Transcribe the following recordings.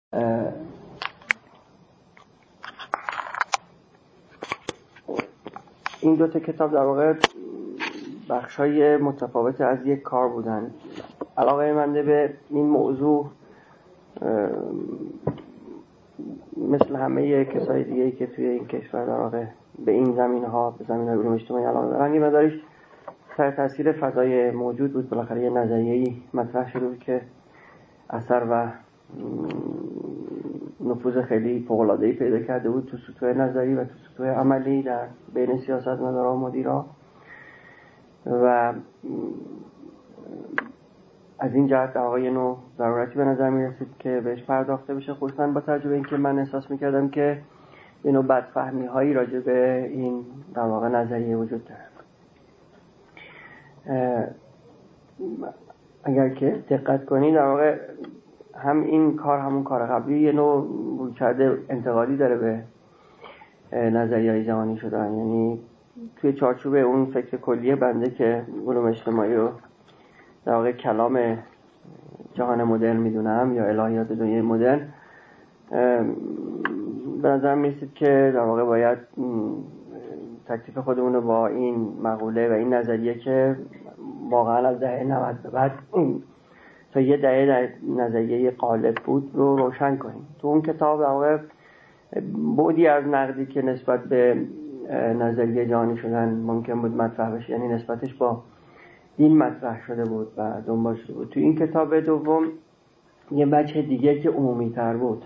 این دو تا کتاب در واقع بخشای متفاوت از یک کار بودن. علاقه من به این موضوع مثل همه کسای دیگه‌ای که توی این کشور در واقع به این زمینه‌ها، به زمینه‌های علوم اجتماعی علاقه دارن، یه مقدارش تحت تاثیر فضای موجود بود. بالاخره یه نظریه‌ای مطرح شده بود که اثر و نفوذ خیلی فوق‌العاده‌ای پیدا کرده بود تو سطوح نظری و تو سطوح عملی در بین سیاستمدارا و مدیرا، و از این جهت در واقع یه نوع ضرورتی به نظر می‌رسید که بهش پرداخته بشه، خصوصاً با توجه به اینکه من احساس می‌کردم که یه نوع بدفهمی‌هایی راجع به این در واقع نظریه وجود داره. اگر که دقت کنید در واقع هم این کار همون کار قبلی یه نوع رویکرد انتقادی داره به نظریه‌های جهانی شدن، یعنی توی چارچوب اون فکر کلی بنده که علوم اجتماعی رو در واقع کلام جهان مدرن میدونم یا الهیات دنیای مدرن، به نظر میرسید که در واقع باید تکلیف خودمون رو با این مقوله و این نظریه که واقعا از دهه 90 به بعد تا یه دهه نظریه غالب بود رو روشن کنیم. تو اون کتاب در واقع بعدی از نقدی که نسبت به نظریه جهانی شدن ممکن بود مطرح بشه، یعنی نسبتش با دین مطرح شده بود و دنبال شده بود. تو این کتاب دوم یه بچه دیگه که عمومی تر بود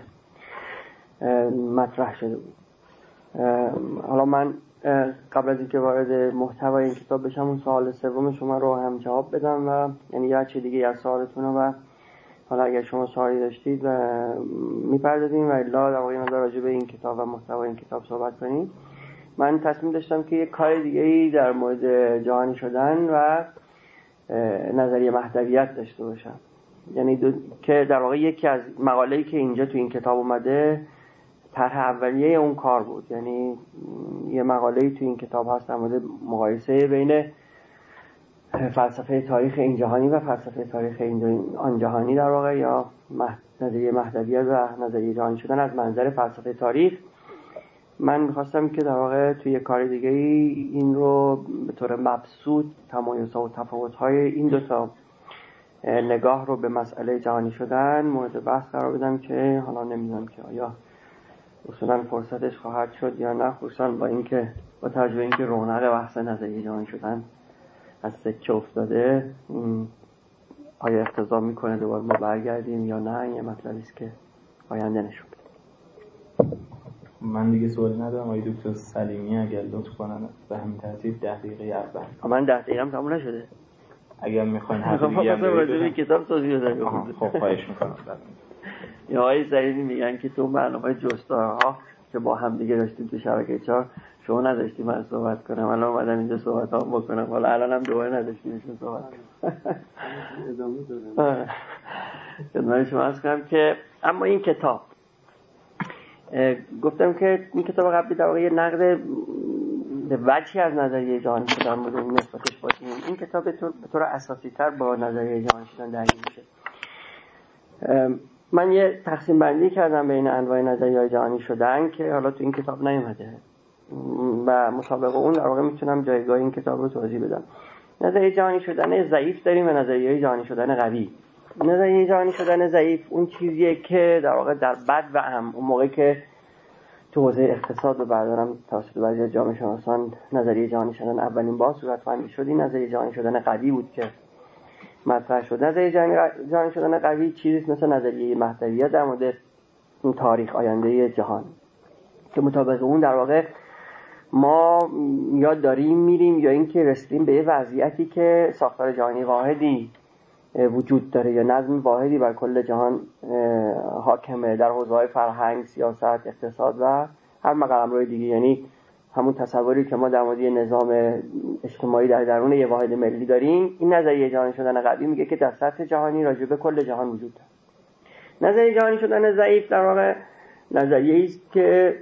مطرح شده بود. حالا من قبل از اینکه وارد محتوای این کتاب بشم اون سوال سوم شما رو هم جواب بدم و یعنی یه بچه دیگه از سوالتون و حالا اگر شما سوالی داشتید و میپردازیم و الا در واقع مقدار راجع به این کتاب و محتوای این کتاب صحبت کنیم. من تصمیم داشتم که یک کار دیگه‌ای در مورد جهانی شدن و نظریه مهدویت داشته باشم، یعنی که در واقع یکی از مقاله‌ای که اینجا تو این کتاب اومده طرح اولیه اون کار بود. یعنی یه مقاله‌ای تو این کتاب هست در مورد مقایسه بین فلسفه تاریخ این جهانی و فلسفه تاریخ آن جهانی در واقع، یا نظریه مهدویت و نظریه جهانی شدن از منظر فلسفه تاریخ. من می‌خواستم که در واقع توی یه کار دیگه این رو به طور مبسوط تمایزها و تفاوت‌های این دو تا نگاه رو به مسئله جهانی شدن مورد بحث قرار بدم که حالا نمیدونم که آیا اصولاً فرصتش خواهد شد یا نه، خصوصاً با اینکه با توجه به اینکه رونق بحث نظریه جهانی شدن از سکه افتاده، آیا اقتضا میکنه دوباره ما برگردیم یا نه، یه مطلبی است که آینده نشون بده. من دیگه سوالی ندارم. آقای دکتر سلیمی اگر لطف کنن به همین ترتیب 10 دقیقه اول. من 10 دقیقه‌ام تموم نشده. اگر میخواین حرف دیگه هم بزنید کتاب توضیح بدم. خب خواهش میکنم. یا آقای سلیمی میگن که تو برنامه جستارها که با هم دیگه داشتیم تو شبکه 4 شما نداشتی من صحبت کنم، الان اومدم اینجا صحبت ها بکنم، حالا الانم دوباره نداشتیمشون صحبت ادامه دادم. خدمت شما عرض کنم که اما این کتاب گفتم که این کتاب قبلی در واقع یه نقد به وجهی از نظریه جهانی شدن بود، اون نسبتش با این کتاب به طور اساسی تر با نظریه جهانی شدن درگیر میشه. من یه تقسیم بندی کردم بین انواع نظریه‌های جهانی شدن که حالا تو این کتاب نیومده و مطابق اون در واقع میتونم جایگاه این کتاب رو توضیح بدم. نظریه جهانی شدن ضعیف داریم و نظریه جهانی شدن قوی. نظریه جهانی شدن ضعیف اون چیزیه که در واقع در بد و اون موقعی که تو حوزه اقتصاد رو بردارم توسط بعضی از جامعه شناسان نظریه جهانی شدن اولین بار صورت‌پذیر شد، این نظریه جهانی شدن قوی بود که مطرح شد. نظریه جهانی شدن قوی چیزی مثل نظریه مهدویت در مورد تاریخ آینده جهان که مطابق اون در واقع ما یا داریم میریم یا اینکه رسیدیم به یه وضعیتی که ساختار جهانی واحدی وجود داره یا نظم واحدی بر کل جهان حاکمه در حوزه‌های فرهنگ، سیاست، اقتصاد و هر قلمرو دیگه. یعنی همون تصوری که ما در مورد نظام اجتماعی در درون یه واحد ملی داریم، این نظریه جهانی شدن قوی میگه که در سطح جهانی راجع به کل جهان وجود داره. نظریه جهانی شدن ضعیف در واقع نظریه‌ای است که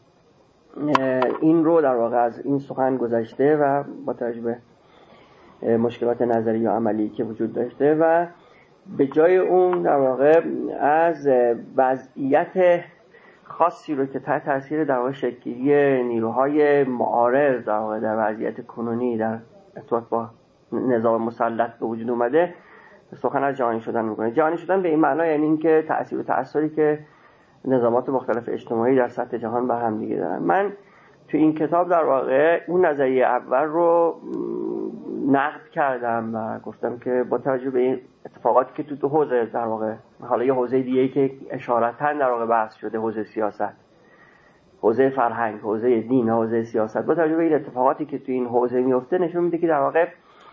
این رو در واقع از این سخن گذشته و با توجه به مشکلات نظری و عملی که وجود داشته و به جای اون در واقع از وضعیت خاصی رو که تحت تاثیر در واقع شکلی نیروهای معارض در واقع در وضعیت کنونی در ارتباط با نظام مسلط به وجود اومده سخن از جهانی شدن میکنه. جهانی شدن به این معنا یعنی اینکه تأثیر و تأثیری که نظامات مختلف اجتماعی در سطح جهان بر هم دیگه دارن. من تو این کتاب در واقع اون نظریه اول رو نقد کردم و گفتم که با توجه به این اتفاقاتی که تو دو حوزه در واقع، حالا یه حوزه دیگه‌ای که اشارتاً در واقع بحث شده، حوزه سیاست، حوزه فرهنگ، حوزه دین، حوزه سیاست، با توجه به این اتفاقاتی که تو این حوزه میفته نشون میده که در واقع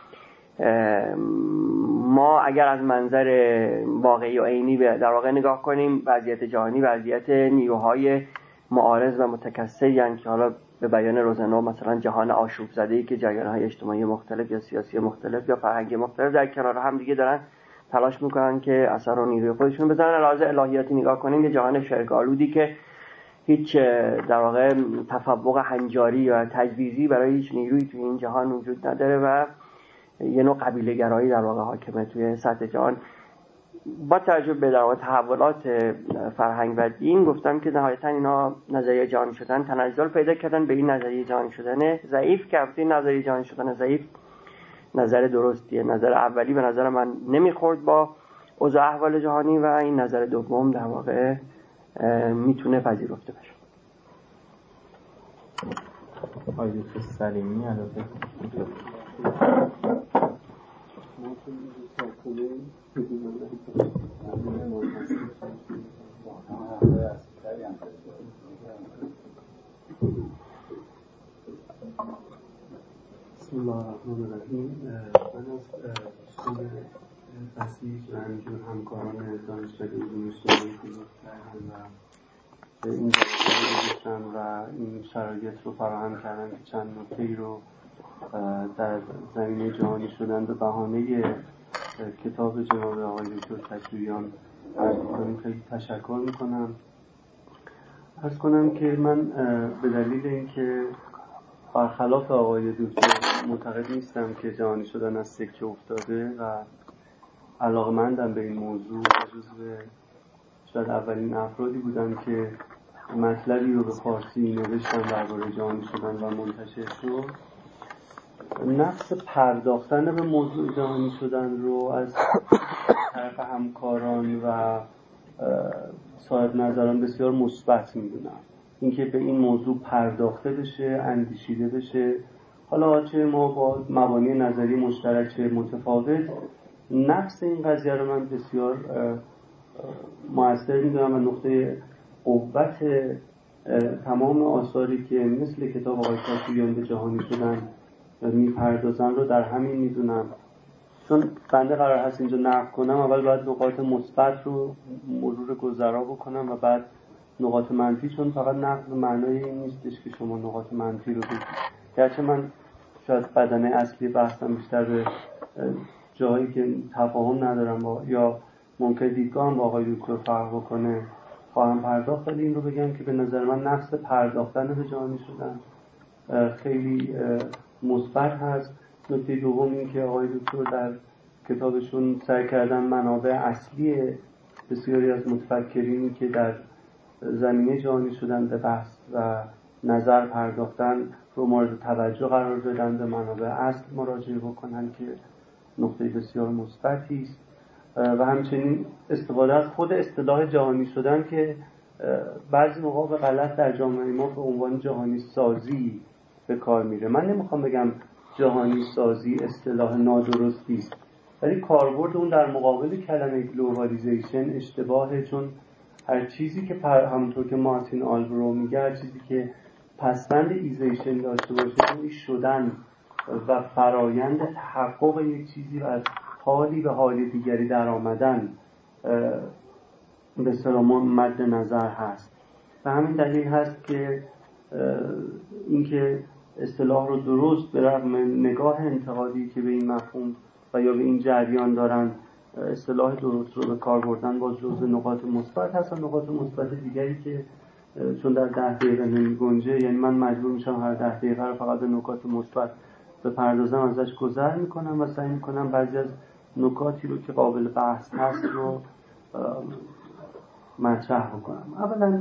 ما اگر از منظر واقعی و عینی در واقع نگاه کنیم، وضعیت جهانی وضعیت نیروهای معارض و متکثری هستند که حالا به بیان روزنو مثلا جهان آشوب زده‌ای که جریان‌های اجتماعی مختلف یا سیاسی مختلف یا فرهنگی مختلف در کنار هم دیگه دارن تلاش میکنن که اثر و نیروی خودشون بزنن. لحاظ الهیاتی نگاه کنیم یه جهان شرک‌آلودی که هیچ در واقع تفوق هنجاری یا تجویزی برای هیچ نیرویی توی این جهان وجود نداره و یه نوع قبیله گرایی در واقع حاکمه توی سطح جهان. با توجه به در واقع تحولات فرهنگ و دین گفتم که نهایتاً اینا نظریه جهانی شدن تنزل پیدا کردن به این نظریه جهانی شدن ضعیف که البته نظریه جهانی شدن ضعیف نظر درستیه. نظر اولی به نظر من نمیخورد با اوضاع احوال جهانی و این نظر دوم در واقع میتونه پذیرفته بشه. آیه سلیمی البته بسم الله الرحمن الرحیم. من از دوستان بسیج و همینجور همکاران دانشگاه علوم اجتماعی بزرگ کردن و به این جلسه گذاشتن و این شرایط رو فراهم کردن که چند نکته‌ای رو در زمینه جهانی شدن به بهانه کتاب جناب آقای دکتر کشویان عرض کنم. خیلی تشکر میکنم. عرض کنم که من به دلیل اینکه برخلاف آقای دکتر معتقد نیستم که جهانی شدن از سکه افتاده و علاقه‌مندم به این موضوع، جزو شاید اولین افرادی بودم که مطلبی رو به فارسی نوشتم درباره جهانی شدن و منتشر شد. نقص پرداختن به موضوع جهانی شدن رو از طرف همکاران و صاحب نظران بسیار مثبت میدونم. اینکه به این موضوع پرداخته بشه، اندیشیده بشه، حالا چه ما با مبانی نظری مشترک چه متفاوت، نفس این قضیه رو من بسیار مؤثر میدونم و نقطه قوت تمام آثاری که مثل کتاب آقای کشویان به جهانی شدن میپردازن رو در همین میدونم. چون بنده قرار هست اینجا نقد کنم، اول باید نقاط مثبت رو مرور گذرا بکنم و بعد نقاط منفی، چون فقط نقد معنای این نیستش که شما نقاط منفی رو بگید. گرچه من شاید بدنه اصلی بحثم بیشتر به جایی که تفاهم ندارم با یا ممکن دیدگاهم با آقای دکتر فرق بکنه خواهم پرداخت، ولی این رو بگم که به نظر من نفس پرداختن به جهانی شدن خیلی مثبت هست. نکته دوم این که آقای دکتر در کتابشون سعی کردن منابع اصلی بسیاری از متفکرینی که در زمینه جهانی شدن به بحث و نظر پرداختن رو مورد توجه قرار بدن، به منابع اصل مراجعه بکنن که نقطه بسیار مثبتی است. و همچنین استفاده از خود اصطلاح جهانی شدن که بعضی موقع به غلط در جامعه ما به عنوان جهانی سازی به کار میره. من نمیخوام بگم جهانی سازی اصطلاح نادرستی است، ولی کاربرد اون در مقابل کلمه گلوبالیزیشن اشتباهه، چون هر چیزی که همونطور که مارتین آلبرو میگه، هر چیزی که پسوند ایزیشن داشته باشه این شدن و فرایند تحقق یک چیزی و از حالی به حال دیگری در آمدن به سرامان مد نظر هست. و همین دلیل هست که اینکه اصطلاح رو درست به رغم نگاه انتقادی که به این مفهوم و یا به این جریان دارن اصطلاح درست رو به کار بردن باز جزء نقاط مثبت هست. و نقاط مثبت دیگری که چون در 10 دقیقه نمی‌گنجه، یعنی من مجبور میشم هر 10 دقیقه رو فقط به نکات مثبت بپردازم، ازش گذر میکنم و سعی میکنم بعضی از نکاتی رو که قابل بحث هست رو مطرح بکنم. اولا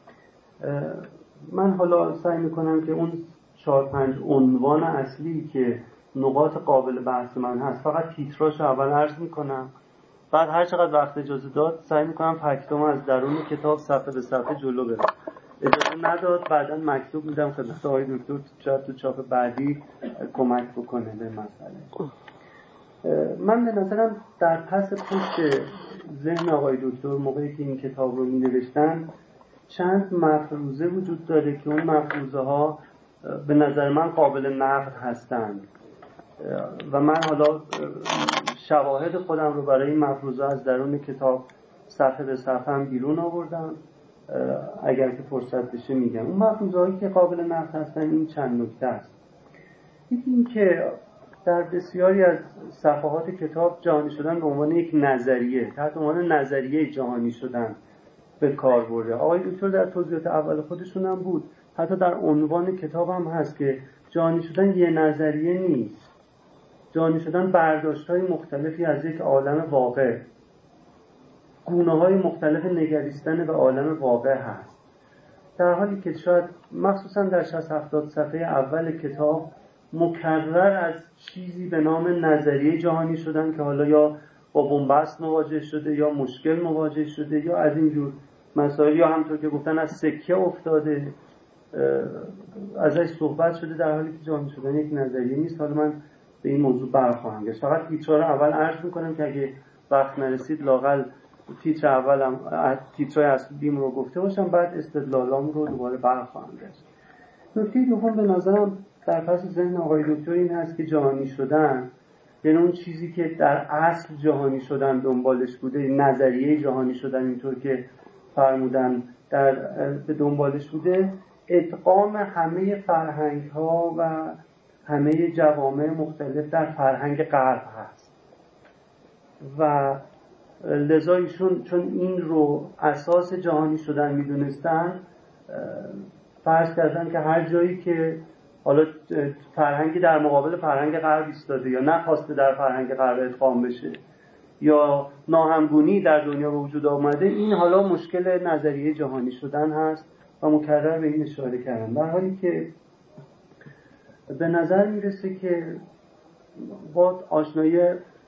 من حالا سعی میکنم که اون 4-5 عنوان اصلی که نقاط قابل بحث من هست فقط تیتراش اول عرض میکنم، بعد هر چقدر وقت اجازه داد سعی میکنم فکتام از درون کتاب صفحه به صفحه جلو برم. اجازه نداد بعداً مکتوب میدم خدمت آقای دکتر، شاید تو چاپ بعدی کمک بکنه به مسئله. من به نظرم در پس پشت ذهن آقای دکتر موقعی که این کتاب رو می نوشتن چند مفروضه وجود داره که اون مفروضه ها به نظر من قابل نقد هستند و من حالا شواهد خودم رو برای این مفروضه از درون کتاب صفحه به صفحه هم بیرون آوردم، اگر که فرصت بشه میگم. اون مفروضه هایی که قابل نقد هستن این چند نکته است. یکی این که در بسیاری از صفحات کتاب جهانی شدن به عنوان یک نظریه، تحت عنوان نظریه جهانی شدن به کار برده. آقای دکتر در توضیحات اول خودشون هم بود، حتی در عنوان کتاب هم هست که جهانی شدن یه نظریه نیست، جهانی شدن برداشت‌های مختلفی از یک عالم واقع، گونه‌های مختلف نگریستن به عالم واقع هست. در حالی که شاید مخصوصا در 60-70 صفحه اول کتاب مکرر از چیزی به نام نظریه جهانی شدن که حالا یا با بنبست مواجه شده یا مشکل مواجه شده یا از اینجور مسائل، یا همطور که گفتن از سکه افتاده ازش صحبت شده، در حالی که جهانی شدن یک نظریه نیست. حالا من به این موضوع برخواهم گشت. فقط تیترها رو اول عرض میکنم که اگه وقت نرسید لااقل تیتر اولم تیترهای اصلیم رو گفته باشم، بعد استدلالام رو دوباره برخواهم گشت. نکته دوم به نظرم در پس ذهن آقای دکتر این هست که جهانی شدن یعنی اون چیزی که در اصل جهانی شدن دنبالش بوده، نظریه جهانی شدن اینطور که فرمودن به دنبالش بوده، ادغام همه فرهنگ ها و همه جوامع مختلف در فرهنگ غرب هست و لذا ایشون چون این رو اساس جهانی شدن میدونستن فرض کردن که هر جایی که حالا فرهنگی در مقابل فرهنگ غرب ایستاده یا نخواسته در فرهنگ غرب ادغام بشه یا ناهمگونی در دنیا به وجود آمده، این حالا مشکل نظریه جهانی شدن هست و مکرر به این اشاره کردن. در حالی که به نظر میرسه که با آشنایی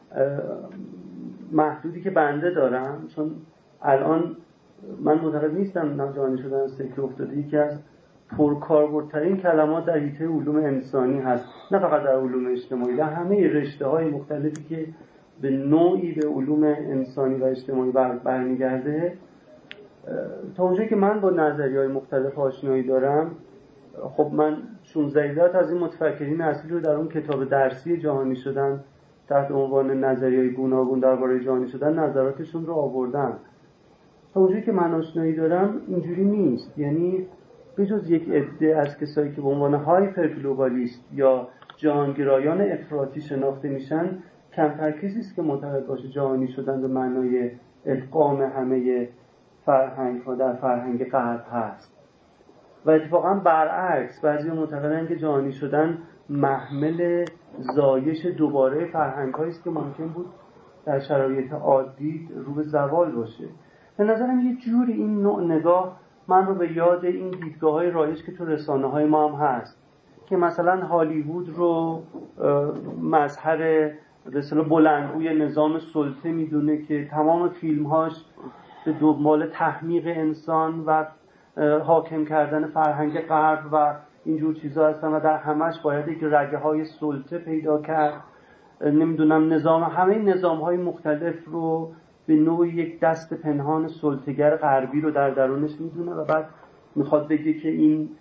محدودی که بنده دارم، چون الان من معتقد نیستم جهانی شدن سکه افتاده یکی از پرکاربردترین کلمات در حیطه علوم انسانی هست، نه فقط در علوم اجتماعی، در همه رشته‌های مختلفی که به نوعی به علوم انسانی و اجتماعی برمیگرده. تا اونجایی که من با نظریه‌های مختلف آشنایی دارم، خب من 16 از این متفکرین اصلی رو در اون کتاب درسی جهانی شدن تحت عنوان نظریه‌های گوناگون درباره جهانی شدن نظراتشون رو آوردن. تا اونجایی که من آشنایی دارم اینجوری نیست، یعنی به جز یک عده از کسایی که به عنوان هایپرگلوبالیست یا جهانگرایان افراطی شناخته میشن، کمتر کسی است که معتقد باشه جهانی شدن به معنای ادغام همه فرهنگ ها در فرهنگ غرب هست. و اتفاقا برعکس بعضی معتقدن که جهانی شدن محمل زایش دوباره فرهنگ هایی است که ممکن بود در شرایط عادی رو به زوال باشه. به نظرم یه جوری این نوع نگاه من رو به یاد این دیدگاه‌های رایج که تو رسانه‌های ما هم هست که مثلا هالیوود رو مظهر به اصطلاح بلندگوی نظام سلطه میدونه که تمام فیلم‌هاش به دنبال تحمیق انسان و حاکم کردن فرهنگ غرب و اینجور چیزا هستن و در همش باید یک رگه‌های سلطه پیدا کرد. نمیدونم همه نظام‌های مختلف رو به نوعی یک دست پنهان سلطه‌گر غربی رو در درونش میدونه و بعد میخواد بگه که این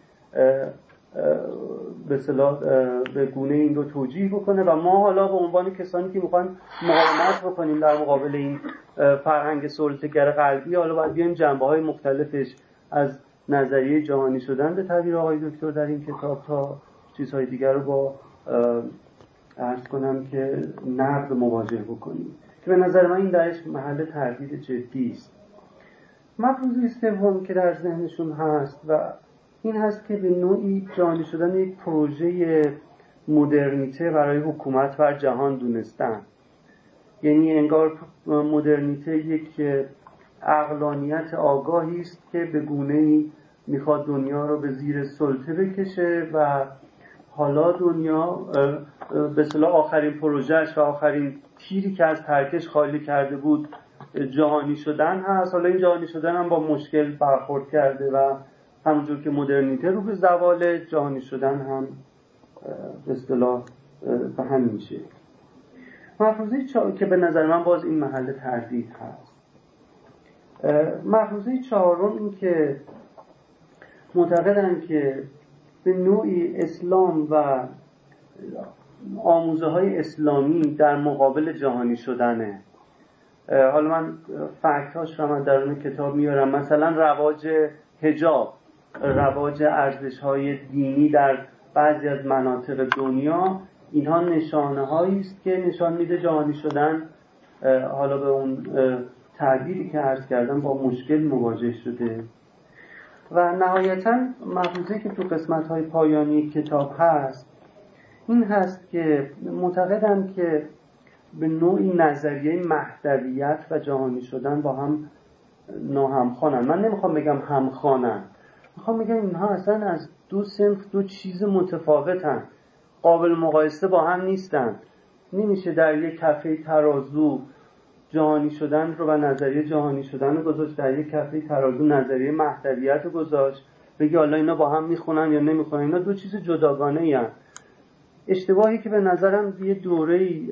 به اصطلاح به گونه این رو توجیه بکنه و ما حالا به عنوان کسانی که میخوایم مقاومت بکنیم در مقابل این فرهنگ سلطه‌گر غربی، حالا باید بیایم جنبه‌های مختلفش از نظریه جهانی شدن به تعبیر آقای دکتر در این کتاب تا چیزهای دیگر رو با عرض کنم که نقد مواجه بکنیم که به نظر من این درش محل تردید جدی است. مفروضه سوم که در ذهنشون هست و این هست که به نوعی جهانی شدن یک پروژه مدرنیته برای حکومت بر جهان دونستن یعنی انگار مدرنیته یک عقلانیت آگاهی است که به گونه‌ای میخواد دنیا رو به زیر سلطه بکشه و حالا دنیا به اصطلاح آخرین پروژهش و آخرین تیری که از ترکش خالی کرده بود جهانی شدن هست. حالا این جهانی شدن هم با مشکل برخورد کرده و همونجور که مدرنیته رو به زوال، جهانی شدن هم به اصطلاح به همین شکل. مفروضه که به نظر من باز این محل تردید هست. مفروضه چهارم این که معتقدن که به نوعی اسلام و آموزه های اسلامی در مقابل جهانی شدنه. حالا من فکت‌هاش رو من درون کتاب میارم. مثلا رواج حجاب، رواج ارزش‌های دینی در بعضی از مناطق دنیا، اینها نشانه‌هایی است که نشان میده جهانی شدن حالا به اون تعبیری که عرض کردم با مشکل مواجه شده. و نهایتاً مفروضه‌ای که تو قسمت‌های پایانی کتاب هست این هست که معتقدند که به نوعی نظریه مهدویت و جهانی شدن با هم ناهمخوانن. من نمیخوام بگم همخوانن، میخوام بگم اینها اصلا از دو صنف، دو چیز متفاوتن، قابل مقایسه با هم نیستن. نمیشه در یک کفه ترازو جهانی شدن رو و نظریه جهانی شدن رو گذاشت، در یک کفه ترازو نظریه مهدویت رو گذاشت، بگی حالا اینا با هم میخونن یا نمیخونن. اینا دو چیز جداگانه ای هستن. اشتباهی که به نظرم یه دوره‌ای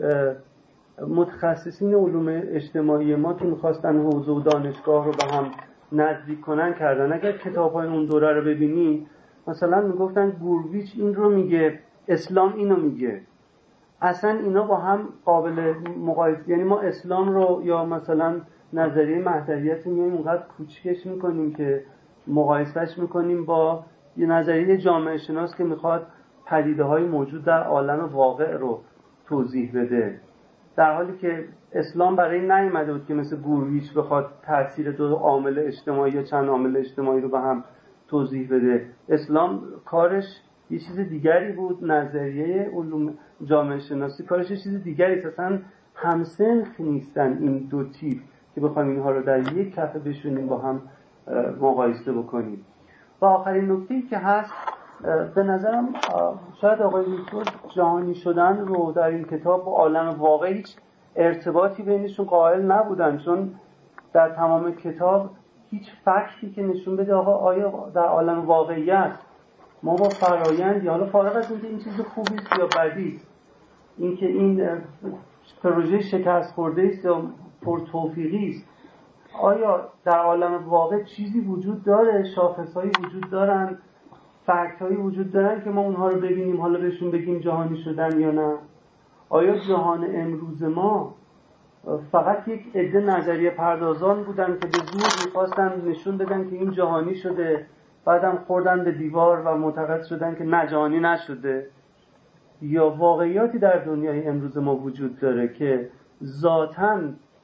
متخصصین علوم اجتماعی ما که میخواستن حوزه و دانشگاه رو به هم نزدیک کنن کردن. اگر کتاب‌های اون دوره رو ببینی، مثلا میگفتن گورویچ این رو میگه، اسلام اینو میگه، اصلا اینا با هم قابل مقایسه. یعنی ما اسلام رو یا مثلا نظریه مهدویت رو اینقدر کوچکش میکنیم که مقایسهش میکنیم با یه نظریه جامعه شناس که میخواد پدیده‌های موجود در عالم واقع رو توضیح بده، در حالی که اسلام برای این نیامده بود که مثل گورویچ بخواد تأثیر دو عامل اجتماعی یا چند عامل اجتماعی رو به هم توضیح بده. اسلام کارش یه چیز دیگری بود، نظریه علوم جامعه شناسی کارش یه چیز دیگری. اصلا همسنخ نیستن این دو تیپ که بخوایم اینها رو در یک کفه بشونیم با هم مقایسه بکنیم. و آخرین نکته‌ای که هست، به نظرم شاید آقای دکتر جهانی شدن رو در این کتاب با عالم واقعی هیچ ارتباطی بینشون قائل نبودن، چون در تمام کتاب هیچ فکتی که نشون بده آقا آیا در عالم واقعیت ما با فرایندی، حالا فارغ از اینکه این چیز خوبی است یا بدی است، اینکه این پروژه شکست خورده است یا پرتوفیقی است، آیا در عالم واقع چیزی وجود داره، شاخصهایی وجود دارن، فکت‌هایی وجود دارن که ما اونها رو ببینیم حالا بهشون بگیم جهانی شدن یا نه؟ آیا جهان امروز ما فقط یک عده نظریه پردازان بودن که به زور می‌خواستن نشون بدن که این جهانی شده، بعدم خوردن به دیوار و معتقد شدن که نه جهانی نشده؟ یا واقعیاتی در دنیای امروز ما وجود داره که ذاتاً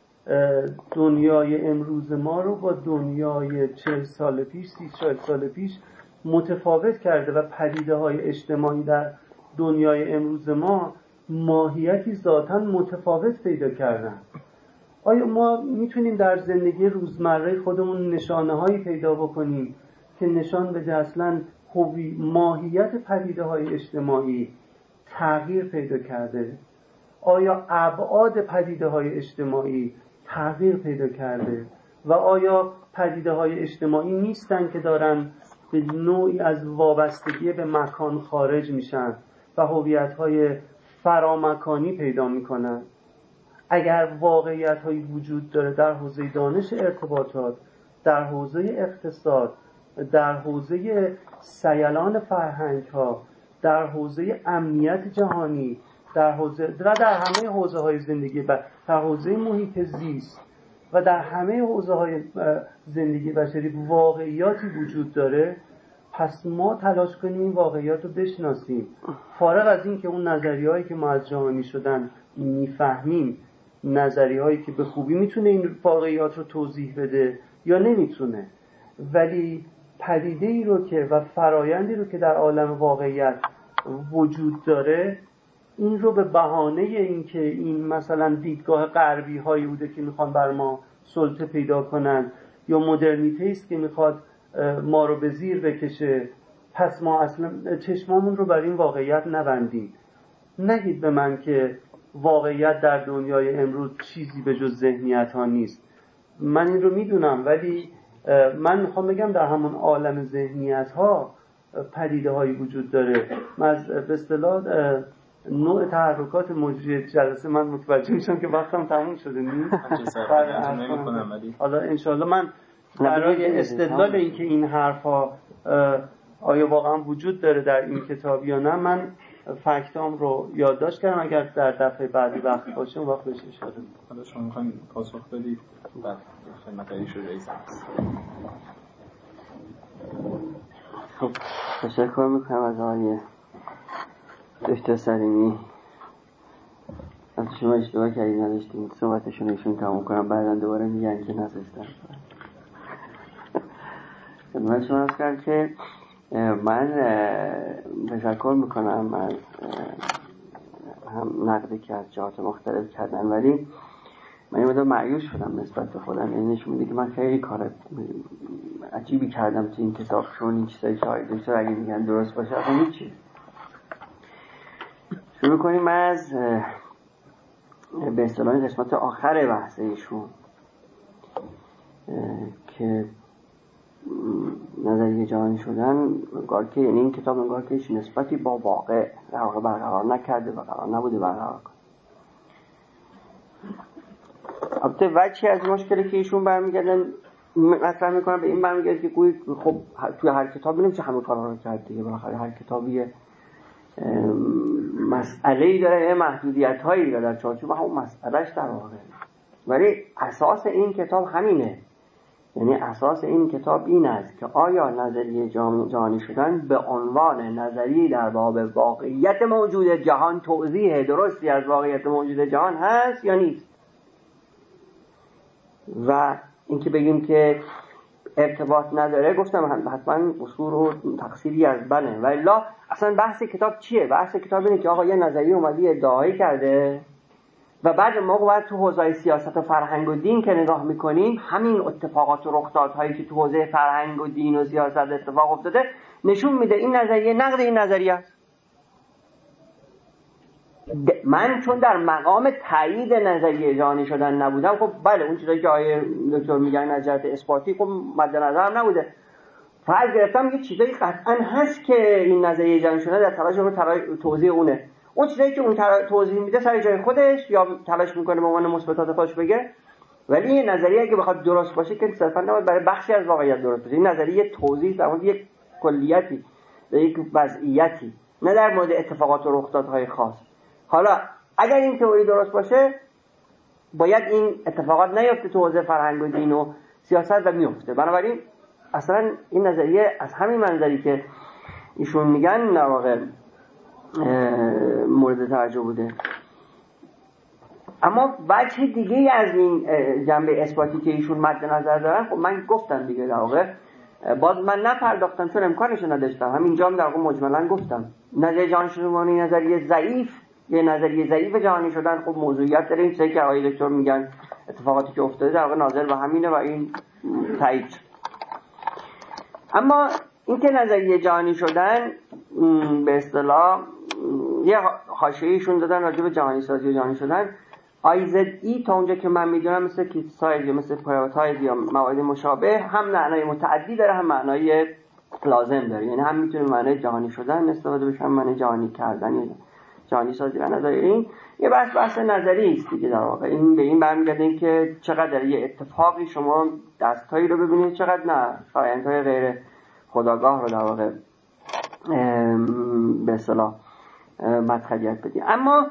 دنیای امروز ما رو با دنیای 40 سال پیش، 30 سال پیش متفاوت کرده و پدیده‌های اجتماعی در دنیای امروز ما ماهیتی ذاتاً متفاوت پیدا کردن. آیا ما میتونیم در زندگی روزمره خودمون نشانه‌هایی پیدا بکنیم که نشان بده اصلاً ماهیت پدیده‌های اجتماعی تغییر پیدا کرده؟ آیا ابعاد پدیده‌های اجتماعی تغییر پیدا کرده؟ و آیا پدیده‌های اجتماعی نیستن که دارن به نوعی از وابستگی به مکان خارج میشن و هویت‌های فرامکانی پیدا میکنن؟ اگر واقعیت‌هایی وجود داره در حوزه دانش ارتباطات، در حوزه اقتصاد، در حوزه سیلان فرهنگ‌ها، در حوزه امنیت جهانی، در همه حوزه‌های زندگی و در حوزه محیط زیست و در همه حوزه‌های زندگی بشری واقعیاتی وجود داره، پس ما تلاش کنیم این واقعیات رو بشناسیم، فارغ از این که اون نظریه‌هایی که ما از جهانی شدن میفهمیم نظریه‌هایی که به خوبی میتونه این واقعیات رو توضیح بده یا نمیتونه، ولی پدیده‌ای رو که و فرایندی رو که در عالم واقعیت وجود داره این رو به بهانه اینکه این مثلا دیدگاه غربی هایی بوده که میخوان بر ما سلطه پیدا کنن یا مدرنیته است که میخواد ما رو به زیر بکشه، پس ما اصلا چشمامون رو بر این واقعیت نبندیم. نگید به من که واقعیت در دنیای امروز چیزی به جز ذهنیت ها نیست. من این رو میدونم، ولی من میخوام بگم در همون عالم ذهنیت ها پدیده هایی وجود داره. من به اصطلاح نوع تحرکات مجری جلسه من متوجه میشم که وقتم تموم شده نیست. حالا انشالله من برای استدلال این که این حرفا آیا واقعا وجود داره در این کتاب یا نه، من فکتام رو یادداشت کردم. اگر در دفعه بعدی وقت باشه اون وقت بشه اشاره می‌کنم. حالا شما می‌خواید پاسخ بدید بعد خدمت ایشون رئیس. خب تشکر میکنم از آقای دکتر سلیمی. شما اشتباه کردید، نداشتیم صحبتشون ایشون تموم کنم، بعدا دوباره میگن که نذاشتم. من شما از کنم که من تشکر میکنم از هم نقدی که از جهات مختلف کردن، ولی من یه مدار مایوس شدم نسبت به خودم. این نشون میده که من خیلی کار عجیبی کردم تو این کتاب، چون این چیزایی که آقای دکتر اگه میگن درست باشه اصلا هیچی. شروع کنیم از به اصطلاح قسمت آخر بحث ایشون که نظریه جهانی شدن، انگار که یعنی این کتاب انگار که هیچ نسبتی با واقع در واقع برقرار نکرده و قرار نبوده برقرار کنه. البته وجهی از مشکلی که ایشون برمیگردن مطرح میکنن به این برمیگرده که گویی خب توی هر کتابی نمیشه همه کارا رو کرد دیگه، بالاخره هر کتابی مسئله‌ای داره، یه محدودیت‌هایی داره در چارچوب همون مسئله‌اش در واقع. ولی اساس این کتاب همینه، یعنی اساس این کتاب این است که آیا نظریه جهانی شدن به عنوان نظریه در باب واقعیت موجود جهان توضیح درستی از واقعیت موجود جهان هست یا نیست. و اینکه بگیم که ارتباط نداره، گفتم حتما اصول و تقصیری از بنه، ولی لا اصلا بحث کتاب چیه؟ بحث کتاب اینه که آقا یه نظریه اومدی ادعایی کرده و بعد ما باید تو حوزه سیاست و فرهنگ و دین که نگاه میکنیم، همین اتفاقات و رخدادهایی که تو حوزه فرهنگ و دین و سیاست اتفاق افتاده نشون میده این نظریه نقد این نظریه است. من چون در مقام تایید نظریه جهانی شدن نبودم، خب بله اون چیزایی که آقای دکتر میگن از جهت اثباتی خب مد نظرم نبوده، فرض گرفتم یه چیزایی قطعا هست که این نظریه جهانی شدن در تلاش رو توضیح اونه. اون چیزایی که اون توضیح میده سر جای خودش یا تلاش میکنه به عنوان مثبتات خودش بگه، ولی این نظریه اگه بخواد درست باشه که صرفا نباید برای بخشی از واقعیت درست باشه. این نظریه توضیح در مورد یک کلیتی، یک وضعیتی، نه در مورد اتفاقات و رخدادهای خاص. حالا اگر این تئوری درست باشه باید این اتفاقات نیفته تو حوزه فرهنگ و دین و سیاست و میفته. بنابراین اصلا این نظریه از همین منظری که ایشون میگن در واقع مورد توجه بوده. اما وجه دیگه از این جنبه اثباتی که ایشون مد نظر دارن، خب من گفتم دیگه در واقع باز من نپرداختم چون امکانش نداشتم، همینجا هم در واقع مجملا گفتم نظریه جهانی شدن نظریه ضعیف، یه نظریه ضعیف جهانی شدن خب موضوعیت داره. این چیزی که آقای دکتر میگن اتفاقاتی که افتاده در واقع ناظر به همینه و این تایید. اما این که نظریه جهانی شدن به اصطلاح یه حاشیه‌ایشون دادن راجع به جهانی سازی و جهانی شدن، IZE تا اونجا که من میدونم مثل کیت سایز یا مثل پرایوتایز یا موارد مشابه هم معنای متعدی داره هم معنای لازم داره، یعنی هم میتونه معنای جهانی شدن استفاده بشه هم معنای جهانی کردن یا جهانی سازی و نظر. این یه بحث نظری است دیگه در واقع. این به این برمیگرده که چقدر یه اتفاقی شما دستایی رو ببینید چقدر نه فرآیندهای غیر خودآگاه رو در واقع به اصطلاح مدخلیت بدید. اما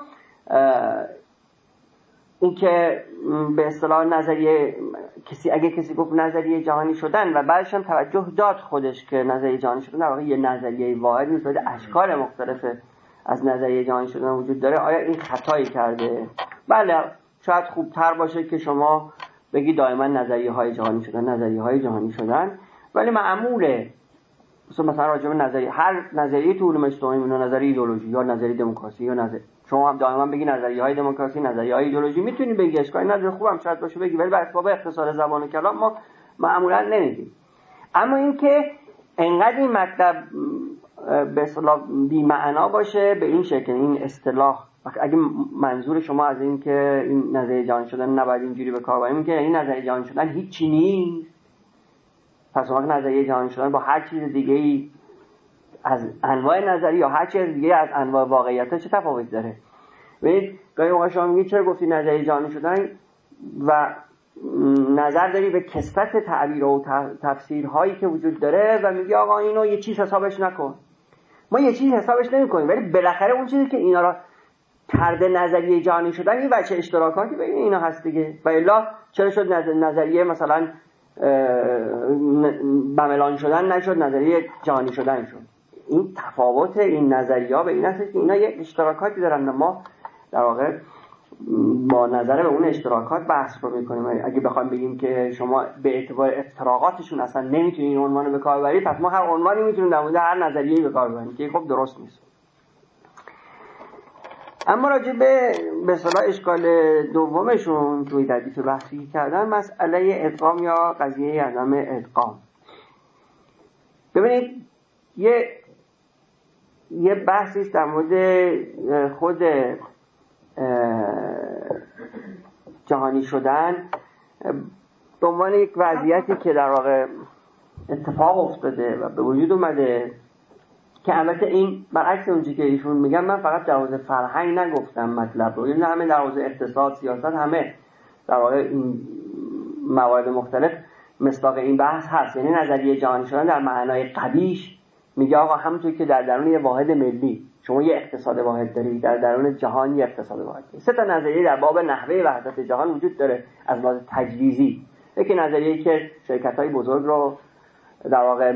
این که به اصطلاح نظریه اگه کسی گفت نظریه جهانی شدن و بعدش هم توجه داد خودش که نظریه جهانی شدن در واقع یه نظریه واحد نیست، بلکه اشکال مختلف از نظریه جهانی شدن وجود داره، آیا این خطایی کرده؟ بله شاید خوبتر باشه که شما بگی دائما نظریه های جهانی شدن، ولی معموله مثلا راجع به هر نظریه تو علوم اجتماعی، نظریه ایدئولوژی یا نظریه دموکراسی یا شما هم دائما بگی نظریه‌های دموکراسی، نظریه‌های ایدئولوژی، میتونی بگی، اشکالی نداره، خوبم شاید باشه بگی، ولی بر اساس اختصار زبان و کلام ما معمولا نمیگیم. اما اینکه انقدر این مطلب به اصطلاح بی معنا باشه به این شکل، این اصطلاح، اگه منظور شما از این که این نظریه جهانی شدن نباید اینجوری به کار ببریم که این نظریه جهانی شدن هیچی نیست، پس اون نظریه جهانی شدن با هر چیز دیگه‌ای از انواع نظری یا هر چیز دیگه از انواع واقعیت چه تفاوتی داره؟ ببینید گاهی موقع شما میگید چرا گفتی نظریه جهانی شدن و نظر داری به کثرت تعبیر و تفسیرهایی که وجود داره و میگی آقا اینو یه چیز حسابش نکن. ما یه چیز حسابش نمی‌کنیم، ولی بالاخره اون چیزی که اینا را کرده نظریه جهانی شدن این بچه اشتراکاتی بین اینا هست دیگه. و الا چرا شد نظریه مثلا بملان شدن نشد نظریه جهانی شدن شد؟ این تفاوت این نظریه‌ها به این است که اینا یک اشتراکاتی دارن و ما در واقع با نظر به اون اشتراکات بحث رو می‌کنیم. اگه بخوایم بگیم که شما به اعتبار افتراقاتشون اصلا نمیتونید این عنوانو به کار ببرید، پس ما هر عنوانی میتونیم در مورد هر نظریه‌ای به کار ببریم که خب درست نیست. اما راجع به اصطلاح اشکال دومشون توی ردیف بحثی کردن، مسئله ادغام یا قضیه عدم ادغام. ببینید یه بحثی در مورد خود جهانی شدن به عنوان یک وضعیتی که در واقع اتفاق افتاده و به وجود اومده، که البته این برعکس اونجوری که ایشون میگن، من فقط در حوزه فرهنگ نگفتم مطلب رو، این همه در حوزه اقتصاد، سیاست، همه در واقع این موارد مختلف مصداق این بحث هست. یعنی نظریه جهانی شدن در معنای قبیح میگه آقا همونطور که در درون یه واحد ملی شما یه اقتصاد واحد داری، در درون جهان یه اقتصاد واحد داری. سه تا نظریه در باب نحوه وحدت جهان وجود داره از لحاظ تجویزی. یکی نظریه‌ای که شرکت‌های بزرگ رو در واقع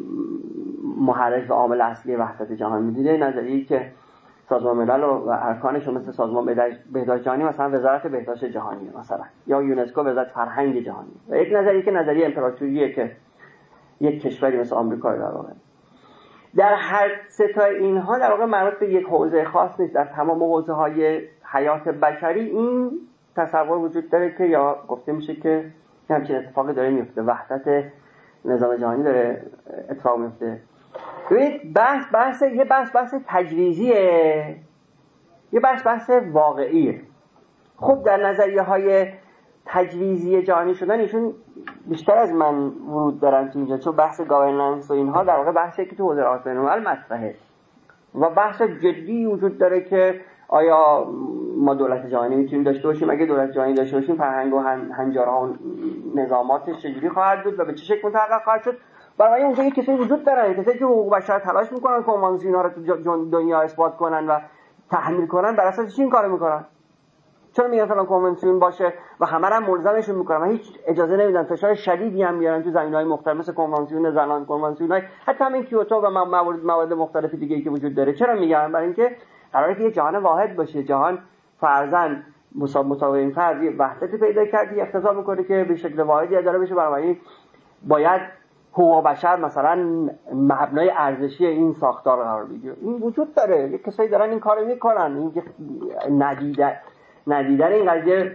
محرک و عامل اصلی وحدت جهان می‌دونه، نظریه‌ای که سازمان ملل و ارکانش مثل سازمان بهداشت جهانی مثلا وزارت بهداشت جهانی مثلا، یا یونسکو وزارت فرهنگ جهانی، و یک نظریه‌ای که نظریه امپراتوریه که یک کشوری مثل آمریکا در واقع. در هر سه تا اینها در واقع مربوط به یک حوزه خاص نیست. در تمام حوزه‌های حیات بشری این تصور وجود داره که یا گفته میشه که همچین اتفاقی داره میفته، وحدت نظام جهانی داره اتفاق میفته. ببینید بحث تجویزیه، یه بحث واقعیه. خب در نظریه‌های تجویزی جهانی شدن ایشون بیشتر از من ورود دارن تو اینجا، چون بحث گاورننس و اینها در واقع بحثی که تو حوزه رابطه بین‌الملل مطرحه و بحث جدی وجود داره که آیا ما دولت جهانی میتونیم داشته باشیم؟ اگه دولت جهانی داشته باشیم فرهنگ و هنجارها و نظاماتش چجوری خواهد بود و به چه شکل متحقق خواهد شد؟ برای اونجا یک کسایی وجود دارن، کسایی که حقوق بشر تلاش میکنن کنوانسیون‌ها رو تو دنیا اثبات کنن و تحمیل کنن. بر اساس چی این کارو میکنن؟ چون میگن فلان کنونسیون باشه و همه رو ملزمشون میکنن و هیچ اجازه نمیدن، فشار شدیدی هم میارن تو زمینه‌های مختلف مثل کنونسیون زنان، کنونسیون‌های حتی همین کیوتو و موارد مختلف دیگه‌ای که وجود داره. چرا میگن؟ برای اینکه قراره که یه جهان واحد باشه، جهان فرضاً مساوی این فرض یه وحدت پیدا کرده، اقتضا میکنه که به شکل واحدی اداره بشه. برای باید حقوق بشر مثلا مبنای ارزشی این ساختار قرار بگیره. این وجود داره، یه کسایی دارن این کارو میکنن. این که ندیدن این قضیه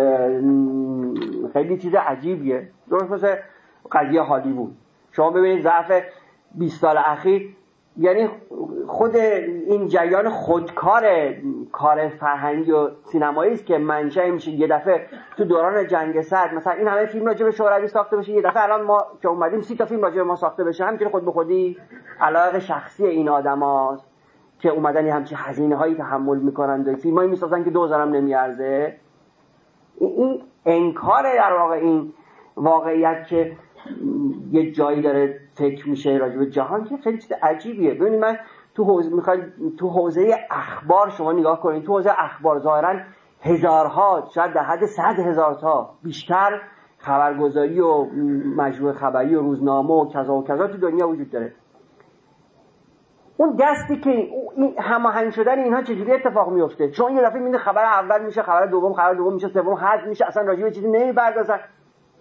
خیلی چیز عجیبیه. درست مثل قضیه هالیوود. شما ببینید ظرف 20 سال اخیر، یعنی خود این جریان خودکار کار فرهنگی و سینمایی است که منشأ میشه یه دفعه تو دوران جنگ سرد مثلا این همه فیلم راجع به شوروی ساخته بشه، یه دفعه الان ما که اومدیم 30 تا فیلم راجع به ما ساخته بشه. همینطوری خود به خودی علاقه شخصی این آدماست که اومدن همچین هزینه‌هایی تحمل میکنن و فیلمایی میسازن که 2000 هم نمیارزه. این انکار در واقع این واقعیت که یه جایی داره فکر میشه راجع به جهان که خیلی چیز عجیبیه. ببینید من تو حوزه اخبار شما نگاه کنید، تو حوزه اخبار ظاهرا هزارها، شاید در حد 100,000 تا بیشتر خبرگزاری و مجموعه خبری و روزنامه و کذا و کذا تو دنیا وجود داره. اون دستی که این هماهنگ شدن اینها چجوری اتفاق میفته؟ چون یه دفعه میبینید خبر اول میشه خبر دوم میشه سوم حذف میشه، اصلا راجع به چیزی نمیپردازن.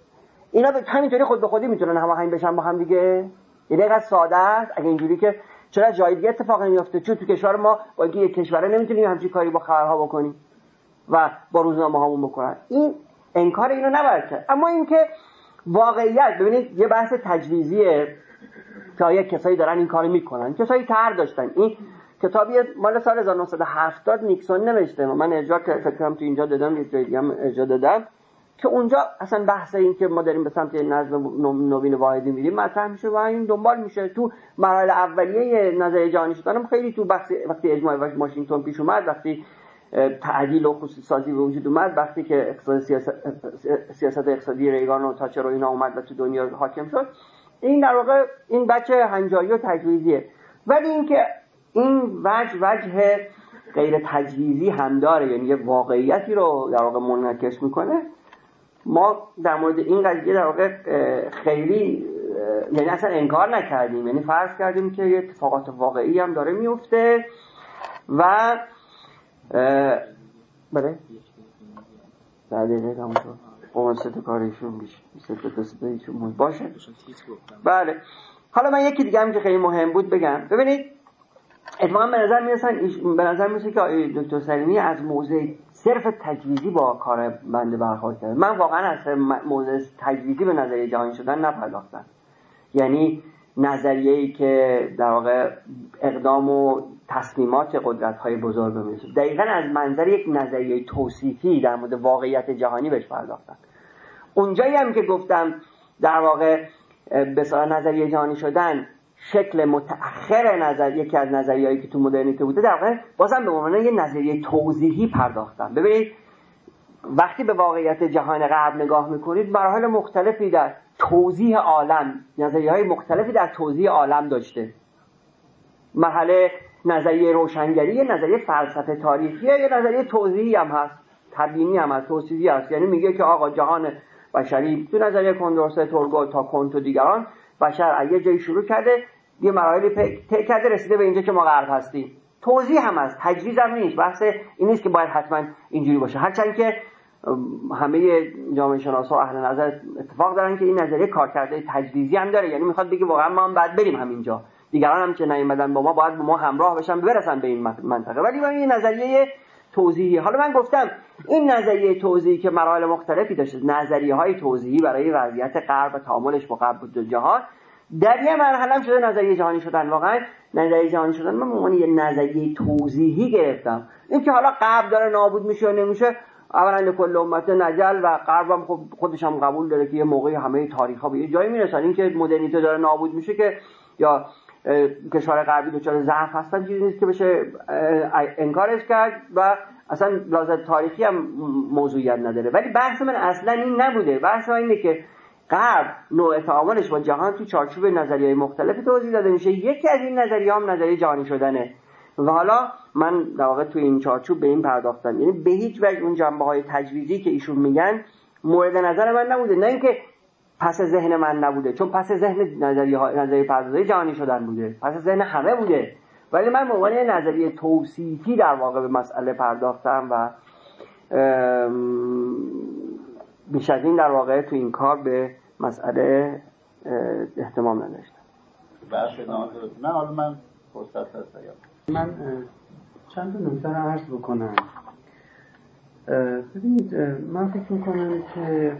اینا همینطوری خود به خودی میتونن هماهنگ بشن با هم دیگه. یعنی اینقدر ساده است اگه اینجوری که چرا جای دیگه اتفاق نمیفته؟ چون تو کشور ما با اینکه یک کشوره نمیتونیم همچین کاری با خبرها بکنیم و با روزنامه هامون بکنن. این انکار اینو نباید کرد. اما اینکه واقعیت، ببینید یه بحث تجویزیه که یک کسایی دارن این کارو میکنن، کسایی طرح داشتن. این کتابی مال سال 1970 نیکسون نوشته، من ارجاع فکر کنم تو اینجا دادم، یه جای دیگه هم ارجاع دادم، که اونجا اصلا بحث این که ما داریم به سمت نظم نوین واحدی میریم مطرح میشه و این دنبال میشه. تو مراحل اولیه نظریه جهانی شدن هم خیلی تو وقتی اجماع واشنگتن پیش اومد، وقتی تعدیل و خصوصی سازی به وجود اومد، وقتی که سیاست اقتصادی ریگان و تاچر و اینا اومد و تو دنیا حاکم شد، این در واقع این بچه هنجاری و تجویزیه. ولی اینکه این وجه غیر تجویزی هم داره، یعنی یه واقعیتی رو در واقع منعکس میکنه، ما در مورد این قضیه در واقع خیلی یعنی اصلا انکار نکردیم، یعنی فرض کردیم که یه اتفاقات واقعی هم داره میفته و بله دقیقه همونطور قوانست کارشون بیشون باشه. بله حالا من یکی دیگه هم که خیلی مهم بود بگم. ببینید اتفاقا به نظر میسه که دکتر سلیمی از موضع صرف تجویزی با کار بنده برخورد کرد. من واقعا از موضع تجویزی به نظریه جهانی شدن نپرداختم، یعنی نظریه‌ای که در واقع اقدام و تصمیمات قدرت‌های بزرگ میشه. دقیقاً از منظر یک نظریه توصیفی در مورد واقعیت جهانی بهش پرداختم. اونجایی هم که گفتم در واقع به اصطلاح نظریه جهانی شدن شکل متأخر یکی از نظریه‌ای که تو مدرنیته بوده، در واقع بازم به عنوان یه نظریه توضیحی پرداختم. ببینید وقتی به واقعیت جهان غرب نگاه میکنید، مراحل مختلفی در توضیح عالم، نظریه‌های مختلفی در توضیح عالم داشته. مرحله نظریه روشنگری، نظریه فلسفه تاریخیه، یه نظریه توضیحی هم هست، تبیینی هم هست، توصیفی هست. یعنی میگه که آقا جهان بشری تو نظریه کندورسه، تورگو تا کنت و دیگران، بشر از یه جایی شروع کرده، یه مراحلی طی کرده، رسیده به اینجا که ما غرب هستیم. توضیح هم هست، تجویز هم نیست. بحث این نیست که باید حتما اینجوری باشه، هرچند که همه جامعه شناسا و اهل نظر اتفاق دارن که این نظریه کارکرده تجویزی هم داره، یعنی میخواد بگه واقعا ما هم باید بریم همینجا، دیگران هم که نیومدن با ما باید با ما همراه بشن برسن به این منطقه. ولی این نظریه توضیحی. حالا من گفتم این نظریه توضیحی که مراحل مختلفی داشته، نظریه‌های توضیحی برای وضعیت غرب و تعاملش با غرب و جهان، در یه مرحله هم شده نظریه جهانی شدن. واقعا نظریه جهانی شدن من به عنوان یه نظریه توضیحی گرفتم. این که حالا غرب داره نابود میشه و نمیشه، اولا کل امت نجل و غرب هم خودش هم قبول داره که یه موقعی همه تاریخ‌ها به یه جایی میرسن. این که مدرنیته داره نابود میشه که یا کشور غربی دچار ضعف هستن چیزی نیست که بشه انکارش کرد و اصلا لازم تاریخی هم موضوعیت نداره. ولی بحث من اصلا این نبوده. بحث من اینه که غرب نوع تعاملش با جهان تو چارچوب نظریه‌های مختلف توضیح داده میشه. یکی از این نظریه‌ها هم نظریه جهانی شدنه و حالا من در واقع تو این چارچوب به این پرداختم، یعنی به هیچ وجه اون جنبه‌های تجویزی که ایشون میگن مورد نظر من نبوده، نه اینکه پس ذهن من نبوده، چون پس ذهن نظریه پردازی جهانی شدن بوده، پس ذهن همه بوده، ولی من به عنوان نظریه توصیفی در واقع به مسئله پرداختم و بیش از این در واقع تو این کار به مسئله اهتمام نداشتم. نه حالا من فرصت هست من چند تا نکته رو عرض بکنم. ببینید من فکر میکنم که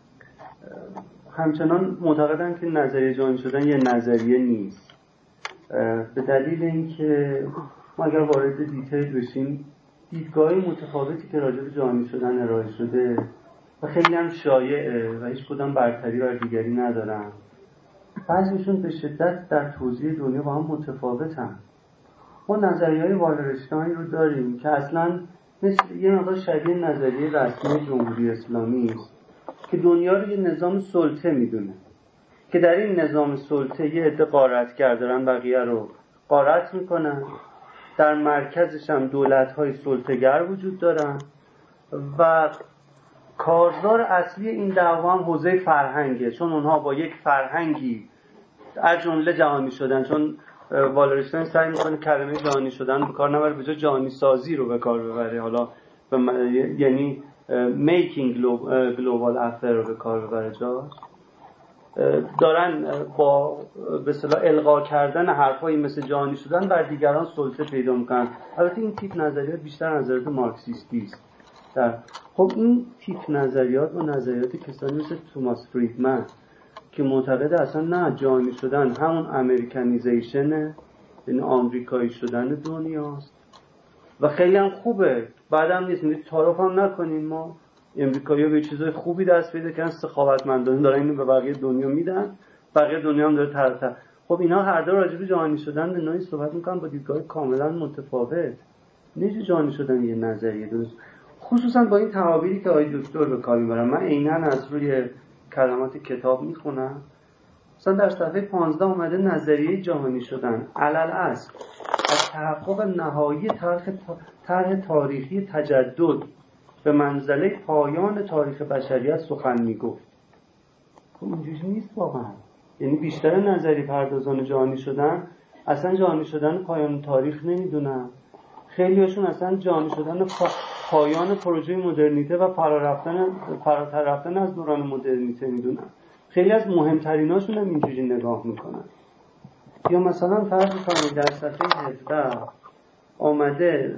همچنان معتقدم که نظریه جهانی شدن یه نظریه نیست، به دلیل اینکه ما اگر وارد دیتیل بشیم دیدگاهی متفاوتی که راجع به جهانی شدن ارائه شده و خیلی هم شایعه و هیچ کدام برتری بر دیگری ندارن، بعضیشون به شدت در توضیح دنیا با هم متفاوتن. ما نظریه‌های والرشتاین رو داریم که اصلاً مثل یه مقدار شبیه نظریه رسمی جمهوری اسلامی است که دنیا رو یه نظام سلطه میدونه که در این نظام سلطه یه عده غارتگر دارن بقیه رو غارت میکنن، در مرکزش هم دولت‌های سلطه‌گر وجود دارن و کارزار اصلی این دعوا هم حوزه فرهنگه، چون اونها با یک فرهنگی از جمله جهانی شدن، چون والرشتاین سعی میکنه کلمه جهانی شدن به کار نبره، به جای جهانی سازی رو به کار ببره، حالا یعنی making global affair رو به کار ببره جاش. دارن با به اصطلاح القا کردن حرفایی مثل جهانی شدن بر دیگران سلطه پیدا میکنن. البته این تیپ نظریات بیشتر نظریات مارکسیستی است. خب این تیپ نظریات و نظریات کسانی مثل توماس فریدمن که معتقد اصلا نه جهانی شدن همون امریکنیزیشنه، یعنی آمریکایی شدن دنیاست و خیلی هم خوبه، بعدم نیست تعارف هم نکنین، ما امریکایی‌ها به چیزای خوبی دست پیدا کردن، سخاوتمندانه دارن اینو به بقیه دنیا میدن، بقیه دنیا هم داره تر. خب اینا هر دو راجع به جهانی شدن به نوعی صحبت میکنن با دیدگاه کاملا متفاوت. نیست جهانی شدن یه نظریه درست، خصوصا با این تعابیری که آقای دکتر به کار میبرن. من عیناً از روی کلمات کتاب میخونم. مثلا در صفحه 15 اومده نظریه جهانی شدن علل اصل از تحقق نهایی طرح تاریخی تجدد به منزله پایان تاریخ بشریت سخن میگفت. خب اینجوری نیست واقعا. یعنی بیشتر نظری پردازان جهانی شدن اصلا جهانی شدن پایان تاریخ نمیدونن. خیلی هاشون اصلا جهانی شدن پایان پروژه مدرنیته و فراتر رفتن از دوران مدرنیته میدونن. خیلی از مهمتریناشون هم اینجوری نگاه میکنن. یا مثلا فرض کنید در صفحه 17 آمده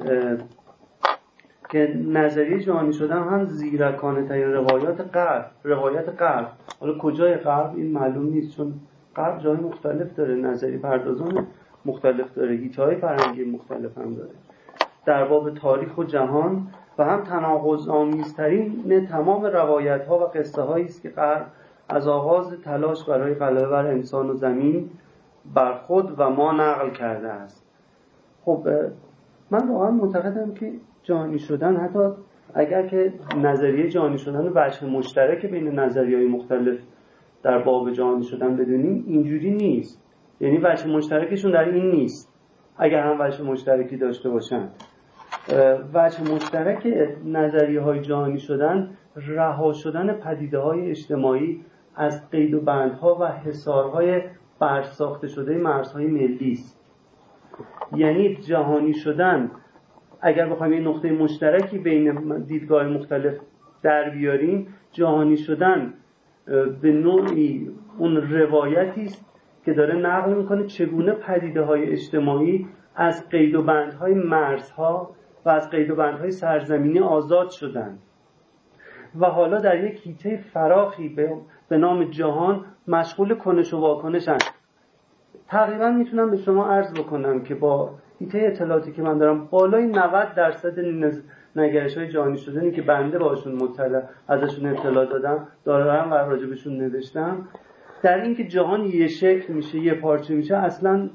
که نظریه جهانی شدن هم زیرکانه ترین روایت غرب. حالا کجای غرب این معلوم نیست، چون غرب جای مختلف داره، نظری پردازان مختلف داره، هیچهای فرهنگی مختلف هم داره در باب تاریخ و جهان، و هم تناقض آمیزترین تمام روایت ها و قصه هایی است که غرب از آغاز تلاش برای غلبه بر انسان و زمین بر خود و ما نقل کرده است. خب من واقعا معتقدم که جهانی شدن، حتی اگر که نظریه جهانی شدن وجه مشترک بین نظریه‌های مختلف در باب جهانی شدن بدونیم، اینجوری نیست. یعنی وجه مشترکشون در این نیست. اگر هم وجه مشترکی داشته باشن، وجه مشترک نظریه‌های جهانی شدن رها شدن پدیده‌های اجتماعی از قید و بندها و حصارهای برساخته شده مرزهای ملی است. یعنی جهانی شدن، اگر بخوایم یه نقطه مشترکی بین دیدگاه مختلف در بیاریم، جهانی شدن به نوعی اون روایتی است که داره نقل میکنه چگونه پدیده‌های اجتماعی از قید و بندهای مرزها و از قید و بندهای سرزمینی آزاد شدند و حالا در یک حیطه فراخی به نام جهان مشغول کنش و واکنشن. تقریبا میتونم به شما عرض بکنم که با حیطه اطلاعاتی که من دارم، بالای 90% نگرش‌های جهانی شدنی که بنده باشون ازشون اطلاع دارم و راجبشون نوشتم، در این که جهان یه شکل میشه، یه پارچه میشه، اصلا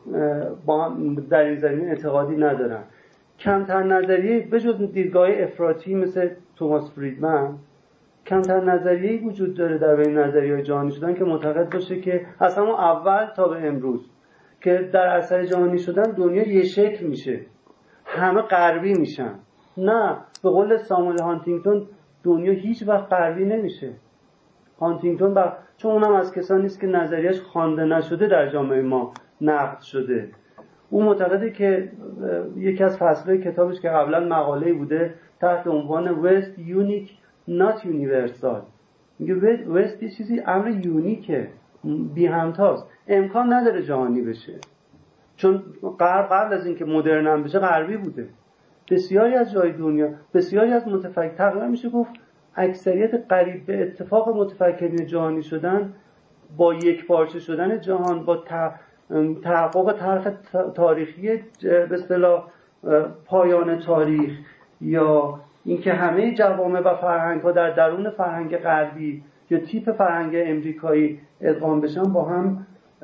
در این زمین اعتقادی ندارم. کمتر نظریه بجز دیدگاه افراطی مثل توماس فریدمن، کمتر نظریه‌ای وجود داره در بین نظریه‌های جهانی شدن که معتقد باشه که از همون اول تا به امروز که در اثر جهانی شدن دنیا یه شکل میشه، همه غربی میشن. نه، به قول ساموئل هانتینگتون دنیا هیچ وقت غربی نمیشه. هانتینگتون چون اونم از کسانی است که نظریه‌اش خوانده نشده در جامعه ما نقد شده، او معتقده که یکی از فصل‌های کتابش که قبلا مقاله‌ای بوده تحت عنوان West Unique Not Universal، میگه وست یه چیزی امر یونیکه، بی همتاست، امکان نداره جهانی بشه، چون قبل از اینکه مدرن هم بشه غربی بوده. بسیاری از جای دنیا، بسیاری از متفکرین، تقریبا میشه گفت اکثریت قریب به اتفاق متفکرین جهانی شدن با یک پارچه شدن جهان، با تحقق طرح تاریخی به اصطلاح پایان تاریخ، یا اینکه همه جوامع و فرهنگ‌ها در درون فرهنگ غربی یا تیپ فرهنگ امریکایی ادغام بشن، با هم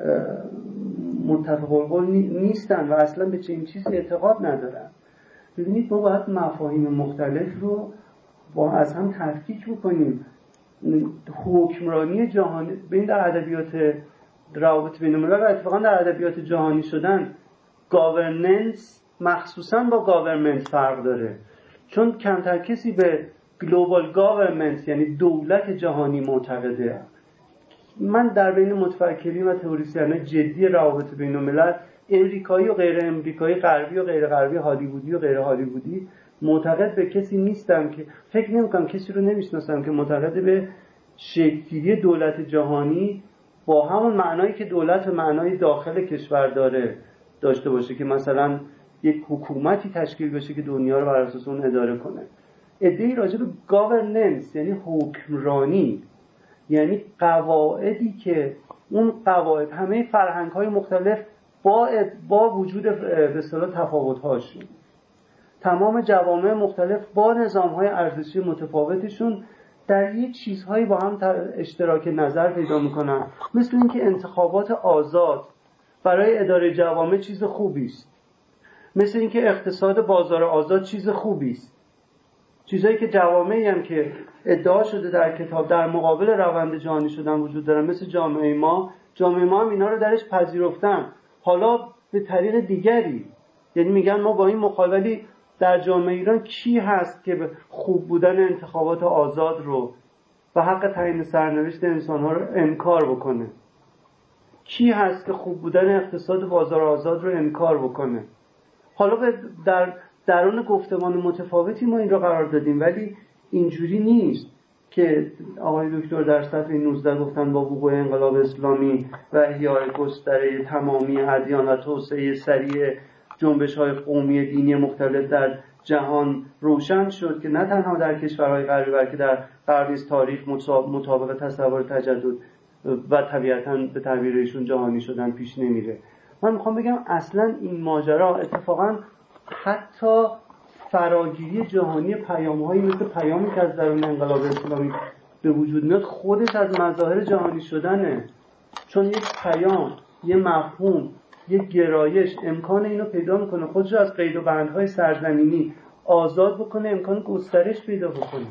متفق القول نیستن و اصلا به چنین چیزی اعتقاد ندارن. ببینید ما باید مفاهیم مختلف رو از هم تفکیک بکنیم. حکمرانی جهانی ببین در ادبیات روابط بین‌الملل و اتفاقا در ادبیات جهانی شدن گاورننس مخصوصا با گاورمنت فرق داره، چون کمتر کسی به گلوبال گاورمنت یعنی دولت جهانی معتقده. من در بین متفکرین و تئوریسین‌های جدی روابط بین‌الملل، امریکایی و غیر امریکایی، غربی و غیر غربی، هالیوودی و غیر هالیوودی، معتقد به کسی نیستم که فکر نمی‌کنم، کسی رو نمی‌شناسم که معتقد به شکل‌گیری دولت جهانی با همون معنایی که دولت معنای داخل کشور داشته باشه که مثلا یک حکومتی تشکیل بشه که دنیا رو بر اساس اون اداره کنه. ایده راجع به گاورننس یعنی حکمرانی، یعنی قواعدی که اون قواعد همه فرهنگ‌های مختلف با وجود به اصطلاح تفاوت‌هاشون، تمام جوامع مختلف با نظام‌های ارزشی متفاوتشون در یک چیزهایی با هم اشتراک نظر پیدا می‌کنن، مثل اینکه انتخابات آزاد برای اداره جوامع چیز خوبی است، مثل اینکه اقتصاد بازار آزاد چیز خوبی است. چیزایی که جوامعی هم که ادعا شده در کتاب در مقابل روند جهانی شدن وجود دارن، مثل جامعه ما هم اینا رو درش پذیرفتن، حالا به طریق دیگری. یعنی میگن ما با این مخالفی در جامعه ایران کی هست که خوب بودن انتخابات آزاد رو و حق تعیین سرنوشت انسان‌ها رو انکار بکنه؟ کی هست که خوب بودن اقتصاد بازار آزاد رو انکار بکنه؟ حالا در درون گفتمان متفاوتی ما این رو قرار دادیم، ولی اینجوری نیست که آقای دکتر در صفحه 19 گفتن با وقوع انقلاب اسلامی و احیای گستره تمامی ادیان و توسعه سریع جنبش‌های قومی دینی مختلف در جهان روشن شد که نه تنها در کشورهای غربی بلکه در غرب تاریخ مطابق تصور تجدد و طبیعتاً به تعبیر ایشون جهانی شدن پیش نمیره. من میخوام بگم اصلاً این ماجرا اتفاقاً حتی فراگیری جهانی پیام‌هایی مثل پیامی که از درون انقلاب اسلامی به وجود میاد خودش از مظاهر جهانی شدنه، چون یک پیام، یک مفهوم، یک گرایش امکان اینو پیدا میکنه خودش رو از قید و بندهای سرزمینی آزاد بکنه، امکان گسترش پیدا بکنه.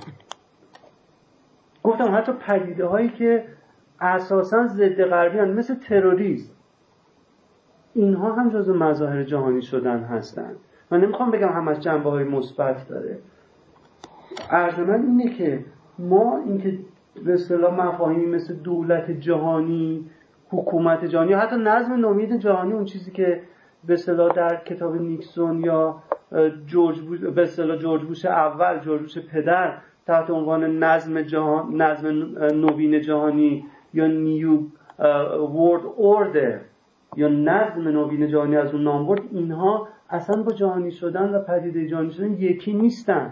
گفتم حتی پدیده هایی که اساساً ضد غربیان مثل تروریسم، اینها هم جزو مظاهر جهانی شدن هستن. من نمیخوام بگم همش جنبه‌های مثبت داره. عرض من اینه که ما اینکه به اصطلاح مفاهیمی مثل دولت جهانی، حکومت جهانی یا حتی نظم نوید جهانی، اون چیزی که به اصطلاح در کتاب نیکسون یا جورج بوش اول، جورج بوش پدر تحت عنوان نظم جهان، نظم نوین جهانی یا نیو ورلد اوردر یا نظم نوین جهانی از اون نام برد، اینها اصلا با جهانی شدن و پدیده جهانی شدن یکی نیستن.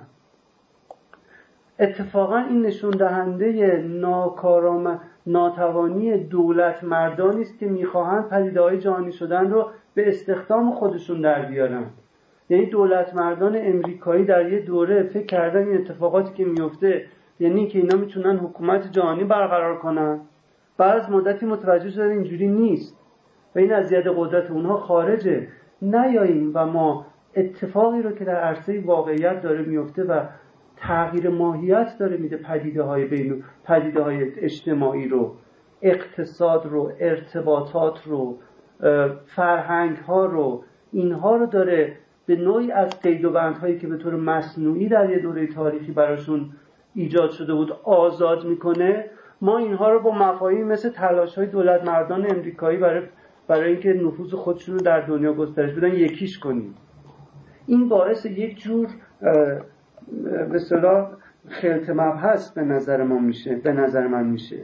اتفاقا این نشون دهنده ناتوانی دولت مردانی است که میخواهند پدیده‌های جهانی شدن رو به استخدام خودشون در بیارن. یعنی دولت مردان امریکایی در یه دوره فکر کردن این اتفاقاتی که میفته یعنی که اینا میتونن حکومت جهانی برقرار کنن، بعد از مدتی متوجه شدن اینجوری نیست و این از ید قدرت اونها خارجه. نیاییم و ما اتفاقی رو که در عرصه واقعیت داره میفته و تغییر ماهیت داره میده، پدیده‌های اجتماعی رو، اقتصاد رو، ارتباطات رو، فرهنگ‌ها رو، اینها رو داره به نوعی از قید و بندهایی که به طور مصنوعی در یه دوره تاریخی براشون ایجاد شده بود آزاد میکنه. ما اینها رو با مفاهیمی مثل تلاش‌های دولت مردان امریکایی برای اینکه نفوذ خودشون رو در دنیا گسترش بدن یکیش کنیم. این باعث یک جور به اصطلاح خلط مبحث به نظر من میشه.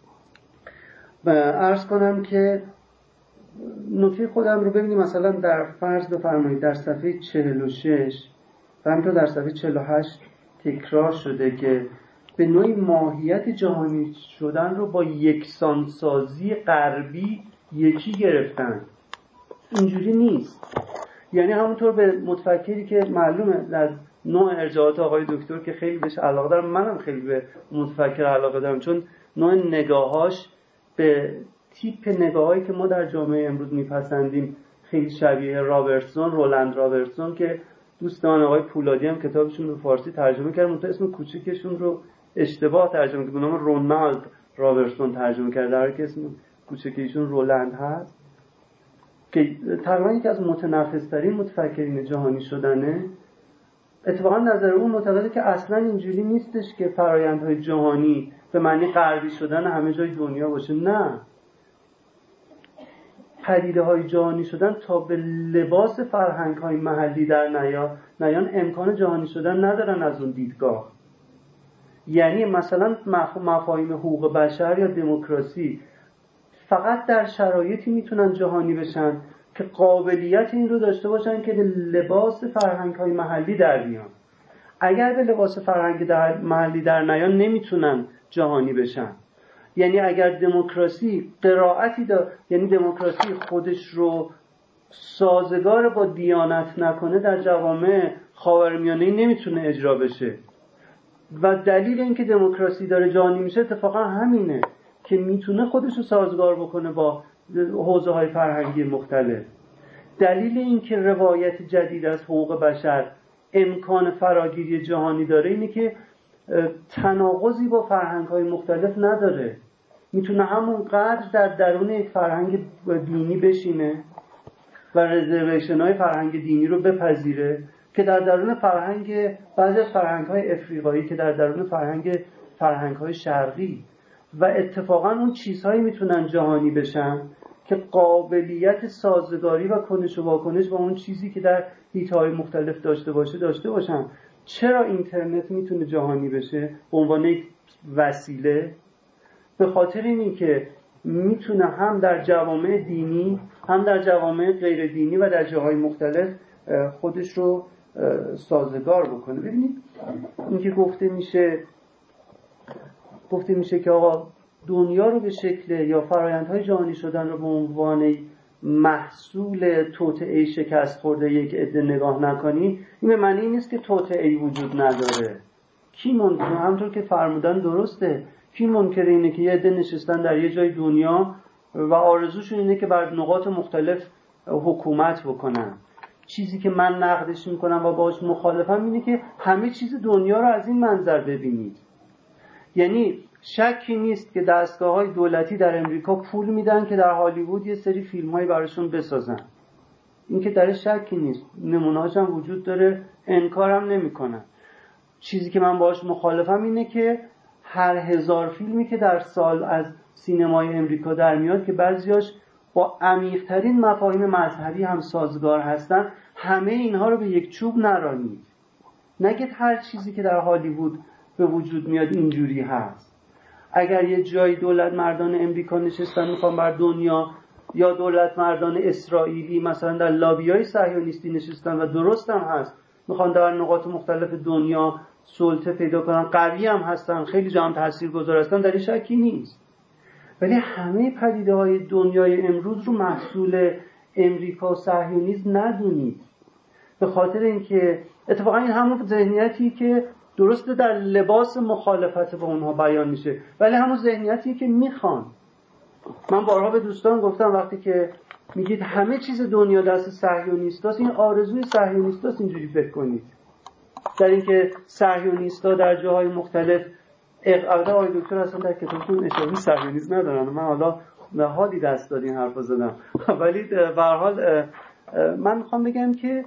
و عرض کنم که نکته خودم رو ببینیم، مثلا در فرض بفرمایید در صفحه 46 و همینطور در صفحه 48 تکرار شده که به نوعی ماهیت جهانی شدن رو با یکسانسازی غربی یکی گرفتن. اینجوری نیست. یعنی همونطور به متفکری که معلومه از نوع ارجاعات آقای دکتر که خیلی بهش علاقه دارم، منم خیلی به متفکر علاقه دارم، چون نوع نگاهاش به تیپ نگاهایی که ما در جامعه امروز میپسندیم خیلی شبیه رولند رابرتسون که دوستان آقای پولادی هم کتابشون رو فارسی ترجمه کردن، منتها اسم کوچیکشون رو اشتباه ترجمه کردن، به نام رونالد رابرتسون ترجمه کرده، در حالی که اسم کوچیکشون رولند هست، که تقریبا یکی از متنفذترین متفکرین جهانی شدنه. اتفاقا نظر اون معتقده که اصلا اینجوری نیستش که فرآیندهای جهانی به معنی غربی شدن همه جای دنیا باشه. نه، پدیده‌های جهانی شدن تا به لباس فرهنگ‌های محلی در نیان امکان جهانی شدن ندارن از اون دیدگاه. یعنی مثلا مفاهیم حقوق بشر یا دموکراسی فقط در شرایطی میتونن جهانی بشن که قابلیت این رو داشته باشن که به لباس فرهنگ‌های محلی در بیان. اگر به لباس فرهنگ محلی در نیان نمیتونن جهانی بشن. یعنی اگر دموکراسی قرائتی یعنی دموکراسی خودش رو سازگار با دیانت نکنه در جوامع خاورمیانه‌ای نمیتونه اجرا بشه. و دلیل اینکه دموکراسی داره جهانی میشه اتفاقا همینه که میتونه خودش رو سازگار بکنه با حوزه‌های فرهنگی مختلف. دلیل اینکه روایت جدید از حقوق بشر امکان فراگیری جهانی داره اینه که تناقضی با فرهنگ‌های مختلف نداره. میتونه همونقدر در درون یک فرهنگ دینی بشینه و رزرویشن‌های فرهنگ دینی رو بپذیره که در درون بعضی از فرهنگ‌های افریقایی که در درون فرهنگ‌های شرقی و اتفاقا اون چیزهایی میتونن جهانی بشن که قابلیت سازگاری و کنش و واکنش با اون چیزی که در حیطه‌های مختلف داشته باشن. چرا اینترنت میتونه جهانی بشه به عنوان یک وسیله؟ به خاطر اینی که میتونه هم در جوامع دینی هم در جوامع غیر دینی و در جاهای مختلف خودش رو سازگار بکنه. ببینید اینکه گفته میشه که آقا دنیا رو به شکل یا فرایندهای جهانی شدن رو به عنوان محصول توطئه شکست خورده یک عده نگاه نکنی، این به معنی نیست که توطئه‌ای وجود نداره. کی منکر؟ همونطور که فرمودن درسته، کی منکر اینه که یه عده نشستن در یه جای دنیا و آرزوشون اینه که بر نقاط مختلف حکومت بکنن. چیزی که من نقدش میکنم و باهاش مخالفم اینه که همه چیز دنیا رو از این منظر ببینید. یعنی شکی نیست که دستگاه‌های دولتی در امریکا پول میدن که در هالیوود یه سری فیلم‌هایی براشون بسازن. این که درش شکی نیست، نمونه‌هاش هم وجود داره، انکارم نمی‌کنم. چیزی که من باهاش مخالفم اینه که هر 1000 فیلمی که در سال از سینمای امریکا در میاد که بعضیاش با عمیق‌ترین مفاهیم مذهبی هم سازگار هستن، همه اینها رو به یک چوب نرانید. نگید هر چیزی که در هالیوود به وجود میاد اینجوری هست. اگر یه جایی دولت مردان امریکا نشستن میخوان بر دنیا، یا دولت مردان اسرائیلی مثلا در لابیای صهیونیستی نشستن و درست هم هست، میخوان در نقاط مختلف دنیا سلطه پیدا کنن، قوی هم هستن، خیلی جا هم تاثیرگذار هستن، در این شکی نیست. ولی همه پدیده‌های دنیای امروز رو محصول امریکا و صهیونیسم ندونید. به خاطر اینکه اتفاقا این همون ذهنیتی که درسته در لباس مخالفت با اونها بیان میشه، ولی همون ذهنیتی که میخوان. من بارها به دوستان گفتم وقتی که میگید همه چیز دنیا دست صهیونیستاست، این آرزوی صهیونیستاست. اینجوری فکر کنید در اینکه صهیونیستا در جاهای مختلف البته آقای دکتر اصلا در کتابتون اشاره صهیونیسم ندارن، من حالا نهادی دست داد این حرفا زدم، ولی به هر حال من میخوام بگم که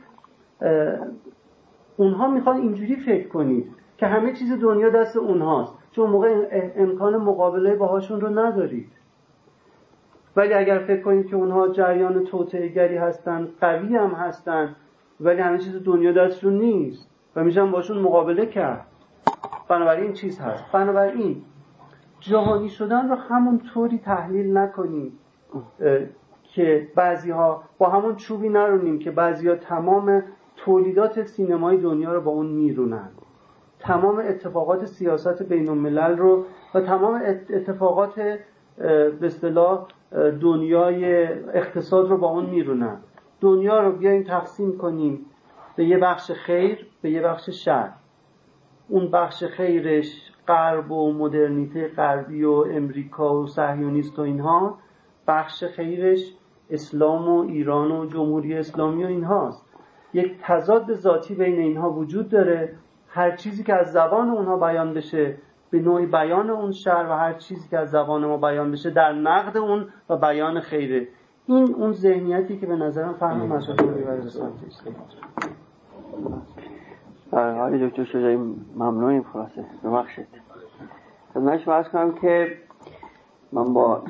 اونها میخوان اینجوری فکر کنید که همه چیز دنیا دست اونهاست، چون موقع امکان مقابله باهاشون رو ندارید. ولی اگر فکر کنید که اونها جریان توطئه‌گری هستن، قوی هم هستن، ولی همه چیز دنیا دستشون نیست و میشن باشون مقابله کرد، بنابراین چیز هست. بنابراین جهانی شدن رو همون طوری تحلیل نکنیم که بعضی‌ها با همون چوبی نرونیم که بعضی‌ها تمام تولیدات سینمای دنیا رو با اون میرونن، تمام اتفاقات سیاست بین الملل رو و تمام اتفاقات به اصطلاح دنیای اقتصاد رو با اون میرونن. دنیا رو بیایم تقسیم کنیم به یه بخش خیر، به یه بخش شر. اون بخش خیرش غرب و مدرنیته غربی و امریکا و صهیونیست و اینها، بخش خیرش اسلام و ایران و جمهوری اسلامی و اینهاست. یک تضاد ذاتی بین اینها وجود داره. هر چیزی که از زبان اونها بیان بشه به نوعی بیان اون شر و هر چیزی که از زبان ما بیان بشه در نقد اون و بیان خیره. این اون ذهنیتی که به نظرم فهم مشاهده میبره سمت است. آقای دکتر شجاعی ممنونیم. خلاصه ببخشید خدمتش عرض کنم که من با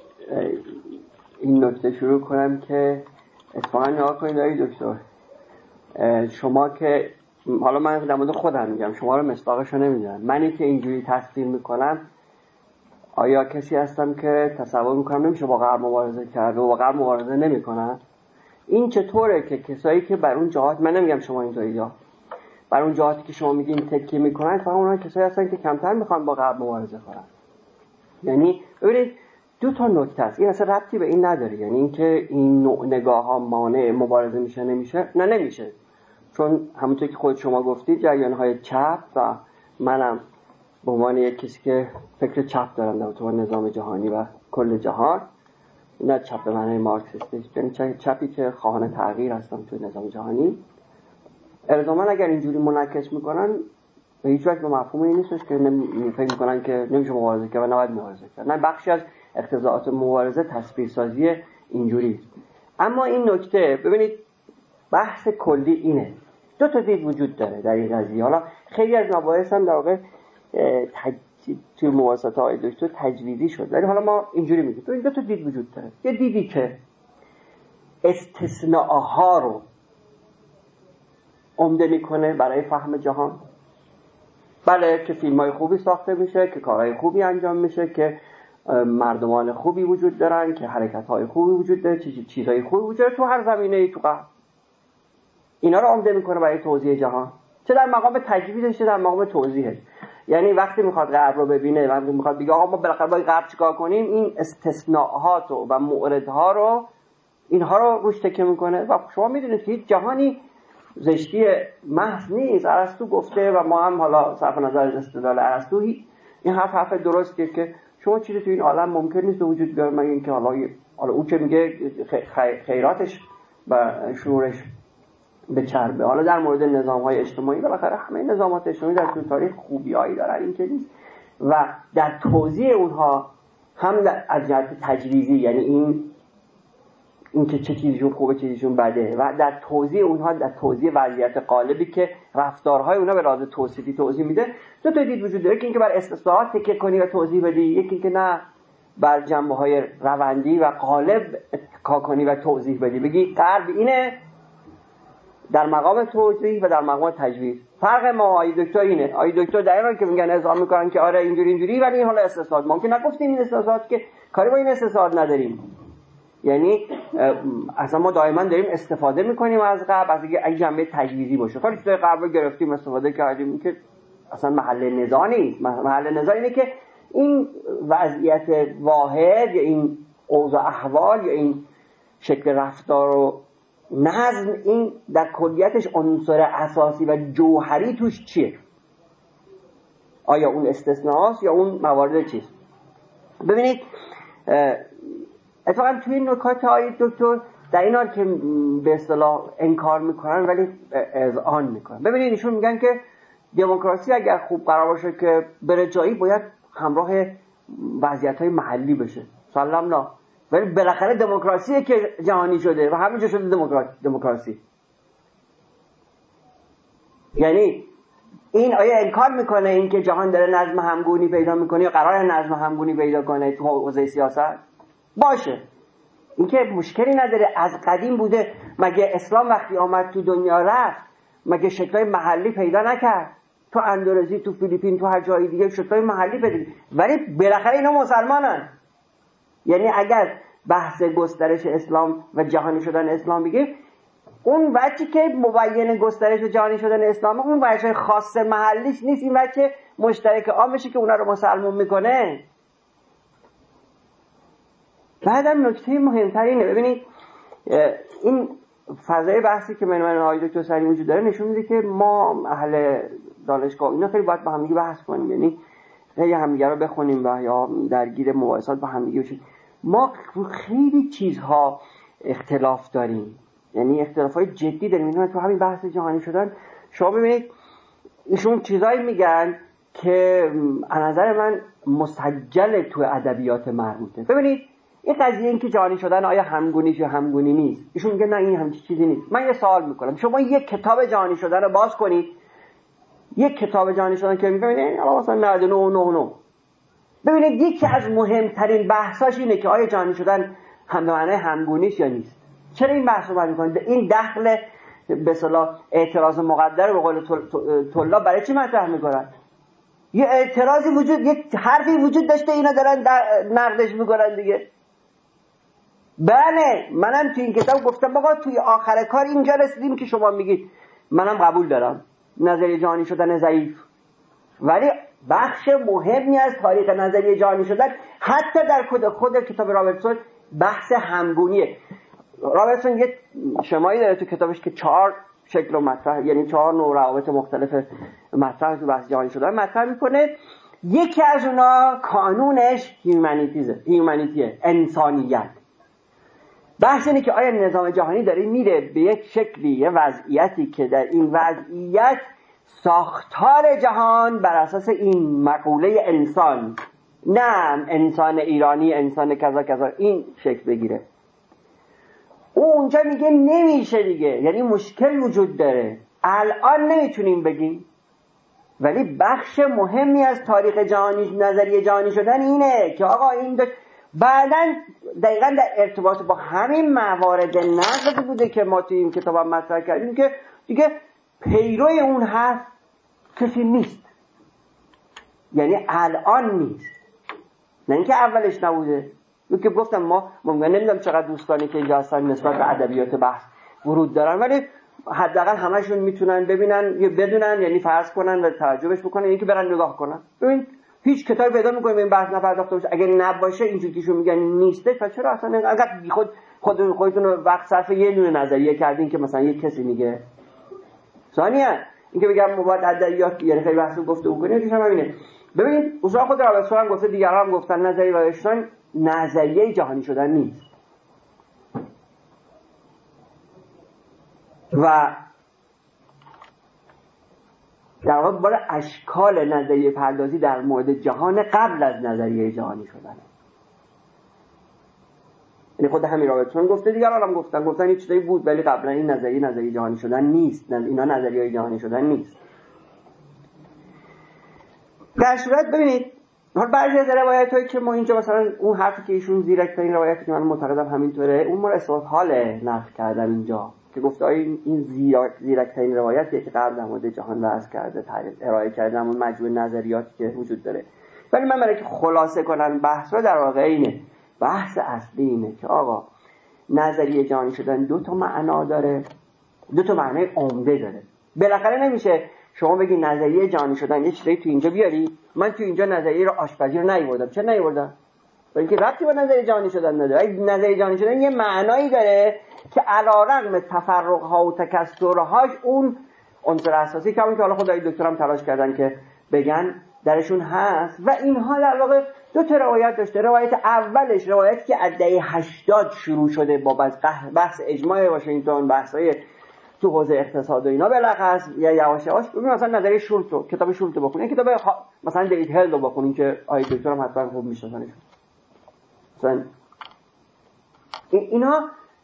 این نکته شروع کنم که اتفاقا نگاه کنید آقای دکتر، شما که حالا من در مورد خودم میگم، شما رو مصداقشو نمیدونم، منی که اینجوری تصویر میکنم آیا کسی هستم که تصور میکنم نمیشه با غرب مبارزه کرد و با غرب مبارزه نمیکنن؟ این چطوره که کسایی که بر اون جهات، من نمیگم شما اینطوری ها، بر اون جهاتی که شما میگین تکیه میکنن، فقط اونها کسایی هستن که کمتر میخوان با غرب مبارزه کنن. یعنی ببینید دو تا نکته است، این اصلا ربطی به این نداره، یعنی اینکه این نوع نگاه ها مانع مبارزه میشه نمیشه، نه نمیشه، چون همونطور که خود شما گفتید جریان های چپ و منم به عنوان یک کسی که فکر چپ دارم در تو نظام جهانی و کل جهان، نه چپ به معنی مارکسیستی، یعنی چپی که خواهان تغییر هستم توی نظام جهانی، الزاما اگر اینجوری منعکس میکنن به هیچ وجه به مفهوم این نیستش که فکر میکنن که نمیشه مبارزه کرد و نباید مبارزه کرد. نه، بخشی از اقتضاعات مبارزه تصویرسازی اینجوری. اما این نکته ببینید بحث کلی اینه، دو تا دید وجود داره در این قضیه. حالا خیلی از مباحث هم در واقع توی مباحثات های دکتر تجویزی شد، ولی حالا ما اینجوری میگیم ببین دو تا دید وجود داره. یه دیدی که استثناءها رو عمده میکنه برای فهم جهان، بله که فیلم‌های خوبی ساخته میشه، که کارهای خوبی انجام میشه، که مردمان خوبی وجود دارن، که حرکت‌های خوبی وجود داره، چیزهای خوبی وجود داره تو هر زمینه‌ای تو قهر. اینا رو عمده میکنه برای توضیح جهان، چه در مقام تجویزش چه در مقام توضیحش. یعنی وقتی میخواد غرب رو ببینه، وقتی میخواد بگه آقا ما بالاخره باید غرب چیکار کنیم، این استثناءات و موردها رو اینها رو روش تکیه میکنه. و شما میدونید که جهانی زشتی محض نیست. ارسطو گفته و ما هم حالا صرف نظر از استدلال ارسطو این حرف درستیه که شما چیزی تو این عالم ممکن نیست وجود بیاره مگر اینکه حالا او که میگه خیراتش و شرورش به چربه. حالا در مورد نظام‌های اجتماعی بالاخره همه نظامات اجتماعی در طول تاریخ خوبیایی دارن، این که نیست، و در توضیح اونها هم از جهت تجویزی، یعنی این که چه چیزشون خوبه چه چیزشون بده، و در توضیح اونها، در توضیح وضعیت قالبی که رفتارهای اونها به راز توصیفی توضیح میده، دو تا دید وجود داره که اینکه بر استثناءات تکیه کنی و توضیح بدی، یکی که نه بر جنبه‌های روندی و قالب اتکا کنی و توضیح بدی، بگی غرب اینه در مقام توضیح و در مقام تجویز. فرق ما آقای دکتر اینه، آقای دکتر در اینا که میگن اظهار میکنن که آره اینجوری ولی این حالا استثناءات ممکن نگفتیم، این استثناءات که کاری با این استثناءات نداریم. یعنی اصلا ما دائما داریم استفاده میکنیم از غرب، از اگه جنبه تجویزی باشه. خیلی چیزای غرب رو گرفتیم استفاده کردیم که اصلا محل نزاع نیست. محل نزاع اینه که این وضعیت واحد یا این اوضاع احوال یا این شکل رفتار و نظم، این در کلیتش عنصر اساسی و جوهری توش چیه؟ آیا اون استثناءاست یا اون موارد چیست؟ ببینید اتفاقا توی این نکات های دکتر در این حال که به اصطلاح انکار میکنن ولی اذعان میکنن. ببینید ایشون میگن که دموکراسی اگر خوب قرار باشه که بره جایی باید همراه وضعیت‌های محلی بشه، سلام، ولی بالاخره دموکراسیه که جهانی شده و همه جا شده دموکراسی. یعنی این آیا انکار میکنه این که جهان داره نظم همگونی پیدا میکنه یا قرار نظم همگونی پیدا کنه تو حوزه سیاست؟ باشه، این که مشکلی نداره، از قدیم بوده. مگه اسلام وقتی آمد تو دنیا رفت مگه شکل‌های محلی پیدا نکرد؟ تو اندونزی، تو فیلیپین، تو هر جای دیگه شکل‌های محلی پیدا، ولی بالاخره اینا مسلمانن. یعنی اگر بحث گسترش اسلام و جهانی شدن اسلام بگه، اون وجهی که مبین گسترش و جهانی شدن اسلام اون وجه خاص محلیش نیست، این وجه مشترک عامشه که اونا رو مسلمان میکنه. بعدم نکته مهمتر اینه، ببینید این فضای بحثی که من آقای دکتر سری وجود داره نشون میده که ما اهل دانشگاه اینا خیلی باید با هم دیگه بحث کنیم، یعنی خیلی همدیگه رو بخونیم و یا درگیر مباحثات با هم دیگه بشیم. ما خیلی چیزها اختلاف داریم، یعنی اختلافای جدی داریم. میدونید تو همین بحث جهانی شدن شما ببینید ایشون چیزایی میگن که از نظر من مسجل تو ادبیات مربوطه. ببینید این قضیه این که جهانی شدن آیا همگونیش یا همگونی نیست، ایشون میگه نه این همچین چیزی نیست. من یه سوال میکنم، شما یک کتاب جهانی شدن رو باز کنید، یک کتاب جهانی شدن که میگه مثلا 99 ببینید یکی از مهمترین بحثاش اینه که آیا جهانی شدن هم به معنای همگونیش یا نیست. چرا این بحث رو باید میکنید؟ این دخل به اصطلاح اعتراض مقدر به قول طلاب برای چی مطرح میکنن؟ یه اعتراضی وجود، یه حرفی وجود داشته، اینا دارن نقدش میکنن دیگه. بله منم تو این کتاب گفتم بابا توی آخر کار اینجا رسیدیم که شما میگید، منم قبول دارم نظریه جهانی شدن ضعیف، ولی بخش مهمی از تاریخ نظریه جهانی شدن حتی در خود کتاب رابرتسون بحث همگونیه. رابرتسون یه شمایی داره تو کتابش که 4 شکل و مطرح، یعنی 4 نوع روابط مختلف مطرح تو بحث جهانی شدن مطرح میکنه. یکی از اونا کانونش هیومانیتیه، انسانیت. بحث اینه که آیا نظام جهانی داره میره به یک شکلی، یه وضعیتی که در این وضعیت ساختار جهان بر اساس این مقوله انسان، نه انسان ایرانی، انسان کذا کذا، این شکل بگیره. اونجا میگه نمیشه دیگه، یعنی مشکل وجود داره، الان نمیتونیم بگیم، ولی بخش مهمی از تاریخ جهانی، نظریه جهانی شدن اینه که آقا این بعداً دقیقاً در ارتباط با همین موارد نقد بوده که ما توی این کتاب هم مطرح کردیم که دیگه پیروی اون حرف کسی نیست، یعنی الان نیست، نه اینکه اولش نبوده. رو که گفتم ما نمیدونم چقدر دوستانی که اینجا هستن نسبت به ادبیات بحث ورود دارن، ولی حداقل همشون میتونن ببینن یا بدونن، یعنی فرض کنن و تعجبش بکنن، یعنی که برن نگاه کنن. ببین هیچ کتابی پیدا می‌کنیم به این بحث نپرداخته باشه، اگه نباشه اینجوری که شما میگن نیسته، پس چرا اصلا اگر خودتون وقت صرف یه دونه نظریه کردین که مثلا یک کسی میگه. ثانیاً اینکه بگم مباد ادبیات یعنی خیلی بحثو گفته بکنید، چیش هم همینه. ببینید اصلا خود رابرتسون هم گفته، دیگران هم گفتن نظریه شدن نظریه جهانی شدن نیست. و در واقع باره اشکال نظریه پردازی در مورد جهان قبل از نظریه جهانی شدن. یعنی خود همین رابرتسون گفته، دیگران هم گفتن هیچ چیزی بود، ولی قبلا این نظریه جهانی شدن نیست، اینا نظریه جهانی شدن نیست. در صورت ببینید حالا بعضی از روایتایی که ما اینجا مثلا اون حرفی که ایشون زیرک‌ترین روایتی که من معتقدم همینطوره، اون ما اثبات حال نقل کردم اینجا که گفته این زیرک‌ترین روایتیه که قبل در مورد جهان بحث کرده، ارائه کرده اون مجموعه نظریاتی که وجود داره. ولی من برای که خلاصه کنم بحث رو، در واقع اینه، بحث اصلی اینه که آقا نظریه جهانی شدن 2 تا معنا داره، 2 تا معنای عمده داره. بالاخره نمیشه شما بگی نظریه جهانی شدن یه چیزی تو اینجا بیاری، من تو اینجا نظریه رو آشپزی رو نیاوردم. چرا نیاوردم؟ برای اینکه ربطی با نظریه جهانی شدن نداره. نظریه جهانی شدن یه معنایی داره که علیرغم تفرق‌ها و تکثرهاش اون عنصر اساسی که حالا خدای دکترم تلاش کردن که بگن درشون هست. و اینها در واقع 2 تا روایت داشته. روایت اولش روایتی که از دهه 80 شروع شده با بحث اجماع واشنگتن، بحث‌های تو حوزه اقتصاد و اینا، بالاخص یا یواش یواش ببین مثلا نظریه شولت رو، کتاب شولت رو بخونید، کتاب مثلا دیوید هل رو بخونید که آقای دکترم حتما خوب میشناسنش. مثلا اینا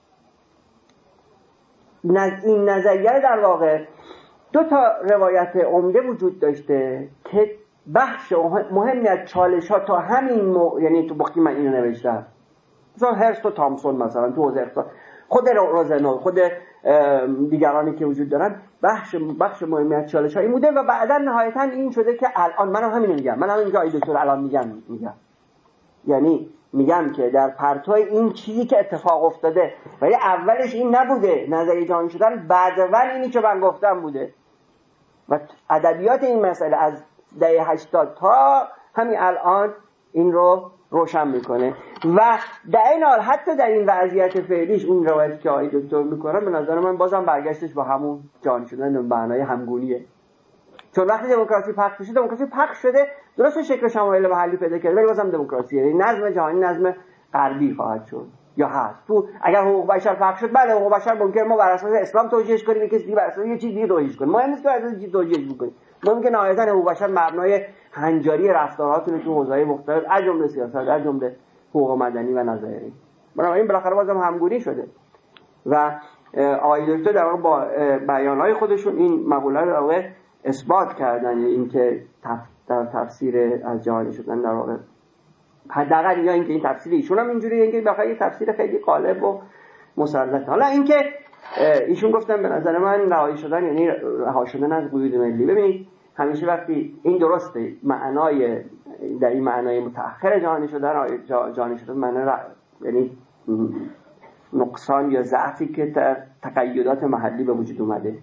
این نظریه در واقع 2 تا روایت عمده وجود داشته که بخش مهمی از چالش‌ها تا همین یعنی تو بختی من اینو نوشتم، مثلا هرست و تامسون مثلا تو حوزه اقتصاد، خود روزنو، خود دیگرانی که وجود دارن، بخش مهمی از چالش‌ها این بوده. و بعدا نهایتاً این شده که الان منم همینو میگم، من همین که آقای دکتر الان میگم، یعنی میگم که در پرتو این چیزی که اتفاق افتاده، ولی اولش این نبوده، نظریه جهانی شدن بعداً اینی که من گفتم بوده. و ادبیات این مسئله از دهه 80 تا همین الان این رو روشن میکنه. و در این حال حتی در این وضعیت فعلیش اون روایتی که آقای دکتر میکنن به نظر من بازم برگشتش با همون جهانی شدن به معنای همگونیه. چون وقتی دموکراسی پخش شده، دموکراسی پخش شده درست شکل شمایل محلی پیدا کرده، ولی بازم دموکراسی، یعنی نظم جهانی نظم غربی خواهد شد یا هست. تو اگر حقوق بشر پخش شد، بله حقوق بشر ممکنه ما بر اساس اسلام توجیهش کنیم، کسی دیگه بر اساس یه چیز دیگه توجیهش کنه، مهم نیست که بر اساس چیز توجیهش بکنیم. ممکنه نهایتاً حقوق بشر مبنای هنجاری رفتارهاتون تو حوزه‌های مختلف از جمله سیاست، از جمله حقوق مدنی و نظامی، بنابراین بالاخره بازم همگونی شده. و آقای دکتر در واقع با بیان‌های خودشون این مقوله رو در واقع اثبات کردن، اینکه در تفسیر از جهانی شدن در واقع حداقل، یا اینکه این تفسیر ایشون هم اینجوریه، اینکه بخاطر یه تفسیر خیلی غالب و مسلط. حالا اینکه ایشون گفتن به نظر من رهایی شدن یعنی رها شدن از قیود ملی. ببینید همیشه وقتی این درسته معنای در این معنای متأخر جهانی شدن جهانی شدن معنی یعنی نقصان یا ضعفی که در تقیدات محلی به وجود اومده.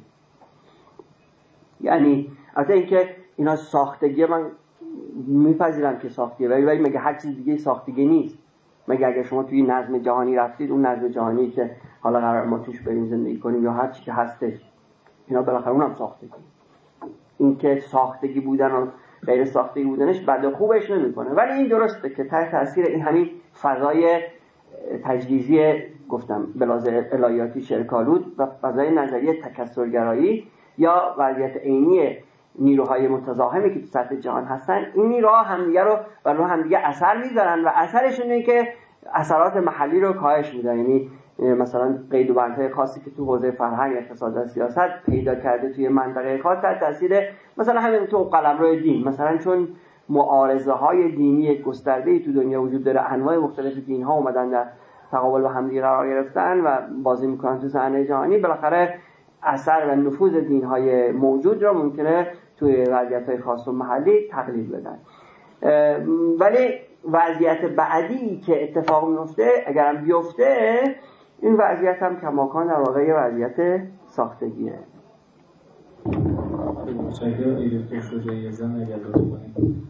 یعنی البته اینکه اینا ساختگی من میپذیرم که ساختگی ولی مگه هر چیز دیگه ساختگی نیست؟ مگه اگر شما توی نظم جهانی رفتید اون نظم جهانی که حالا قرار ما توش بریم زندگی کنیم یا هر چی که هستش اینا بالاخره اونم ساختگی. این که ساختگی بودن و غیر ساختگی بودنش بد و خوبش نمیکنه، ولی این درسته که تحت تاثیر این همین فضای تجهیزی گفتم بلازه الهیاتی شرک‌آلود و فضای نظریه تکثرگرایی یا وضعیت عینی نیروهای متزاحمی که تو سطح جهان هستن، این نیروها همدیگه رو بر روی همدیگه اثر میذارن و اثرش اینه که اثرات محلی رو کاهش میدن. یعنی مثلا قید و بندهای خاصی که تو حوزه فرهنگ، اقتصاد و سیاست پیدا کرده توی منطقه خاص تحت تاثیر مثلا همین تو قلمرو دین، مثلا چون معارضه های دینی گسترده‌ای تو دنیا وجود داره، انواع مختلف دین ها اومدن در تقابل با همدیگه قرار گرفتن و بازی میکنن تو صحنه جهانی، بالاخره اثر و نفوذ دین های موجود رو ممکنه توی وضعیت های خاص و محلی تقلیل بدن. ولی وضعیت بعدی که اتفاق میفته اگرم بیفته، این وضعیت هم کماکان در واقع وضعیت ساختگیه. مشاهده ایدکتر شجاعی زن اگر لطف کنید.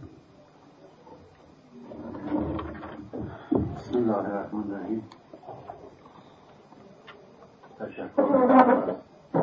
بسم الله الرحمن الرحیم. تشکر از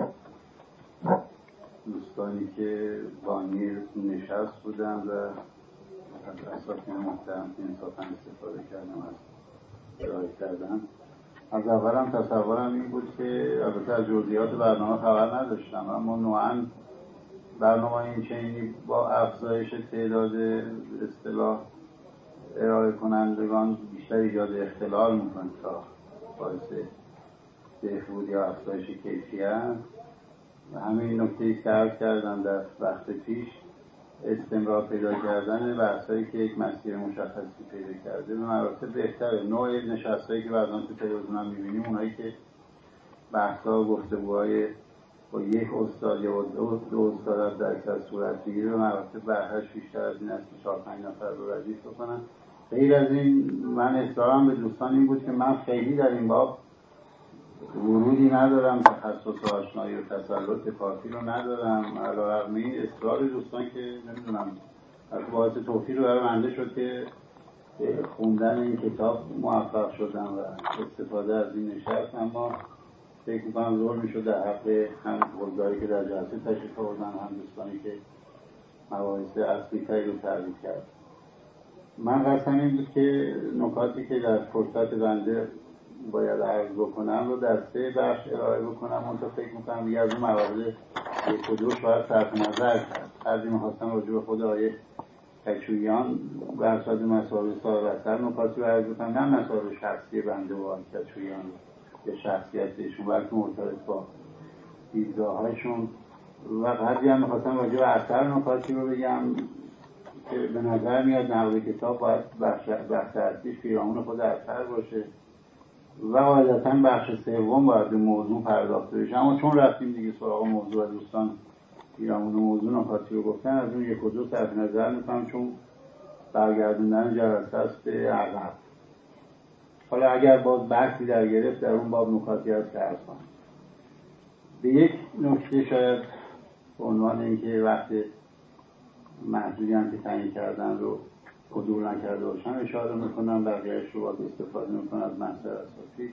دوستانی که بانی نشست بودن و از اساتید محترم که انصافاً استفاده کردم از ارائه کردن. از اولم تصورم این بود که البته از جزئیات برنامه خبر نداشتم، اما نوعاً برنامه این چنینی با افزایش تعداد اصطلاح ارائه کنندگان بیشتر ایجاد اختلال میکنه تا باعث بهبود یا افزایش کیفیت. و همین نکته‌ای که عرض کردم در وقت پیش، استمرار پیدا کردن بحثایی که یک مسیر مشخصی پیدا کرده به مراتب بهتره. نوع نشستایی که بعضا تو تلویزیون هم می‌بینیم، اونایی که بحث‌ها و گفتگوهای با یک استاد یا دو استاد در اکثر صورت بگیره، به مراتب بحثش بیشتر از این است که 4-5 نفر رو ردیف بکنن. غیر از این، من اصرارم به دوستان این بود که من خیلی در این باب ورودی ندارم، تخصص و آشنایی و تسلط کافی رو ندارم. علیرغم این اصرار دوستان که نمیدونم باعث توفیق برای بنده شد که خوندن این کتاب موفق شدم و استفاده از این نشست. اما فکر می‌کنم زور میشد در حق هم حضاری که در جلسه تشریف آوردن، هم دوستانی که مباحث اصلی‌تری رو تعریف کرد. من قصدم این بود که نکاتی که در فرصت بنده باید عرض بکنم رو در 3 بخش ارائه بکنم. منطقه فکر میکنم دیگه از اون موارد یک و دوش باید صرف نظر کرد. بعضی میخواستم راجع به خود آیه کچویان به اساس مسائل سابق‌تر نکاتی رو عرض بکنم، نه مسائل شخصی بنده و آیه کچویان به شخصیتشون، بلکه مرتبط با دیدگاه‌هاشون. و قبلی هم میخواستم راجع به اثر نکاتی رو بگم که به نظر میاد نقل کتاب باید بخش اصلیش پیرامون خود اثر باشه و قاعدتاً بخش سوم باید به موضوع پرداخته بشه. اما چون رفتیم دیگه سراغ موضوع و دوستان پیرامون موضوع نکاتی رو گفتن، از اون یک و دو صرف نظر میکنم، چون برگردوندن جلسه است به عقب. حالا اگر باز بحثی در گرفت در اون باب نکاتی هست که عرض کنم. به یک نکته شاید به عنوان اینکه وقت محدودی هم که تعیین کردن رو حضور نکرده باشم اشاره میکنم، بقیه‌اش رو باز استفاده میکنم از منصر اساسی.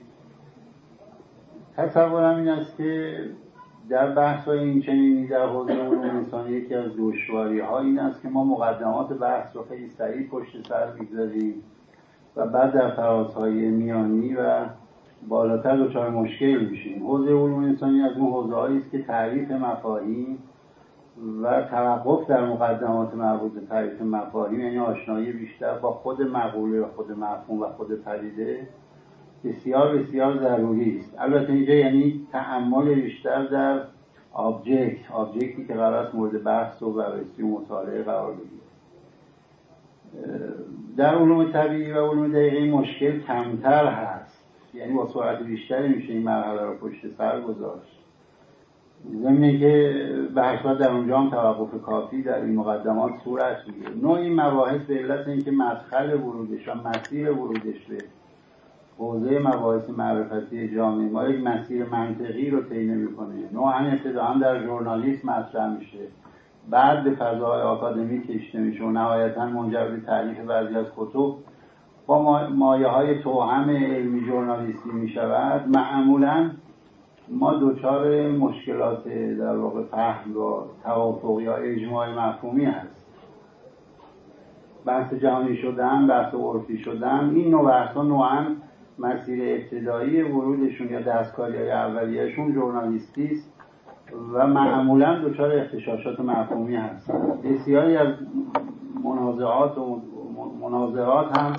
تصورم این است که در بحث‌های این چنینی در حوزه علوم انسانی یکی از دشواری‌ها این است که ما مقدمات بحث رو خیلی سریع پشت سر می‌گذاریم و بعد در فرازهای میانی و بالاتر دچار مشکل میشیم. حوزه علوم انسانی از اون حوزه‌هایی است که تعریف مفاهیم و توقف در مقدمات مربوط به تعریف مفاهیم، یعنی آشنایی بیشتر با خود مقوله و خود مفهوم و خود پدیده، بسیار بسیار ضروری است. البته اینجا یعنی تأمل بیشتر در آبجکتی که قرار است مورد بحث و بررسی و مطالعه قرار بگیره. در علوم طبیعی و علوم دقیقه مشکل کمتر هست. یعنی با سرعت بیشتری میشه این مرحله رو پشت سر گذاشت. ضمن که به هر صورت در اونجا هم توقف کافی در این مقدمات صورت میگیره. نوع این مباحث به علت اینکه مدخل ورودش و مسیر ورودش به حوزه مباحث معرفتی جامعه ما یک مسیر منطقی رو طی نمی‌کنه. نوعاً ابتداءً در ژورنالیسم مطرح میشه، بعد به فضای آکادمیک کشیده میشه و نهایتاً منجر به تألیف بعضی از کتب با مایه‌های توأم علمی ژورنالیستی میشود. معمولاً ما دچار مشکلات در واقع فهم و توافق یا اجماع مفهومی هست. بحث جهانی شدن، بحث عرفی شدن، این نوع بحث‌ها نوعاً مسیر ابتدایی ورودشون یا دستکاری‌های اولیه‌شون ژورنالیستی است و معمولاً دچار اغتشاشات مفهومی هستند. بسیاری از منازعات هم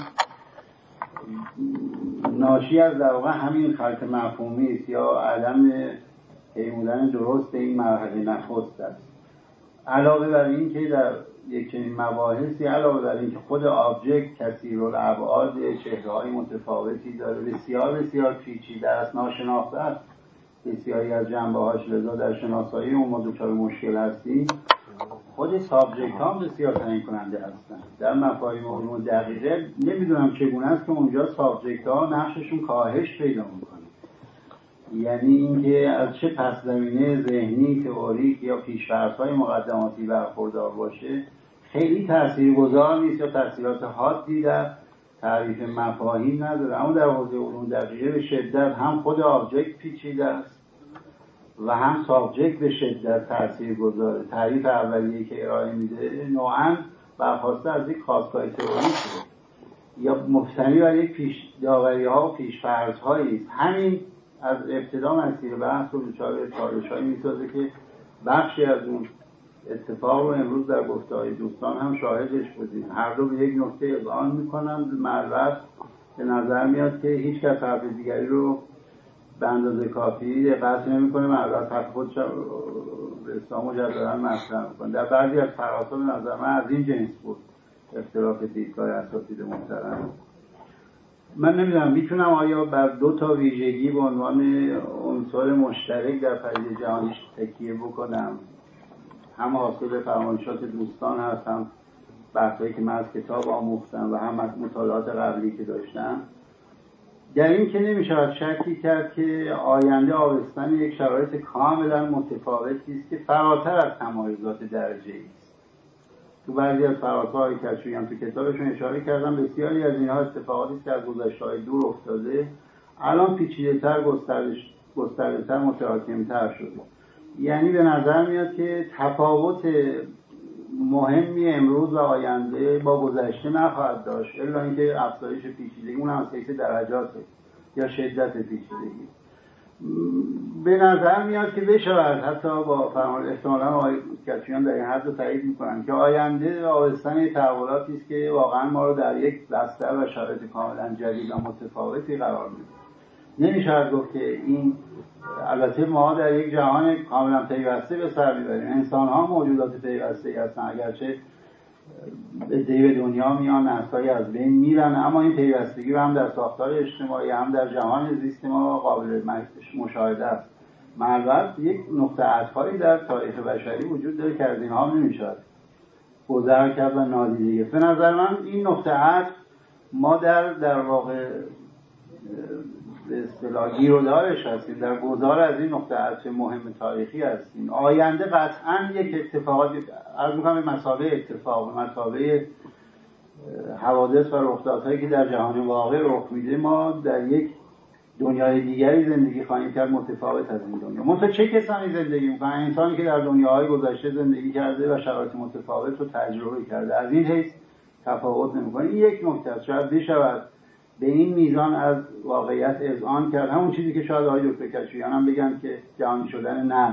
ناشی از در واقع همین خلط مفهومی است یا عدم پیمودن درست این مرحله نخست است. علاوه بر این که در یک چنین مباحثی، علاوه بر این که خود آبجکت کثیرالابعاد، چهره‌های متفاوتی داره، بسیار بسیار پیچیده است، ناشناخته است بسیاری از جنبه‌هاش، لذا در شناسایی اون ما دچار مشکل هستیم. خود سابجکت ها بسیار تعیین کننده هستند. در مفاهیم علوم دقیقه نمیدونم چگونه است که اونجا سابجکت ها نقششون کاهش پیدا میکنه. یعنی اینکه از چه پس‌زمینه ذهنی، تئوریک یا پیش‌فرض‌های مقدماتی برخوردار باشه خیلی تاثیرگذار نیست یا تاثیرات حادی در تعریف مفاهیم نداره. اما در حوزه علوم دقیقه به شدت هم خود آبجکت پیچیده است و هم سابجکت به شدت تاثیرگذاره. تعریف اولیه‌ای که ارائه میده نوعاً برخواسته از یک خاستگاه تئوریکه یا مبتنی بر یک پیش‌داوری‌ها و پیش‌فرض‌هایی است. همین از ابتدا مسیر بحث و دچار چالش‌هایی می‌سازه که بخشی از اون اتفاق رو امروز در گفته‌های دوستان هم شاهدش بودیم. هر دو به یک نکته اذعان می‌کنن، معلوماً به نظر میاد که هیچ کس حرف دیگری رو به اندازه کافی دقت نمی‌کنه، معلوماً حرف خودش به اسلام مجدداً مطرح می‌کنه. در بعضی از فراسا به نظر من از این جنس بود اختلاف دیدگاه اساتید محترم. من نمیدونم میتونم آیا بر دو تا ویژگی به عنوان عنصر مشترک در پدیده جهانی تکیه بکنم، هم حاصل فرمایشات دوستان هست، هم بحثایی که من از کتاب آموختم و هم از مطالعات قبلی که داشتم. در این که نمیشود شکی کرد که آینده آبستن یک شرایط کاملا متفاوتی است که فراتر از تمایزات درجه‌ای است. تو بعضی از فراترهای کشفی هم تو کتابشون اشاره کردم، بسیاری از اینها اتفاقاتی است که از گذشته‌های دور افتاده، الان پیچیده‌تر، گسترده‌تر، متراکم‌تر شده. یعنی به نظر میاد که تفاوت مهمی امروز و آینده با گذشته نخواهد داشت، الا اینکه افزایش پیچیدگی اون هم حیث درجاته یا شدت پیچیدگی. به نظر میاد که بشود حتی با فرمان احتمالاً آقای کچیان در این حد رو تایید میکنن که آینده آبستن تحولاتی است که واقعا ما رو در یک بستر و شرایط کاملا جدید و متفاوتی قرار میده. نمیشود گفت که این، البته ما در یک جهان کاملا پیوسته به سر میبریم، انسان ها موجودات پیوسته‌ای هستن، اگرچه عده‌ای به دنیا میان، نسل‌هایی از بین میرن، اما این پیوستگی رو هم در ساختار اجتماعی هم در جهان زیست ما قابل مشاهده است. البته یک نقطه عطفی در تاریخ بشری وجود داره که از اینها نمیشود گذر کرد و نادیده گرفت. به نظر من این نقطه عطف ما در واقع به اصطلاح گیرودارش هستیم، در گذار از این نقطه عطف مهم تاریخی هستیم. آینده قطعاً یک اتفاقات، عرض می‌کنم به مثابه اتفاق، به مثابه حوادث و رخدادهایی که در جهان واقع رخ میده، ما در یک دنیای دیگری زندگی خواهیم کرد متفاوت از این دنیا. منتها چه کسانی زندگی می‌کنن؟ انسانی که در دنیاهای گذشته زندگی کرده و شرایط متفاوت رو تجربه کرده، از این حیث تفاوت نمی‌کنه. این یک نکته است. شاید بشود به این میزان از واقعیت اذعان کرد، همون چیزی که شاید آقای دکتر کشفیان هم بگن که جهانی شدن نه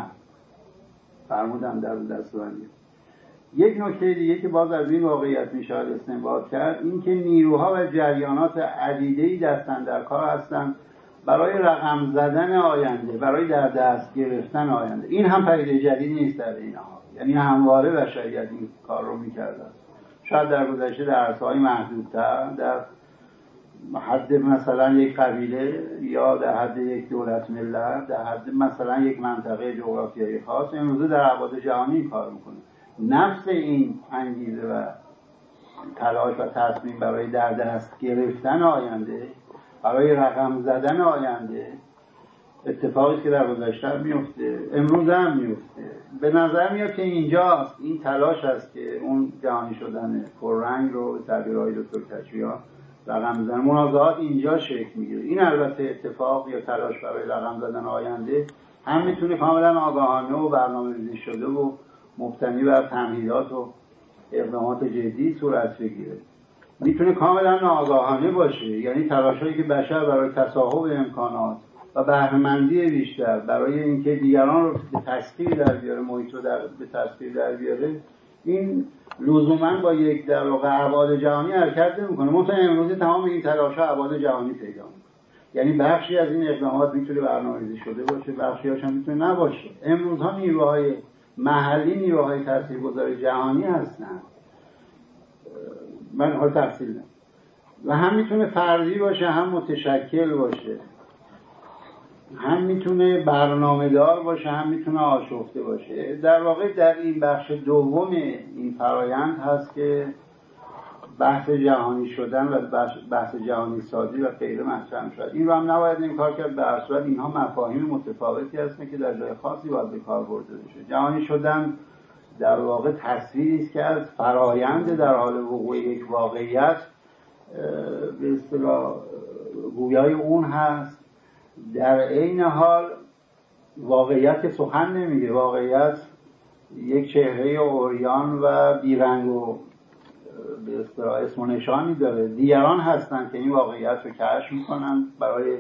فرمودن در دستبندی. یک نکته دیگه که باز از این واقعیت میشود استنباط کرد، این که نیروها و جریانات عدیده‌ای دستن در کار هستند برای رقم زدن آینده، برای در دست گرفتن آینده. این هم پدیده جدید نیست در این حال، یعنی همواره بشریت این کار رو میکرده. شاید در گذشته در عرصه‌های محدودتر، در حد مثلا یک قبیله یا در حد یک دولت ملت، در حد مثلا یک منطقه جغرافیایی خاص، امروزه در ابعاد جهانی این کار میکنه. نفس این انگیزه و تلاش و تصمیم برای در دست گرفتن آینده، برای رقم زدن آینده، اتفاقی که در گذشته میفته، امروز هم میفته. به نظر میاد که اینجاست، این تلاش است که اون جهانی شدن پررنگ رو تعبیرهای دکتر کشمیان رقم میزنه. منازعات اینجا شکل میگیره. این البته اتفاق یا تلاش برای رقم زدن آینده هم میتونه کاملا آگاهانه و برنامه‌ریزی شده و مبتنی بر تمهیدات و اقدامات جدی صورت بگیره. میتونه کاملا ناآگاهانه باشه، یعنی تلاشایی که بشر برای تصاحب امکانات و بهره‌مندی بیشتر برای اینکه دیگران رو به تسخیر در بیاره، محیط رو به تسخیر در بیاره، این لزوما با یک در واقع ابعاد جهانی حرکت نمی‌کنه. مثلا امروز تمام این تلاش‌ها ابعاد جهانی پیدا می‌کنه. یعنی بخشی از این اقدامات میتونه برنامه‌ریزی شده باشه، بخشی‌هاش هم میتونه نباشه. امروزها نیروهای محلی، نیروهای تاثیرگذار جهانی هستن. من حال تفصیل نمی‌دم. و هم میتونه فردی باشه، هم متشکل باشه، هم میتونه برنامه‌دار باشه، هم میتونه آشفته باشه. در واقع در این بخش دوم این فرایند هست که بحث جهانی شدن و بحث جهانی سازی و غیره مطرح شد. این رو هم نباید انکار کرد. به هر صورت اینها مفاهیم متفاوتی هستن که در جای خاصی باید به کار برده بشه. جهانی شدن در واقع تصویری است که از فرایند در حال وقوع یک واقعیت به اصطلاح گویای اون هست. در عین حال واقعیت که سخن نمیگه، واقعیت یک چهره عریان و بیرنگ و به اصطلاح اسم و نشانی داره. دیگران هستن که این واقعیت رو کشف میکنن، برای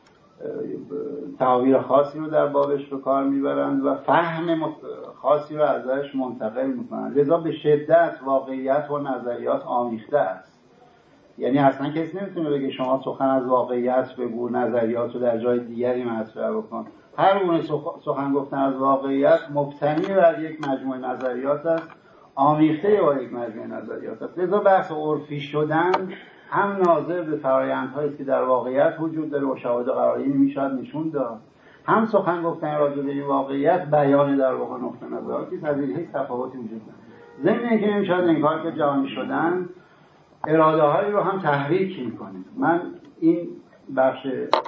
تعابیر خاصی رو در بابش به کار میبرند و فهم خاصی رو ازش منتقل میکنن. لذا به شدت واقعیت و نظریات آمیخته است. یعنی اصلا کسی نمیتونه بگه شما سخن از واقعیت بگو، نظریات رو در جای دیگری مطرح بکن. هر گونه سخن گفتن از واقعیت مبتنی بر یک مجموعه نظریات است، آمیخته با یک مجموعه نظریات است. لذا بحث عرفی شدن هم ناظر به فرآیندهایی که در واقعیت وجود داره و شواهد قرائنی میشد نشون داد، هم سخن گفتن راجع به این واقعیت بیان در واقع نقطه نظراتی از این هیچ تفاوتی وجود نداره. ضمن اینکه نمیشد انکار که جهانی شدن اراده هایی رو هم تحریک میکنه. من این بخش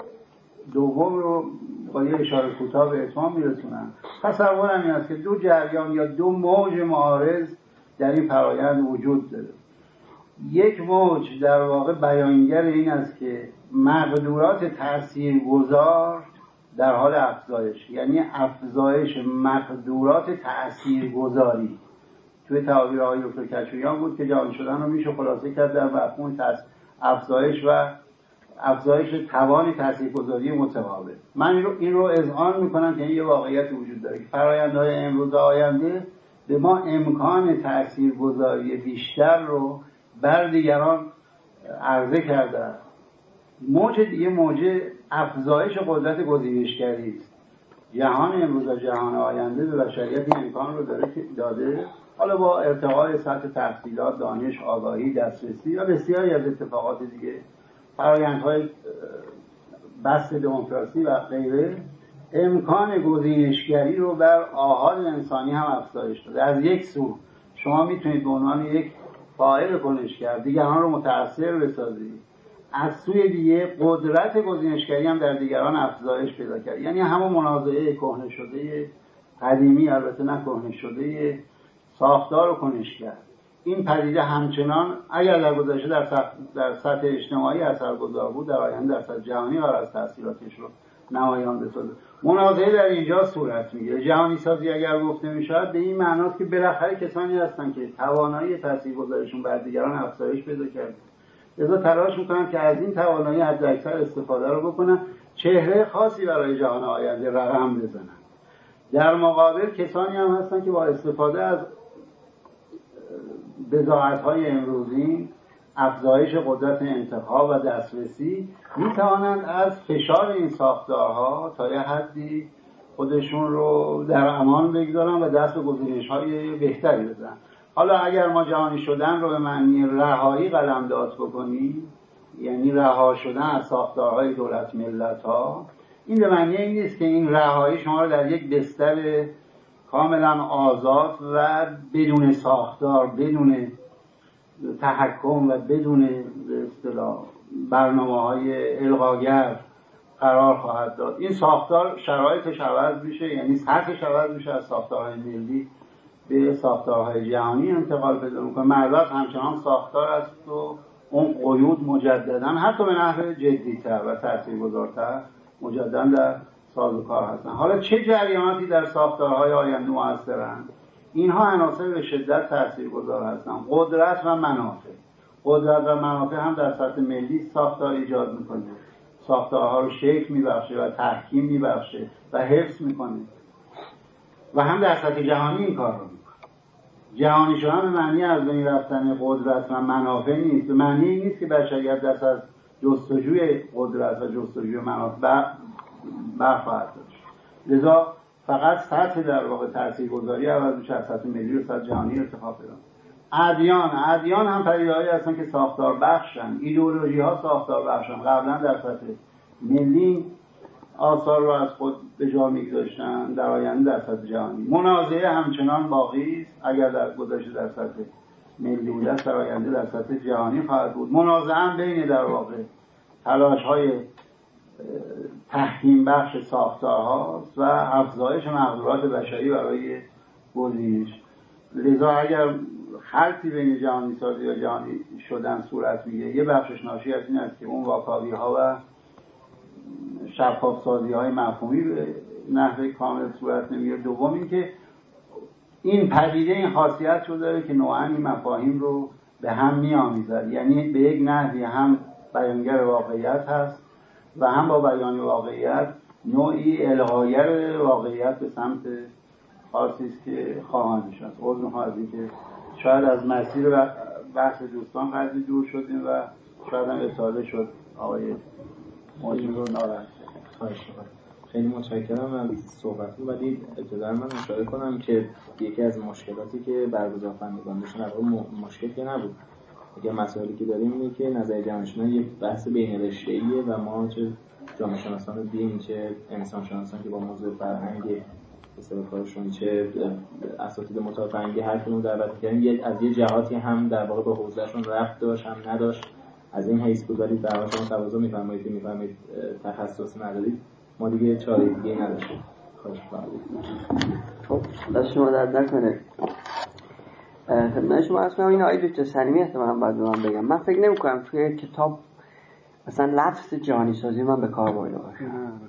دوم رو با یه اشاره کوتاه به اتمام میرسونم. تصورم این است که دو جریان یا دو موج معارض در این فرایند وجود داره. یک موج در واقع بیانگر این است که مقدورات تاثیرگذار در حال افزایش، یعنی افزایش مقدورات تاثیرگذاری. توی تعابیرهای دکتر کچویان بود که جهانی شدن رو میشه خلاصه کرد در مفهوم افزایش و افزایش توان تاثیرگذاری متقابل. من این رو اذعان میکنم که این یه واقعیت وجود داره که فرآیندهای امروز آینده به ما امکان تاثیرگذاری بیشتر رو بر دیگران عرضه کرده. موج دیگه موج افزایش قدرت گزینشگری است. جهان امروز و جهان آینده به بشریت این امکان رو داده. حالا با ارتقای سطح تحصیلات، دانش، آگاهی، دسترسی و بسیاری از اتفاقات دیگه، فرآیندهای بحث دموکراسی و غیره، امکان گزینشگری رو بر آحاد انسانی هم افزایش داده. از یک سو شما میتونید به عنوان یک فاعل کنشگر دیگران رو متأثر بسازید، از سوی دیگه قدرت گزینشگری هم در دیگران افزایش پیدا کرد. یعنی همون منازعه کهنه شده قدیمی، البته نه کهنه شده ساختار و کنشگر، این پدیده همچنان اگر در گذشته در سطح اجتماعی اثرگذار بود، در آینده در سطح جهانی قرار است تأثیراتش رو نمایان بسازه. منازعه در اینجا صورت میگیره. جهانی سازی اگر گفته میشود به این معناست که بالاخره کسانی هستن که توانایی تاثیرگذاریشون بر دیگران افزایش پیدا کرده، لذا تلاش میکنن که از این توانایی حداکثر استفاده رو بکنن، چهره خاصی برای جهان آینده رقم بزنن. در مقابل کسانی هم هستن که با استفاده از بضاعت‌های امروزی، افزایش قدرت انتخاب و دسترسی، میتوانند از فشار این ساختارها تا یه حدی خودشون رو در امان بگذارن و دست به گزینش‌های بهتری بزنن. حالا اگر ما جهانی شدن رو به معنی رهایی قلمداد بکنیم، یعنی رها شدن از ساختارهای دولت ملت ها، این به معنی این نیست که این رهایی شما رو در یک بستر کاملا آزاد و بدون ساختار، بدون تحکم و بدون به اصطلاح برنامه‌های الغاگر قرار خواهد داد. این ساختار شرایطش عوض میشه، یعنی سطحش عوض میشه، از ساختارهای ملی به ساختارهای جهانی انتقال پیدا میکنه. مردم همچنان ساختار است و اون قیود مجددا حتی به نحو جدی‌تر و تاثیرگذارتر مجددا در سازوکار هستن. حالا چه جریاناتی در ساختارهای آینده مؤثرند؟ اینها عناصر به شدت تاثیرگذار هستند. قدرت و منافع. قدرت و منافع هم در سطح ملی ساختار ایجاد میکنه، ساختارها رو شکل میبخشه و تحکیم میبخشه و حفظ میکنه، و هم در سطح جهانی این کار رو میکنه. جهانی شدن به معنی از بین رفتن قدرت و منافع نیست، به معنی این نیست که بشریت دست از جستجوی قدرت و جستجوی منافع برخواهد داشت. لذا فقط سطح در واقع تاثیرگذاری عوض میشه، از سطح ملی و سطح جهانی ارتقا پیدا میکنه. ادیان هم پدیده‌هایی هستن که ساختار بخشن، ایدئولوژی ها ساختار بخشن. قبلا در سطح ملی آثار رو از خود به جا میگذاشتن، در آینده در سطح جهانی. منازعه همچنان باقی است، اگر در گذشته در سطح ملی بوده است، در آینده در سطح جهانی خواهد بود. منازعه هم بین در واقع تلاش‌های تحکیم بخش ساختارهاست و افزایش مقدورات بشری برای گزینش. لذا اگر خلطی بین جهانی سازی و جهانی شدن صورت میگیره، یه بخشش ناشی از این است که اون واکاوی ها و شفاف سازی های مفهومی به نحو کامل صورت نمیگیره. دوم این که این پدیده این خاصیت رو داره که نوعاً این مفاهیم رو به هم می‌آمیزد، یعنی به یک نحوی هم بیانگر واقعیت هست و هم با بیان واقعیت نوعی الغاگر واقعیت به سمت خاصی است که خواهانش است. عذر می‌خوام از اینکه شاید از مسیر بحث دوستان قضیه دور شدیم و شاید هم اطاله شد آقای موجود رو ناراحت. خیلی متشکرم از صحبتتون، ولی اجازه من اشاره کنم که یکی از مشکلاتی که برگزار کنندگان داشتن مشکل که نبود. اگر مسائلی که داریم اینه که نظریه جامعه‌شناسی یه بحث بین رشته‌ایه و ما چه جامعه شناسان دین چه انسان شناسان که با موضوع فرهنگ استفادهشون چه اساتید متفرنگی هر کدوم دعوت کردن از یه جهاتی هم در واقع به حوزهشون ربط داشت هم نداشت، از این حیث بود. ولی در واقع شما تواضع می‌فرمایید تخصص ندارید، ما دیگه چاره دیگه نداشتیم. خواهش می‌کنم. خب دست شما درد نکنه. خدمت شما اصلا این آیه دکتر سلیمی احتمالاً باید به من بگم. من فکر نمی‌کنم توی کتاب مثلا لفظ جهانی سازی من به کار برده باشه.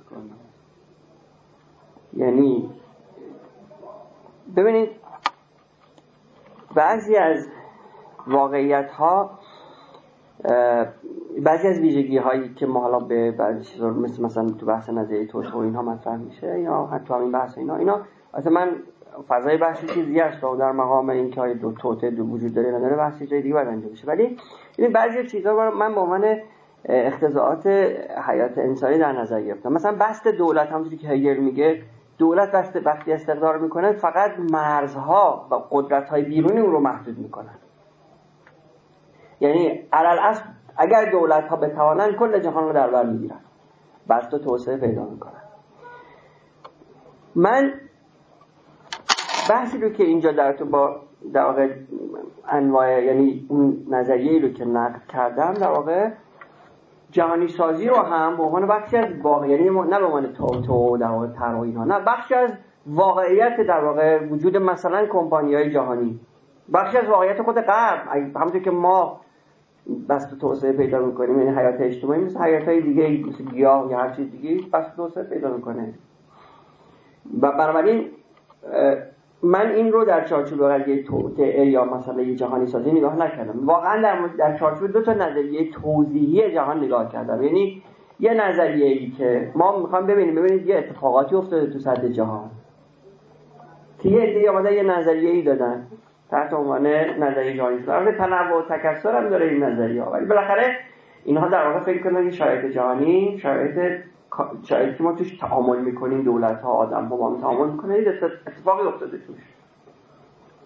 یعنی ببینید بعضی از واقعیت‌ها، بعضی از ویژگی‌هایی که ما حالا به بعضی چیزا مثلا تو بحث نظریه توسعه و اینها مطرح میشه یا حتی همین بحث اینا اصلا من فضای بحثی چیزی است و در مقام اینکه های دو توته دو وجود داره نداره بحثی جای دیگه باید انجام بشه. ولی این بعضی چیزا من به عنوان اقتضاعات حیات انسانی در نظر گرفتم. مثلا بسط دولت، همونجوری که هگل میگه دولت وقتی استقرار میکنه فقط مرزها و قدرت‌های بیرونی اون رو محدود میکنه. یعنی علالعصر اگر دولت‌ها بتوانند کل جهان رو در بر میگیرن، بسط و توسعه پیدا میکنن. من بحثی رو که اینجا در واقع انواع، یعنی اون نظریه‌ای رو که نقد کردم، در واقع جهانی سازی رو هم به عنوان بخشی از واقع، یعنی نه به عنوان تو در واقع طرح و اینها، نه، بخشی از واقعیت در واقع وجود مثلا کمپانی‌های جهانی، بخشی از واقعیت خود غرب. همونطور که ما بسط توسعه پیدا می‌کنیم، یعنی حیات اجتماعی مثل حیات‌های دیگه مثل گیاه یا هر چیز دیگه بسط توسعه پیدا می‌کنه. و بنابراین من این رو در چارچوب قضیه توسعه یا مثلا یه جهانی سازی نگاه نکردم. واقعا در چارچوب دو تا نظریه توضیحی جهان نگاه کردم. یعنی یه نظریه‌ای که ما می‌خوام ببینید یه اتفاقاتی افتاده تو سطح جهان که یه عده‌ای اومدن یه نظریه‌ای دادن تحت عنوان نظریه جهانی سازی. البته تنوع و تکثر هم داره این نظریه‌ها، ولی بالاخره اینها در واقع فکر کنن که شرایط جهانی شرایطی که ما توش تعامل میکنیم، دولت‌ها، آدم‌ها با هم تعامل میکنن، این اتفاقی افتاده توش.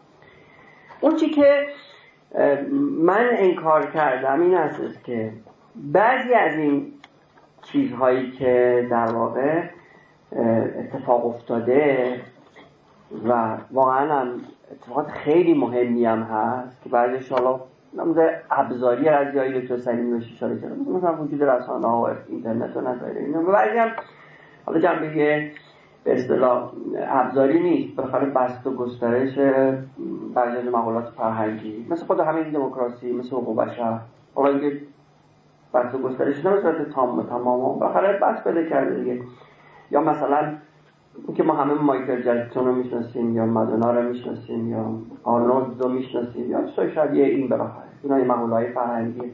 اون چی که من انکار کردم این است که بعضی از این چیزهایی که در واقع اتفاق افتاده و واقعا هم اتفاقات خیلی مهمی هم هست که بعضیش حالا نموده ابزاری از جایی دکتر سلیم روش اشاره کردم، مثلا وجود رسانه ها و اینترنت و نظایر اینا، و بعضی هم حالا جنبه به اصطلاح ابزاری نیست، بالاخره بسط و گسترش بعضی از مقولات فرهنگی مثل خود همین دموکراسی، مثل حقوق بشر، حالا اینکه بسط و گسترش نه به صورت تمام بالاخره بسط پیدا کرده دیگه. یا مثلا که ما همه مایکل جکسون رو میشناسیم یا مادونا رو میشناسیم یا آرنولد رو میشناسیم یا شبیه این، بالاخره اینا مقوله‌های فرهنگی.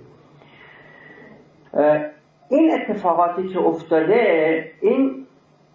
این اتفاقاتی که افتاده این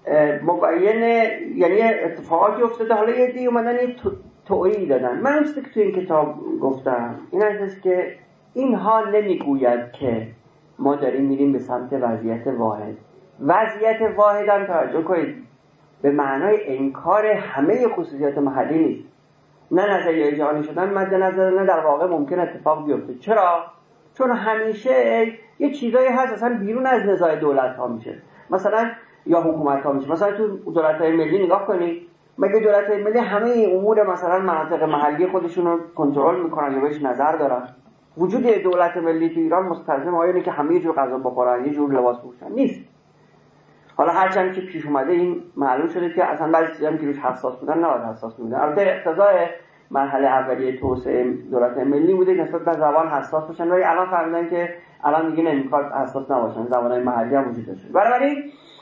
مبینه، یعنی اتفاقاتی افتاده حالا یه دی اومدن یه تویی دادن. من چیزی که تو این کتاب گفتم این است که اینها نمیگوید که ما داریم میریم به سمت وضعیت واحد. وضعیت واحد هم توجه کنید به معنای انکار همه خصوصیات محلی نیست. نه نظریه جهانی شدن مد نظر، نه در واقع ممکن اتفاق بیفته. چرا؟ چون همیشه یه چیزایی هست اصلا بیرون از نزاع دولت ها میشه، مثلا یا حکومت ها میشه. مثلا تو دولت های ملی نگاه کنید، مگه دولت های ملی همه امور مثلا مناطق محلی خودشون رو کنترل میکنن یا بهش نظر دارن؟ وجود دولت ملی تو ایران مستلزم اینه که همه جور غذا بخورن، یه جور لباس بپوشن نیست. حالا هرچند که پیش اومده این معلوم شده که اصلا بعضی چیزا که روش حساس بودن نباید حساس بودن. البته اقتضای مرحله اولیه توسعه دولت ملی بوده نسبت به زبان حساس باشن، ولی الان فهمیدن که الان دیگه نمیخواد حساس نباشن، زبانهای محلی هم وجود داره. بنابراین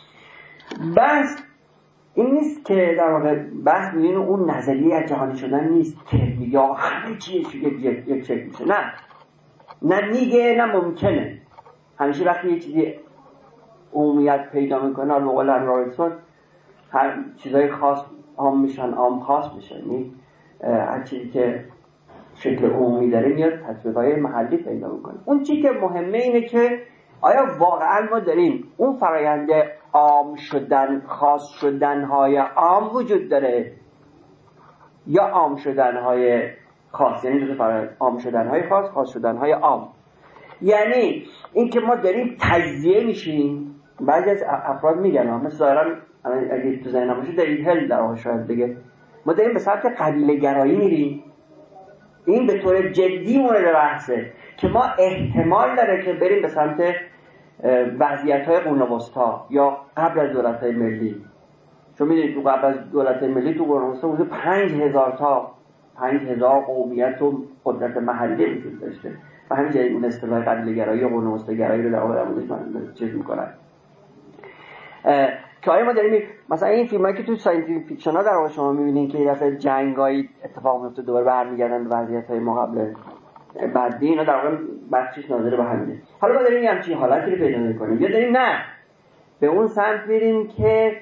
بس این نیست که در واقع بحث می‌بینیم اون نظریه از جهانی شدن نیست که میگه همه چیز یک شکل میشه. نه میگه نه ممکنه. همیشه وقتی یه چیزی عمومیت پیدا میکنه، به قول رابرتسون، هر چیزای خاص عام میشن، عام خاص میشن. یعنی هر چیزی که شکل عمومی داره میاد تطبیقای محلی پیدا میکنه. اون چیزی که مهمه اینه که آیا واقعا ما داریم اون فرآیند عام شدن، خاص شدن‌های عام وجود داره یا عام شدن‌های خاص؟ یعنی دو تا فرآیند، عام شدن‌های خاص، خاص شدن‌های عام. یعنی این که ما داریم تجزیه میشیم. بعضی از افراد میگن مثل ظاهرا اگه تو ذهنم باشه دیوید هل در واقع شاید بگه ما داریم به سمت قبیله گرایی میریم. این به طور جدی مورد بحثه که ما احتمال داره که بریم به سمت وضعیت‌های قرون وسطا یا قبل از دولت‌های ملی. چون می‌دونید تو قبل از دولت‌های ملی تو قرون وسطا حدود 5000 قومیت و قدرت محلی وجود داشته و همین اون اصطلاح قبیله‌گرایی یا قرون وسطاگرایی رو در واقع من چیز می‌کنن که آیا ما داریم مثلا این فیلمایی که تو ساینس فیکشن ها در واقع شما می‌بینید که یه دفعه جنگایی اتفاق میفته دوباره برمیگردن به وضعیت‌های ما قبل بعدی، اینا در واقع بخشش ناظر به همینه. حالا ما داریم همچین حالتی رو پیدا می‌کنیم یا داریم نه به اون سمت میریم که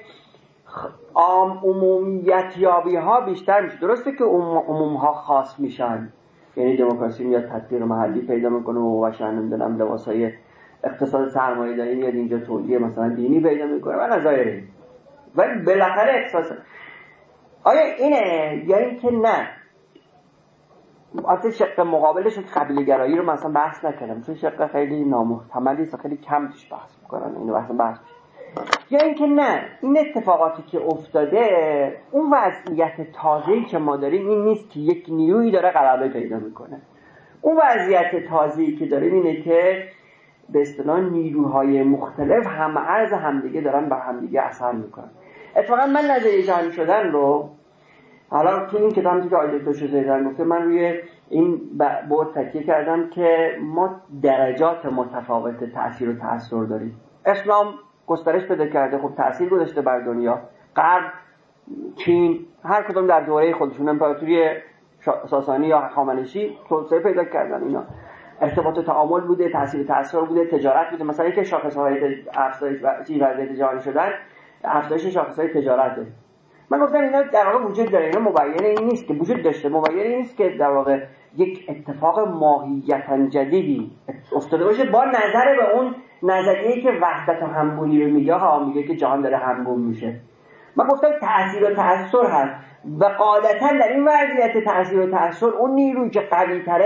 عمومیت یابی‌ها بیشتر میشه. درسته که عموم‌ها خاص میشن، یعنی دموکراسی میاد تطبیق محلی پیدا میکنه و بشر نمیدونم لباسای اقتصاد سرمایه‌داری میاد اینجا توجیه مثلا دینی پیدا میکنه و نظایره، ولی بالاخره احساس آیا اینه یا این که نه؟ البته شق مقابلش قبیله گرایی رو مثلا بحث نکردم چون شق خیلی نامحتملی است، خیلی کم توش بحث میکنن، اینو بحث یا این که نه این اتفاقاتی که افتاده اون وضعیت تازه‌ای که ما داریم این نیست که یک نیرویی داره غلبه پیدا میکنه. اون وضعیت تازه‌ای که داریم اینه که به اصطلاح نیروهای مختلف هم عرض همدیگه دارن بر همدیگه اثر میکنن. اتفاقا من نظریه جهانی شدن رو حالا تو این کتابی که آقای دکتر شجاعی گفته من روی این بعد تکیه کردم که ما درجات متفاوت تأثیر و تأثیر داریم. اسلام گسترش پیدا کرده، خب تأثیر گذاشته بر دنیا. غرب، چین، هر کدوم در دوره خودشون، امپراتوری ساسانی یا هخامنشی توسعه پیدا کردن. اینا ارتباط و تعامل بوده، تأثیر بوده، تجارت بوده. مثلا اینکه شاخص‌های افزایش و وضعیت جهانی شدن افزایش شاخص‌های تجارته. من گفتم اینا در واقع وجود داره، اینا مبینه این نیست که وجود داشته، مبینه این نیست که در واقع یک اتفاق ماهیتاً جدیدی افتاده باشه با نظر به اون نظریه‌ای که وحدت و همگونی رو میگه که جهان داره همگون میشه. من گفتم تأثیر و تأثیر هست و قاعدتاً در این وضعیت تأثیر و تأثیر اون نیرویی که قوی‌تره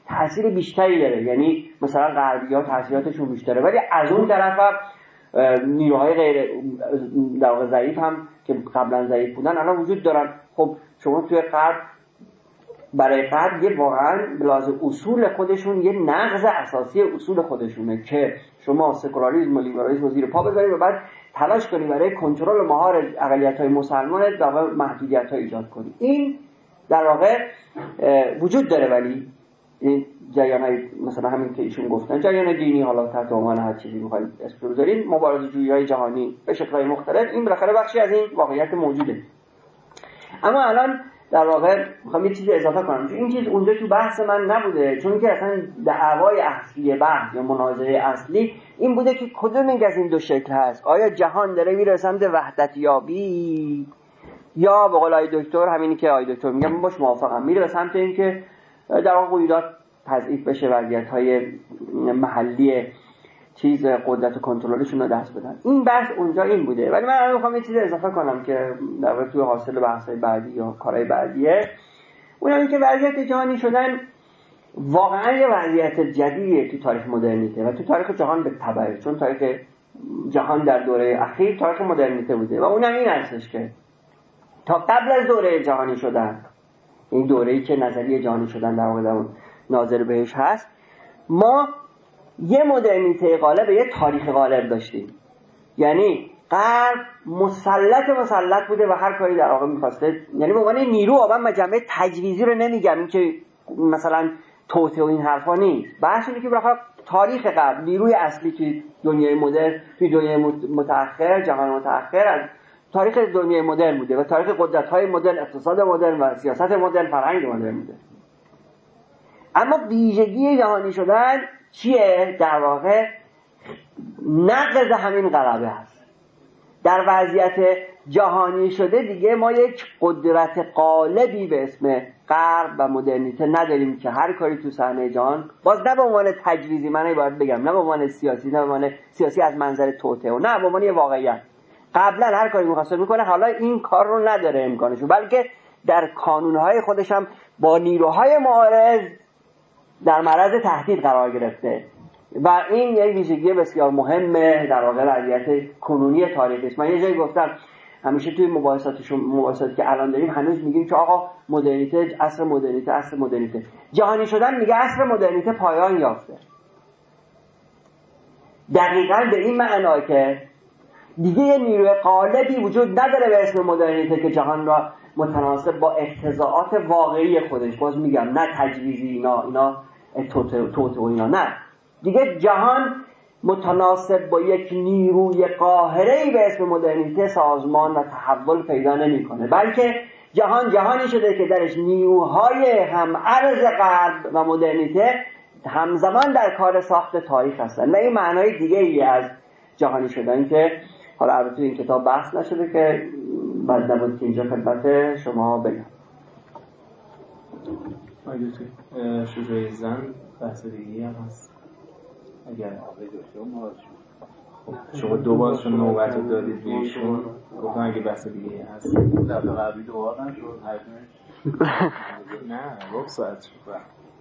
تأثیر بیشتری داره، یعنی مثلا غربی‌ها تأثیراتشون بیشتره، ولی از اون طرف هم نیروهای غیر در واقع ضعیف هم که قبلا ضعیف بودن الان وجود دارن. خب شما توی غرب برای غرب یه واقعا بلازم اصول خودشون یه نقض اساسی اصول خودشونه که شما سکولاریسم و لیبرالیسم رو زیر پا بذارید و بعد تلاش کنید برای کنترل مهار اقلیت‌های مسلمان در واقع محدودیت‌ها ایجاد کنید. این در واقع وجود داره، ولی این جریان‌های مثلا همین که ایشون گفتن جریان دینی، حالا تحت عنوان هر چیزی می‌خواید اسم بذارید، مبارزه‌جویی‌های جهانی به شکل‌های مختلف، این بالاخره بخشی از این واقعیت موجوده. اما الان در واقع میخوام یه چیزی اضافه کنم، چون این چیز اونجا تو بحث من نبوده، چون که اصلا دعوای اصلی بحث یا مناظره اصلی این بوده که کدوم یک از این دو شکل هست، آیا جهان داره میره سمت وحدت یابی یا به قول آقای دکتر، همینی که آقای دکتر میگم من باش موافقم، میره به سمت اینکه در واقع قیودات تضعیف بشه، وضعیت‌های محلی چیز قدرت و کنترلشون رو دست بدن. این بحث اونجا این بوده، ولی من الان میخوام یه چیزی اضافه کنم که در واقع توی حاصل بحث‌های بعدی یا کارهای بعدیه، اونم این که وضعیت جهانی شدن واقعا یه وضعیت جدیدیه تو تاریخ مدرنیته و تو تاریخ جهان به تبعه، چون تاریخ جهان در دوره اخیر تاریخ مدرنیته بوده و اونم این هستش که تا قبل از دوره جهانی شدن، این دوره‌ای که نظریه جهانی شدن در واقع اون ناظر بهش هست، ما یه مدرنیته غالب، یه تاریخ غالب داشتیم. یعنی غرب مسلط بوده و هر کاری در واقع می‌خواسته، یعنی به عنوان نیرو، من مجمع تجویزی رو نمیگم، این که مثلا توطئه و این حرفا نیست، بحث اینه که بالاخره تاریخ غرب نیروی اصلی توی دنیای مدرن، توی دنیای متأخر، جهان متأخر، از تاریخ دنیای مدرن بوده و تاریخ قدرت‌های مدرن، اقتصاد مدرن و سیاست مدرن، فرهنگ مدرن بوده. اما ویژگی جهانی شدن چیه؟ در واقع نقض همین غلبه هست. در وضعیت جهانی شده دیگه ما یک قدرت غالبی به اسم غرب و مدرنیته نداریم که هر کاری تو صحنه جهان، باز نه به عنوان تجویزی، من باید بگم نه به عنوان سیاسی، نه به عنوان سیاسی از منظر توطئه، و نه به عنوان واقعیت، قبلا هر کاری می‌خواد میکنه، حالا این کار رو نداره امکانشو، بلکه در کانونهای خودش هم با نیروهای معارض در معرض تهدید قرار گرفته و این یک ویژگی بسیار مهمه در واقع وضعیت کنونی تاریخی. من یه جایی گفتم همیشه توی مباحثاتی که الان داریم هنوز میگیم که آقا مدرنیته، عصر مدرنیته، جهانی شدن میگه عصر مدرنیته پایان یافته. دقیقاً به این معنا که دیگه یه نیروی غالبی وجود نداره به اسم مدرنیته که جهان را متناسب با اقتضاعات واقعی خودش، باز میگم نه تجویزی، اینا توته و اینا، نه، دیگه جهان متناسب با یک نیروی قاهره‌ای به اسم مدرنیته سازمان و تحول پیدا نمی‌کنه، بلکه جهانی شده که درش نیروهای هم ارز غرب و مدرنیته همزمان در کار ساخت تاریخ هستن. و این معنای دیگه ای از جهانی شدن که حالا البته این کتاب بحث نشده که بعد نبود که اینجا خدمت شما بگم. شجاعی زن بحث دیگه هم هست اگر شما دو بارشون نوبت رو دادید به ایشون، گفتم اگه بحث دیگه هست دفعه قبلی دوبار نشد حجمش نه رب ساعت شد.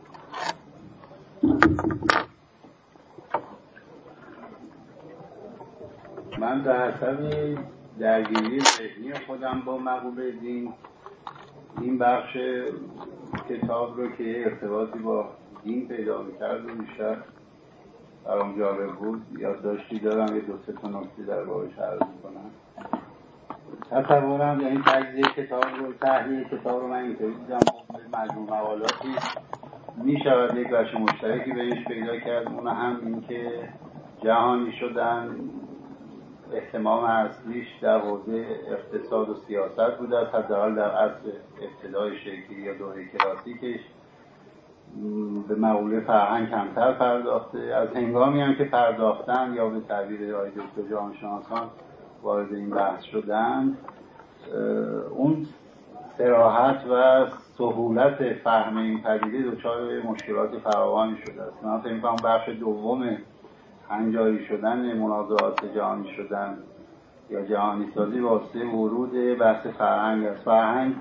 من در حسب درگیری ذهنی خودم با مقوله دین، این بخش کتاب رو که ارتباطی با دین پیدا می‌کرد و بیشتر برام جالب بود، یادداشتی دارم، یه دو سه تا نکته در بابش عرض می‌کنم. تصورم یعنی تجزیه کتاب رو، تحلیل کتاب رو من اینطوری دیدم، مجموع مقالاتی می‌شود یک بخش مشترکی بهش پیدا کرد، اون هم این که جهانی شدن اهتمام اصلیش در حوزه اقتصاد و سیاست بوده، حداقل در عصر ابتدای شکلی یا دوره کلاسیکش به مقوله فرهنگ کمتر پرداخته. از هنگامی هم که پرداختن یا به تعبیر آقای دکتر جهانشناسان وارد این بحث شدن، اون صراحت و سهولت فهم این پدیده دچار مشکلات فراوانی شده است. من فکر می‌کنم بخش دوم هنجاری شدن منازعات جهانی شدن یا جهانی سازی واسه ورود بحث فرهنگ است. فرهنگ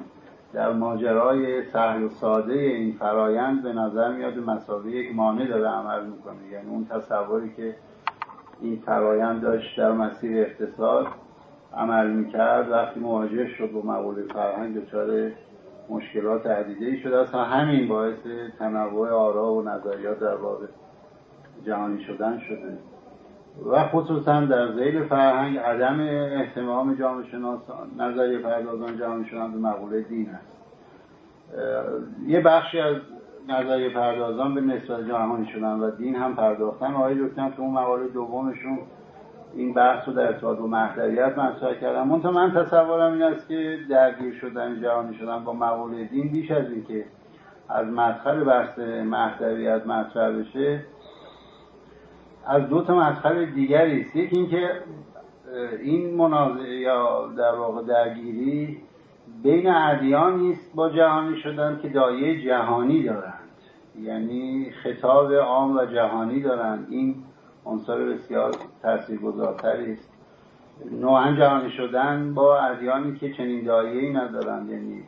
در ماجرای سهل و ساده این فرایند به نظر میاد به مثابه یک مانع داره عمل میکنه. یعنی اون تصوری که این فرایند داشت در مسیر اقتصاد عمل میکرد، وقتی مواجه شد با مقوله فرهنگ دچار مشکلات عدیده‌ای شده است. همین باعث تنوع آرا و نظریات در باب جهانی شدن شده و خصوصا در ذیل فرهنگ عدم اهتمام جامعه شناسان نظریه پردازان جهانی شدن به مقوله دین است. یه بخشی از نظریه پردازان به نسبت جهانی شدن و دین هم پرداختن. آقای دکتر تو اون مقاله دومشون این بحث رو در ارتباط با مهدویت مطرح کردن. منتها من تصورم این است که درگیر شدن جهانی شدن با مقوله دین بیش از این که از مدخل بحث مهدویت مطرح بشه، از دو تا مدخل دیگری است. یکی این که این منازعه یا در واقع درگیری بین ادیانی است با جهانی شدن که دایره جهانی دارند، یعنی خطاب عام و جهانی دارند. این عنصر بسیار تاثیرگذارتری است. نوعا جهانی شدن با ادیانی که چنین دایره‌ای ندارند، یعنی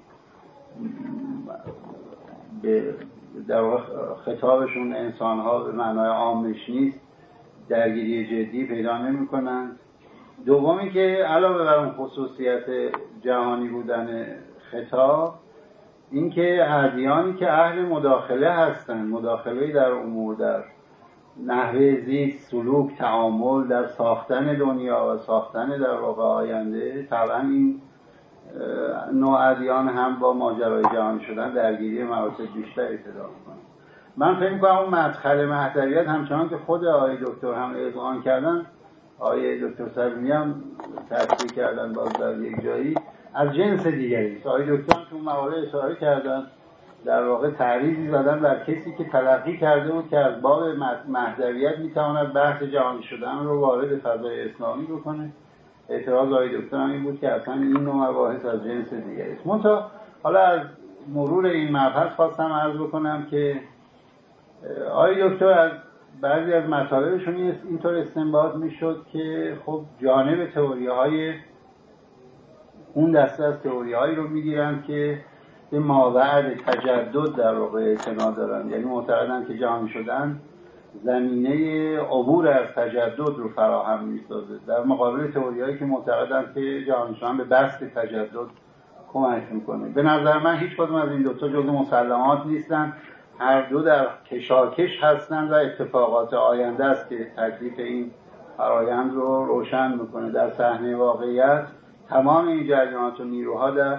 به در واقع خطابشون انسان‌ها به معنای عامش نیست، درگیری جدی پیدا نمی‌کنند. دومی که علاوه بر اون خصوصیت جهانی بودن خطاب، این که ادیانی که اهل مداخله هستند، مداخله در امور، در نحوه زیست، سلوک، تعامل، در ساختن دنیا و ساختن در واقع آینده، طبعا این نوع ادیان هم با ماجرای جهانی شدن درگیری مراتب بیشتری پیدا می‌کنه. من فکر می‌کنم اون مدخل مهدویت همچنان که خود آقای دکتر هم اذعان کردن، آقای دکتر سلیمی هم تصریح کردن باز در یک جایی، از جنس دیگری است. آقای دکتر هم تو مقاله اشاره کردن، در واقع تعریضی زدن بر کسی که تلقی کرده بود که از باب مهدویت میتواند بحث جهانی شدن رو وارد فضای اسلامی بکنه. اعتراض آقای دکتر هم این بود که اصلا این نوع مباحث از جنس دیگری است. منتها حالا از مرور این مبحث خواستم عرض بکنم که آقای دکتر از بعضی از مطالبشون اینطور استنباط میشد که خب جانب تئوری‌های اون دسته از تئوری‌هایی رو میگیرن که به مابعد تجدد در واقع اعتنا دارن، یعنی معتقدن که جهانی شدن زمینه عبور از تجدد رو فراهم می‌سازه، در مقابل تئوری‌هایی که معتقدن که جهانی شدن به بسط تجدد کمک میکنه. به نظر من هیچ کدوم از این دوتا جزء مسلمات نیستن، هر دو در کشاکش هستند و اتفاقات آینده است که تکلیف این فرایند رو روشن میکنه. در صحنه واقعیت تمام این جریانات و نیروها در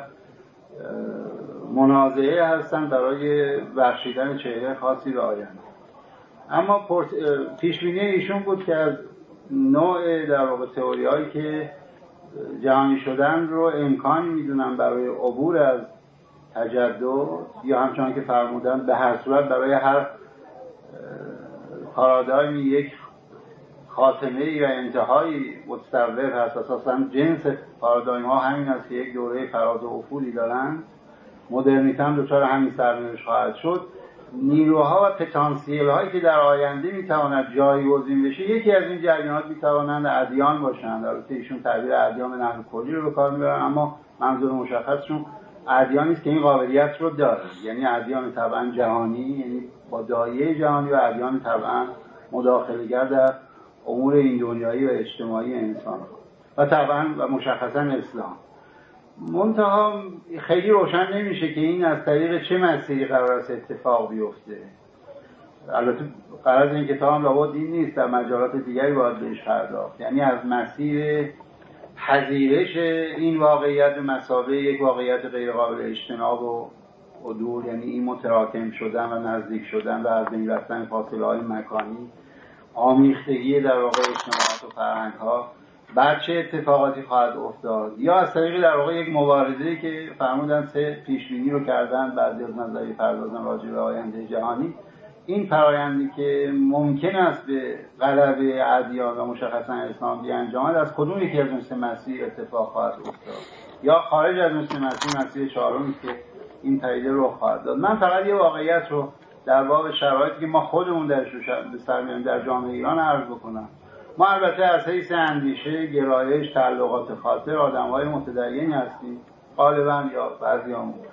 منازعه هستند برای بخشیدن چهره خاصی به آینده. اما پیشبینی ایشون بود که از نوع در واقع تئوری‌هایی که جهانی شدن رو امکانی میدونن برای عبور از تجدد، یا همچنان که فرمودن به هر صورت برای هر پارادایمی یک خاتمه‌ای و انتهایی متصور هست. اساساً جنس پارادایم ها همین است که یک دوره فراز و افولی دارن. مدرنیته هم دچار همین سرنوشت خواهد شد. نیروها و پتانسیل هایی که در آینده میتواند جایگزین بشه، یکی از این جریانات میتوانند ادیان باشند. البته ایشون تعبیر ادیان به نحو کلی رو به کار میبرن، اما منظور مشخصشون ادیانی است که این قابلیت رو دارن، یعنی ادیان طبعا جهانی، یعنی با دایره جهانی، و ادیان طبعا مداخله‌گر در امور این دنیایی و اجتماعی انسان و طبعا و مشخصا اسلام. منتها خیلی روشن نمیشه که این از طریق چه مسیری قرار است اتفاق بیفته. البته قرار این کتاب هم لابد این نیست، در مجالات دیگری باید بهش پرداخت، یعنی از مسیر پذیرش این واقعیت به مثابه یک واقعیت غیر قابل اجتناب و عدول، یعنی این متراکم شدن و نزدیک شدن و از بین رفتن فاصله‌های مکانی، آمیختگی در واقع اجتماعات و فرهنگ‌ها، بعد چه اتفاقاتی خواهد افتاد، یا از طریق در واقع یک مبارزه‌ای که فرمودن سه پیشبینی رو کردن بعضی از نظریه پردازان راجع به آینده جهانی. این فرآیندی که ممکن است به غلبه ادیان و مشخصا اسلام بیانجامد، از کدوم یکی از این سه مسیر اتفاق خواهد افتاد، یا خارج از این سه مسیر چهارمی که این پدیده رو خواهد داد. من فقط یه واقعیت رو در باب شرایطی که ما خودمون درش به سر میاریم در جامعه ایران عرض بکنم. ما البته از حیث اندیشه، گرایش، تعلقات خاطر آدم‌های متدینی هستیم غالبا، یا بعضیامون،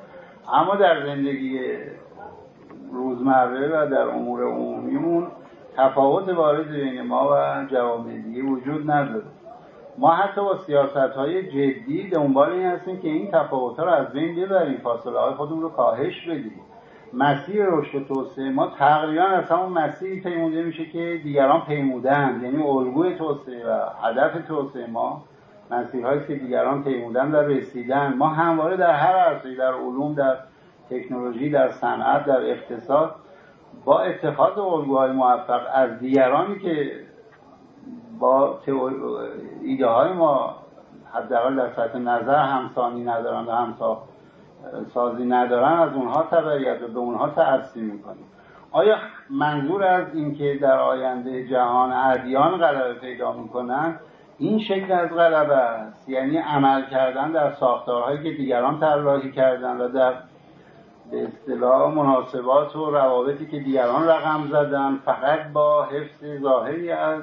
اما در زندگی روزمره و در امور عمومیمون تفاوت بارزی بین ما و جوامع دیگه وجود نداره. ما حتی با سیاست‌های جدی دنبال این هستیم که این تفاوت‌ها رو از بین ببریم، فاصله‌های خودمون رو کاهش بدیم. مسیر رشد و توسعه ما تقریبا از همون مسیری پیموده میشه که دیگران پیمودند، یعنی الگوی توسعه و هدف توسعه ما مسیرهایی که دیگران پیمودند و رسیدن. ما همواره در هر عرصه‌ای، در علوم، در تکنولوژی، در صنعت، در اقتصاد، با اتخاذ الگوهای موفق از دیگرانی که با ایده های ما حداقل در سطح نظر همسانی ندارن و همسازی ندارن از اونها تبعیت و به اونها تأثیر میکنیم. آیا منظور از این که در آینده جهان ادیان غلبه پیدا میکنن این شکل از غلبه است؟ یعنی عمل کردن در ساختارهایی که دیگران طراحی کردن و در به اصطلاح مناسبات و روابطی که دیگران رقم زدن فقط با حفظ ظاهری از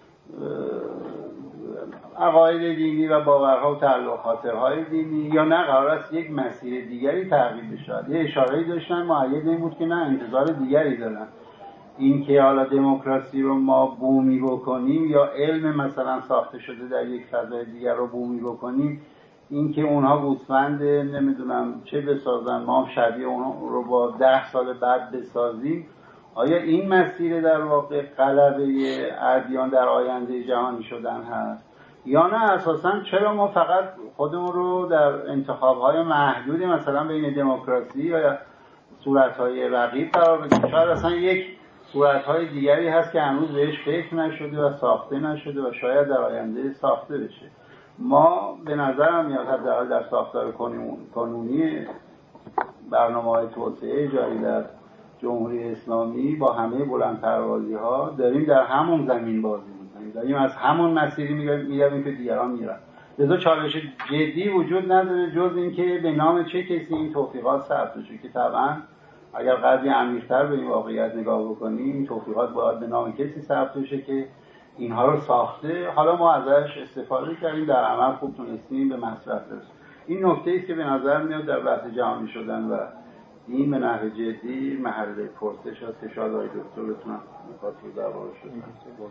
عقاید دینی و باورها و تعلقاتهای دینی، یا نه قرار است یک مسیر دیگری تغییر بشود؟ یه اشاره‌ای داشتن مؤید این بود که نه، انتظار دیگری دارن. این که حالا دموکراسی رو ما بومی بکنیم یا علم مثلا ساخته شده در یک فضای دیگر رو بومی بکنیم، این که اونها گوسفند نمیدونم چه بسازن ما شبیه اونها رو با 10 سال بعد بسازیم، آیا این مسیر در واقع غلبه ادیان در آینده جهانی شدن هست؟ یا نه اساساً چرا ما فقط خودمون رو در انتخاب‌های محدودی مثلا بین دموکراسی یا صورت‌های رقیب قرار بدیم؟ شاید اصلا یک صورت‌های دیگری هست که هنوز بهش فکر نشده و ساخته نشده و شاید در آینده ساخته بشه. ما به نظرم میاد حداقل در ساختار قانونی برنامه‌های توسعه جاری در جمهوری اسلامی با همه بلندپروازی‌ها داریم در همون زمین بازی می‌کنیم، داریم از همون مسیری می‌رویم که دیگران میرن. لذا چالش جدی وجود نداره جز این که به نام چه کسی این توفیقات ثبت بشه، که طبعا اگر قدری عمیق‌تر به این واقعیت نگاه بکنیم این توفیقات باید به نام کسی ثبت بشه که اینها رو ساخته، حالا ما ازش استفاده کردیم، در عمل خوب تونستیم به مصرف برسیم. این نکته است که به نظر میاد در بحث جهانی شدن و این به نحو جدی محل پرسش هست که شاید آقای دکتر بتونن نکات رو دربارش بگن.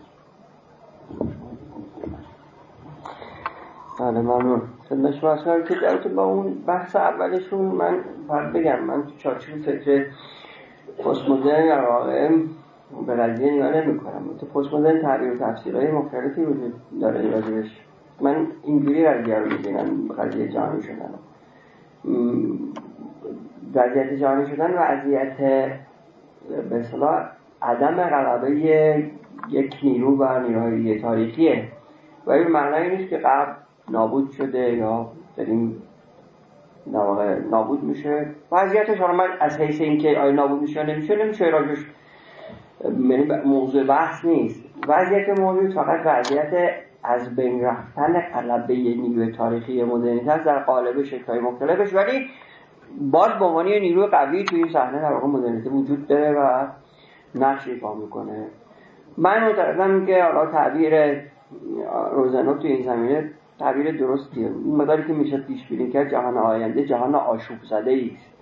بله ممنون. خدمت شما عرض کنم که در رابطه با اون بحث اولشون من باید بگم من تو چارچوب فکر پست مدرن یا قائم به قضیه نگاه نمی‌کنم. تو پست مدرن تعبیر و تفسیرهای مختلفی وجود داره راجبش. من اینجوری قضیه رو می‌بینم، قضیه جهانی شدن. وضعیت جهانی شدن وضعیت به اصطلاح عدم غلبه یک نیرو و نیروهای تاریخیه، ولی معنی نیست که قبل نابود شده یا داریم نابود میشه. وضعیتش حالا من از حیث اینکه آیا نابود میشه یا نمیشه راجعش موضوع بحث نیست. وضعیت موجود فقط وضعیت از بین رفتن غلبه نیروی تاریخی مدرنیته در قالب شکل‌های مختلفش، ولی باز به عنوان نیروی قوی توی صحنه در واقع مدرنیته وجود داره و نقش ایفا میکنه. من معتقدم که حالا تعبیر روزنوف توی این زمینه تعبیر درستیه. این مقداری که میشه پیش بینی کرد جهان آینده جهان آشوب زده است.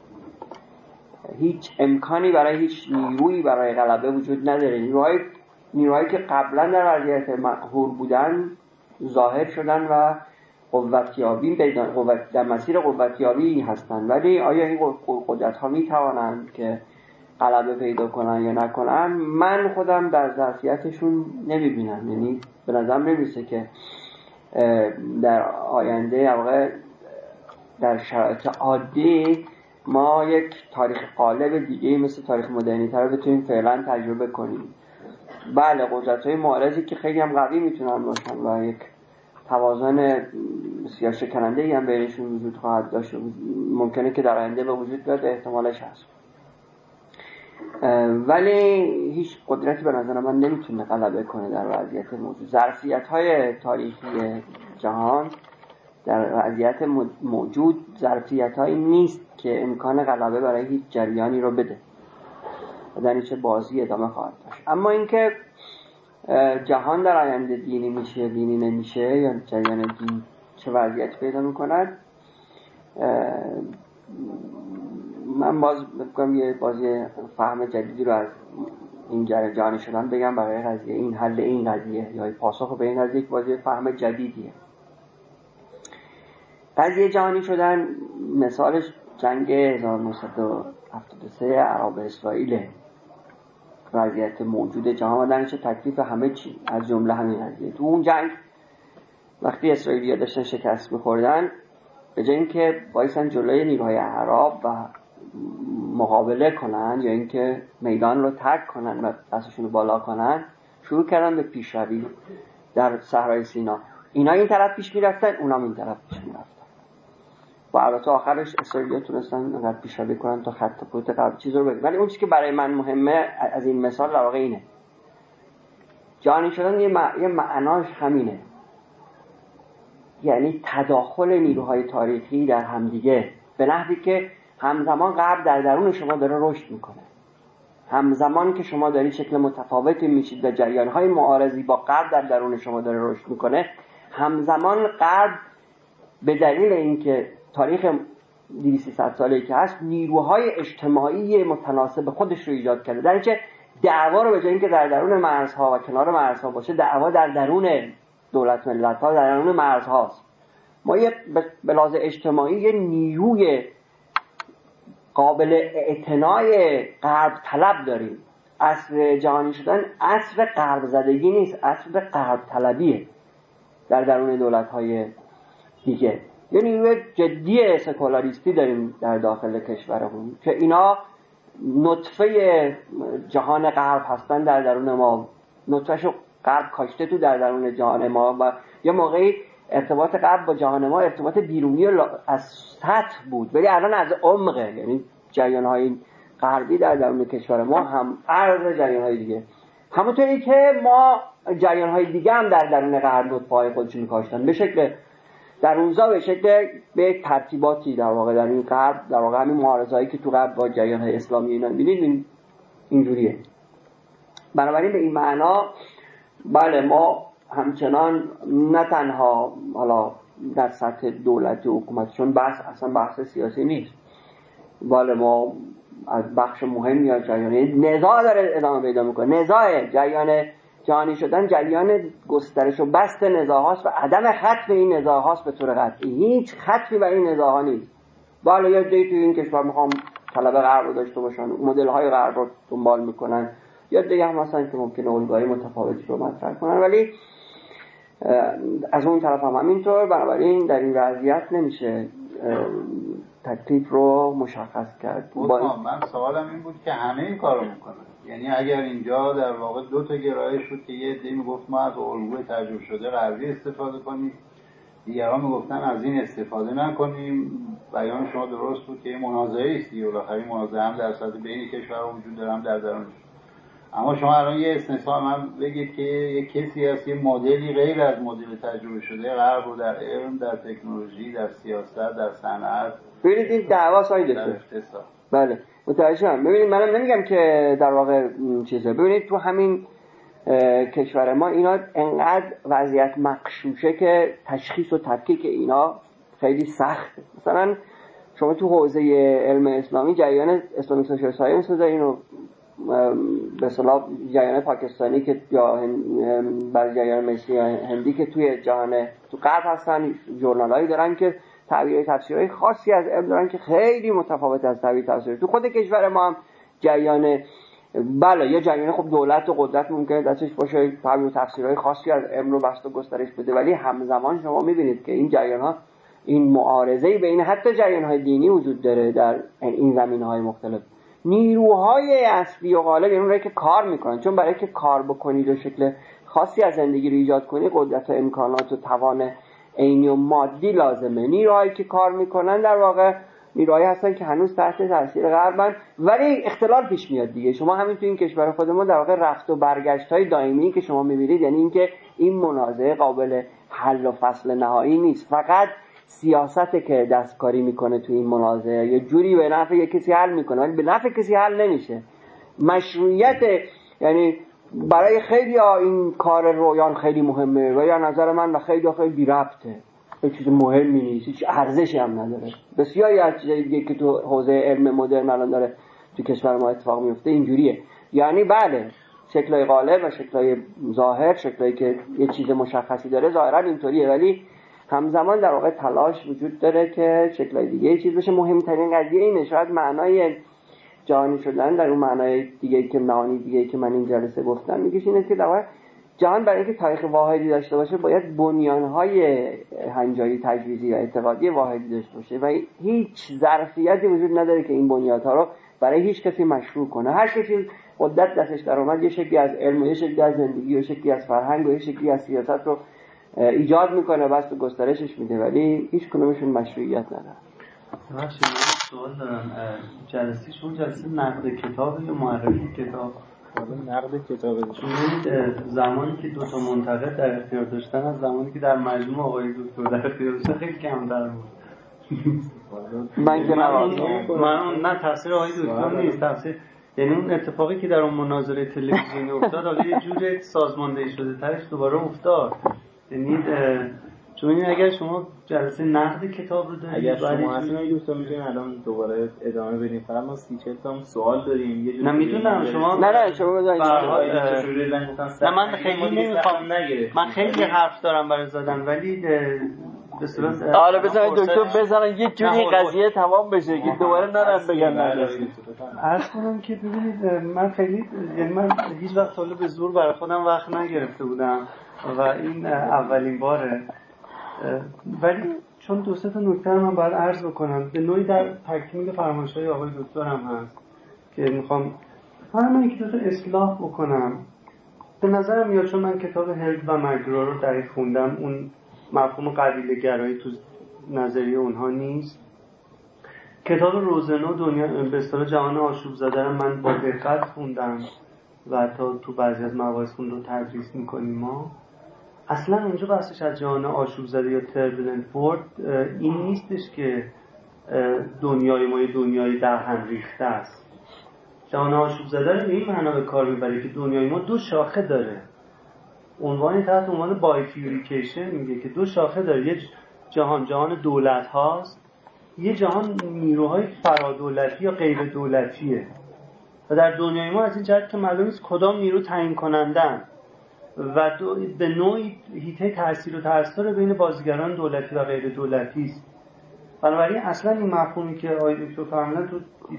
هیچ امکانی برای هیچ نیرویی برای غلبه وجود نداره. نیروهایی که قبلا در وضعیت مقهور بودن ظاهر شدن و در مسیر قوتیابی هستند، ولی آیا این قدرت ها می توانند که غلبه پیدا کنن یا نکنن؟ من خودم در ظرفیتشون نمیبینم. یعنی به نظرم نمیرسه که در آینده واقعا در شرایط عادی ما یک تاریخ قالب دیگه مثل تاریخ مدرنیته رو بتونیم فعلا تجربه کنیم. بله قدرت‌های معارضی که خیلی هم قوی میتونن باشن و یک توازن بسیار شکننده‌ای هم بینشون وجود خواهد داشت، ممکنه که در آینده به وجود بیاد، احتمالش هست، ولی هیچ قدرتی به نظر من نمیتونه غلبه کنه در وضعیت موجود. ظرفیت‌های تاریخی جهان در وضعیت موجود ظرفیت‌هایی نیست که امکان غلبه برای هیچ جریانی رو بده و در نتیجه بازی ادامه خواهد داشت. اما اینکه جهان در آینده دینی میشه دینی نمیشه یا جریان دین چه وضعیت پیدا میکند، من باز بگم یه بازی فهم جدیدی رو از این جهانی شدن بگم برای قضیه این حل این قضیه یا پاسخ به این قضیه، یک بازی فهم جدیدیه. قضیه جهانی شدن مثالش جنگ 1973 عرب اسرائیل، وضعیت موجود جهان و درنچه تکلیف همه چی از جمله همین قضیه. تو اون جنگ وقتی اسرائیلی‌ها داشتن شکست می‌خوردن، به جای اینکه وایسن جلوی نیروهای عرب و مقابله کنن یا اینکه میدان رو ترک کنن و دستشون رو بالا کنن، شروع کردن به پیشروی در صحرای سینا. اینا این طرف پیش میرفتن، اونا این طرف پیش میرفتن و البته آخرش اسرائیلی‌ها تونستن انقدر پیشروی کنن تا خط پوت قبل چیز رو بگیرن. ولی اون چیزی که برای من مهمه از این مثال در واقع اینه، جهانی شدن یه معناش همینه، یعنی تداخل نیروهای تاریخی در همدیگه به نحوی که همزمان غرب در درون شما داره رشد میکنه، همزمان که شما دارید شکل متفاوتی میشید و جریانهای معارضی با غرب در درون شما داره رشد میکنه، همزمان غرب به دلیل اینکه تاریخ 200-300 ساله‌ای که هست نیروهای اجتماعی متناسب خودش رو ایجاد کرده، در اینکه دعوا رو به جای اینکه در درون مرزها و کنار مرزها باشه، دعوا در درون دولت ملت‌ها در درون مرزهاست. ما یه به لحاظ اجتماعی یه نیروی قابل اعتنای غرب طلب داریم. عصر جهانی شدن عصر غرب زدگی نیست، عصر غرب طلبیه در درون دولت‌های دیگه. یه نیروی جدی سکولاریستی داریم در داخل کشورمون که اینا نطفه جهان غرب هستن در درون ما، نطفه‌شو غرب کاشته تو در درون جهان ما و یه موقعی ارتباط غرب با جهان ما ارتباط بیرونی از سطح بود ولی الان از عمقه، یعنی جریان‌های غربی در درون کشور ما هم عرض جریان‌های دیگه، همونطوری که ما جریان‌های دیگه هم در درون غرب نطفه‌های خودشون کاشتن به شکل در روزا به شکل به ترتیباتی در واقع در این غرب، در واقع همین معارضه‌ای که تو غرب با جریان‌های اسلامی اینا می‌بینید اینجوریه. بنابراین به این معنا بله ما همچنان نه تنها حالا در سطح دولت و حکومت، چون بحث اصلا بحث سیاسی نیست، بله ما از بخش مهمی از جریان نزاع داره ادامه پیدا میکنه. نزاع جریان جهانی شدن جریان گسترش و بست نزاع هاست و عدم ختم این نزاع هاست به طور قطعی. هیچ ختمی برای این نزاع ها نیست. بله یا دیگه توی این کشور میخوام طلب غرب رو داشته باشن، مدل های غرب رو دنبال میکنن، یا دیگه هم مثلا که ممکنه الگوهای متفاوتی رو مطرح کنن، ولی از اون طرف هم همینطور. بنابراین در این وضعیت نمیشه تکلیف رو مشخص کرد. من سوالم این بود که همه این کارو میکنن، یعنی اگر اینجا در واقع دو تا گرایش بود که یه عده میگفت ما از الگوی ترجمه شده غربی استفاده کنیم، دیگران میگفتن از این استفاده نکنیم. بیان شما درست بود که این منازعه است دیگه، بالاخره منازعه هم در سطح بین کشورها وجود داره هم در درونش. اما شما الان یه استثنا من بگید که یک کسی هست یه مدلی غیر از مدل تجربه شده غرب رو در علم، در تکنولوژی، در سیاست، در صنعت، ببینید این دعوا ساید داره. بله متوجه شدم. ببینید منم نمیگم که در واقع چیزه، ببینید تو همین کشور ما اینا انقدر وضعیت مغشوشه که تشخیص و تفکیک اینا خیلی سخته. مثلا شما تو حوزه علم اسلامی جریان اسلامی سوشال ساینس رو دارین و به اصطلاح جریان پاکستانی که یا بعضی جریان مصری یا هندی که توی جهان تو غرب هستن، ژورنالایی دارن که تفسیرهای خاصی از علم دارن که خیلی متفاوت از تعبیر تفسیر. تو خود کشور ما هم جریان بله یا جریان خب دولت و قدرت ممکنه دستش باشه تعبیر تفسیرهای خاصی از علم رو بسط و گسترش بده، ولی همزمان شما میبینید که این جریان‌ها این معارضه‌ای بین حتی جریان‌های دینی وجود داره در این زمینه‌های مختلف. نیروهای اصلی و غالب اونایی که کار میکنن، چون برای که کار بکنید و شکل خاصی از زندگی رو ایجاد کنی قدرت و امکانات و توان عینی و مادی لازمه. نیروهایی که کار میکنن در واقع نیروهایی هستن که هنوز تحت تاثیر غربن، ولی اختلال پیش میاد دیگه. شما همین تو این کشور خودمون در واقع رفت و برگشت‌های دائمی که شما می‌بینید، یعنی اینکه این منازعه قابل حل و فصل نهایی نیست، فقط سیاسته که دستکاری میکنه تو این منازعه، یه جوری به نفع یک کسی حل میکنه ولی به نفع کسی حل نمیشه. مشروعیت یعنی برای خیلی ها این کار رویان خیلی مهمه و یا نظر من و خیلی بی ربطه. هیچ چیز مهمی نیست، هیچ ارزشی هم نداره. بسیاری از چیزای دیگه که تو حوزه علم مدرن الان داره تو کشور ما اتفاق میفته اینجوریه. یعنی بله شکلای غالب و شکلای ظاهر، شکلایی که یه چیز مشخصی داره ظاهرا اینطوریه، ولی همزمان در واقع تلاش وجود داره که شکلای دیگه یه چیز بشه. مهمترین قضیه اینه، شاید معنای جهانی شدن در اون معنای دیگه که معانی دیگه که من این جلسه گفتم میگیش اینه که در واقع جهان برای اینکه تاریخ واحدی داشته باشه باید بنیانهای هنجاری تجویزی و اعتقادی واحدی داشته باشه و هیچ ظرفیتی وجود نداره که این بنیادها رو برای هیچ کسی مشروع کنه. هر کسی قدرت دستش در اومد یه شکلی از علم و یه شکلی از زندگی و یه شکلی از فرهنگ و یه شکلی از سیاست رو ایجاد میکنه، بس تو گسترشش میده، ولی هیچ کدومشون مشروعیت نداره. باشه، سوال دارم. جلسه شما جلسه نقد کتاب یا معرفی کتاب؟ نقد کتابه. چون زمانی که دوتا منتقد در اختیار داشتن از زمانی که در مجموع آقای دکتر در اختیار داشتن خیلی کمتر بود. من که من نه تفسیر آقای دکتر نیست، تفسیر یعنی اون اتفاقی که در اون مناظره تلویزیونی افتاد حالا یه جور سازماندهی شده ترش دوباره افتاد. یعنی چون اگر شما جلسه نقد کتاب رو دارید، اگر شما اصلا دوستان میتونید الان دوباره ادامه بدیم، فقط ما 30-40 تا سوال داریم. یه جوری نمیتونم شما نه شما بذارید. نه من خیلی نمیخوام نگیره، من خیلی حرف دارم برای زدن، ولی به صورت حالا بذارید دکتر بزنن یه جوری قضیه تمام بشه که دوباره نرن بگن نداشتید. عرض کنم که ببینید من خیلی یعنی من هیچ وقت حالا به زور برای خودم وقت نگرفته بودم و این اولین باره، ولی چون دو سه تا نکته من باید عرض بکنم به نوعی در تکمیل فرمایش‌های آقای دکتر هم هست که میخوام من یکی دو تا اصلاح بکنم. به نظرم میاد چون من کتاب هرد و مگرو رو دقیق خوندم، اون مفهوم قبیله گرایی تو نظریه اونها نیست. کتاب روزنو دنیا به اصطلاح جهان آشوب زده رو من با دقت خوندم و حتی تو بعضی از مباحث اون رو تدریس میکنیم ما. اصلا اونجا بحثش از جهان آشوب زده یا تربلنت ورد این نیستش که دنیای ما یه دنیای در هم ریخته است. جهان آشوب زده رو به این معنا به کار میبره که دنیای ما دو شاخه داره. عنوانی تحت عنوان بایفیوریکیشن میگه که دو شاخه داره، یه جهان دولت هاست، یه جهان نیروهای فرادولتی یا غیر دولتیه و در دنیای ما از این جهت که معلوم نیست کدام نیرو تعیین کنندن و به نوعی حیطه تأثیر و تأثیر بین بازیگران دولتی و غیر دولتی است. بنابراین اصلا این مفهومی که آقای دکتر فرمودن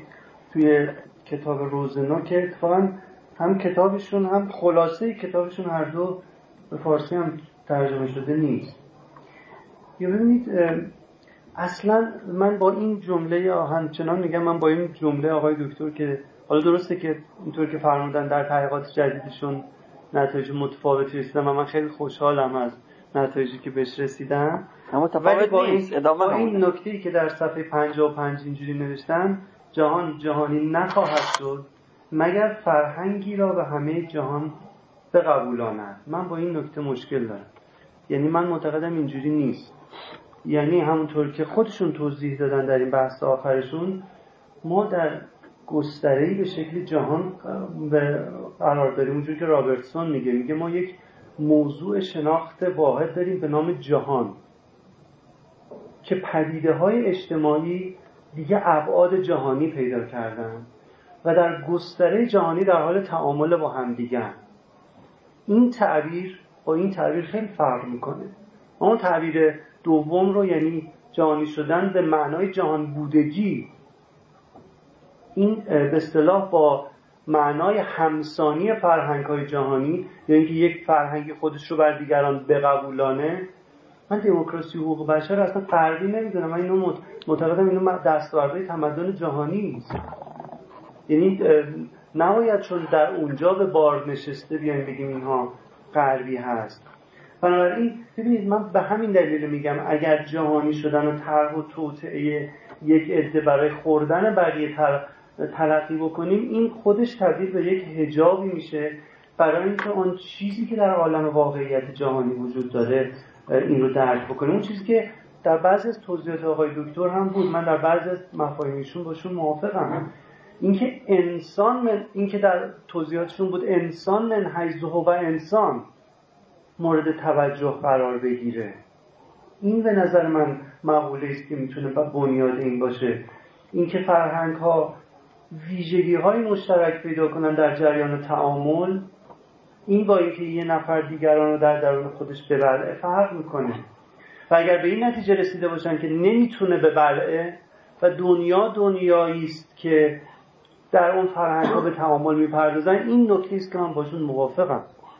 توی کتاب روزنا که اتفاقا هم کتابشون هم خلاصه کتابشون هر دو به فارسی هم ترجمه شده نیست. یا ببینید اصلا من با این جمله همچنان میگم، من با این جمله آقای دکتر که حالا درسته که اینطور که فرمودن در تحقیقات جدیدشون نتایج متفاوتی رسیدن و من خیلی خوشحالم از نتایجی که بهش رسیدن، اما تفاوت نیست. با این نکته‌ای که در صفحه 55 اینجوری نوشتن جهانی نخواهد شد مگر فرهنگی را به همه جهان بقبولاند. من با این نکته مشکل دارم. یعنی من معتقدم اینجوری نیست. یعنی همونطور که خودشون توضیح دادن در این بحث آخرشون، ما در گستره‌ای به شکل جهان قرار داریم. اونجوری که رابرتسون میگه ما یک موضوع شناخت واحد داریم به نام جهان که پدیده‌های اجتماعی دیگه ابعاد جهانی پیدا کردن و در گستره جهانی در حال تعامل با هم دیگه. این تعبیر با این تعبیر خیلی فرق میکنه. اون تعبیر دوم رو، یعنی جهانی شدن به معنای جهان بودگی، این به اصطلاح با معنای همسانی فرهنگ‌های جهانی، یعنی اینکه یک فرهنگی خودش رو بر دیگران بقبولانه. من دموکراسی و حقوق بشر اصلا غربی نمیدونم، من اینو معتقدم اینو دستاوردهای تمدن جهانی است. یعنی نباید چون در اونجا به بار نشسته بیایم بگیم اینها غربی هست. بنابراین ببینید من به همین دلیل میگم اگر جهانی شدن و طرح و توطئه یک عده برای خوردن بقیه تلقی بکنیم، این خودش تبدیل به یک حجابی میشه برای اینکه آن چیزی که در عالم واقعیت جهانی وجود داره این رو درک بکنیم. اون چیزی که در بعضی از توضیحات آقای دکتر هم بود، من در بعضی از مفاهیمشون باشون موافقم. اینکه در توضیحاتشون بود انسان من حیث هو انسان مورد توجه قرار بگیره. این به نظر من مقوله است که میتونه بنیاد این باشه، اینکه فرهنگ ها ویژگی های مشترک پیدا کنن در جریان تعامل، این با اینکه یه نفر دیگران رو در درون خودش ببلعه فرق میکنه. و اگر به این نتیجه رسیده باشن که نمیتونه ببلعه و دنیا دنیایی است که در اون فرهنگ ها به تعامل میپردازن، این نکته است که من باشون موافقم.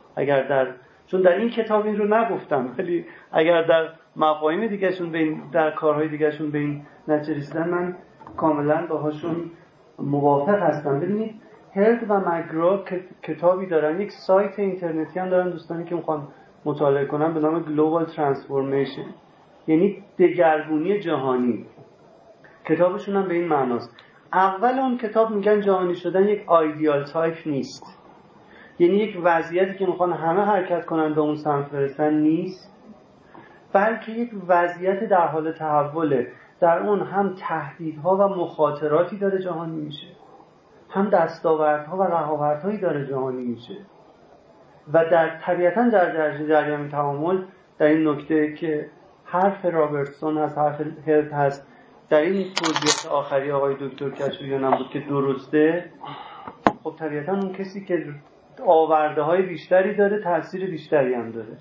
چون در این کتاب این رو نگفتم، ولی اگر در مفاهیم دیگهشون در کارهای دیگهشون به این نتیجه رسیدن، من کاملا باهاشون موافق هستم. ببینید هرد و مگرا کتابی دارن، یک سایت اینترنتی هم دارن دوستانی که میخوان مطالعه کنن به نام Global Transformation، یعنی دگرگونی جهانی. کتابشون هم به این معناست. اول اون کتاب میگن جهانی شدن یک آیدیال تایپ نیست، یعنی یک وضعیتی که میخوان همه حرکت کنن به اون سمت برسن نیست، بلکه یک وضعیت در حال تحوله. در اون هم تهدیدها و مخاطراتی داره جهانی میشه، هم دستاوردها و رهاوردهایی داره جهانی میشه. و در طبیعتاً در جریان تعامل، در این نکته که حرف رابرتسون هست، حرف هرد هست، در این توضیحات آخری آقای دکتر کشویان هم بود که درسته، خب طبیعتاً اون کسی که آورده های بیشتری داره تاثیر بیشتری هم داره.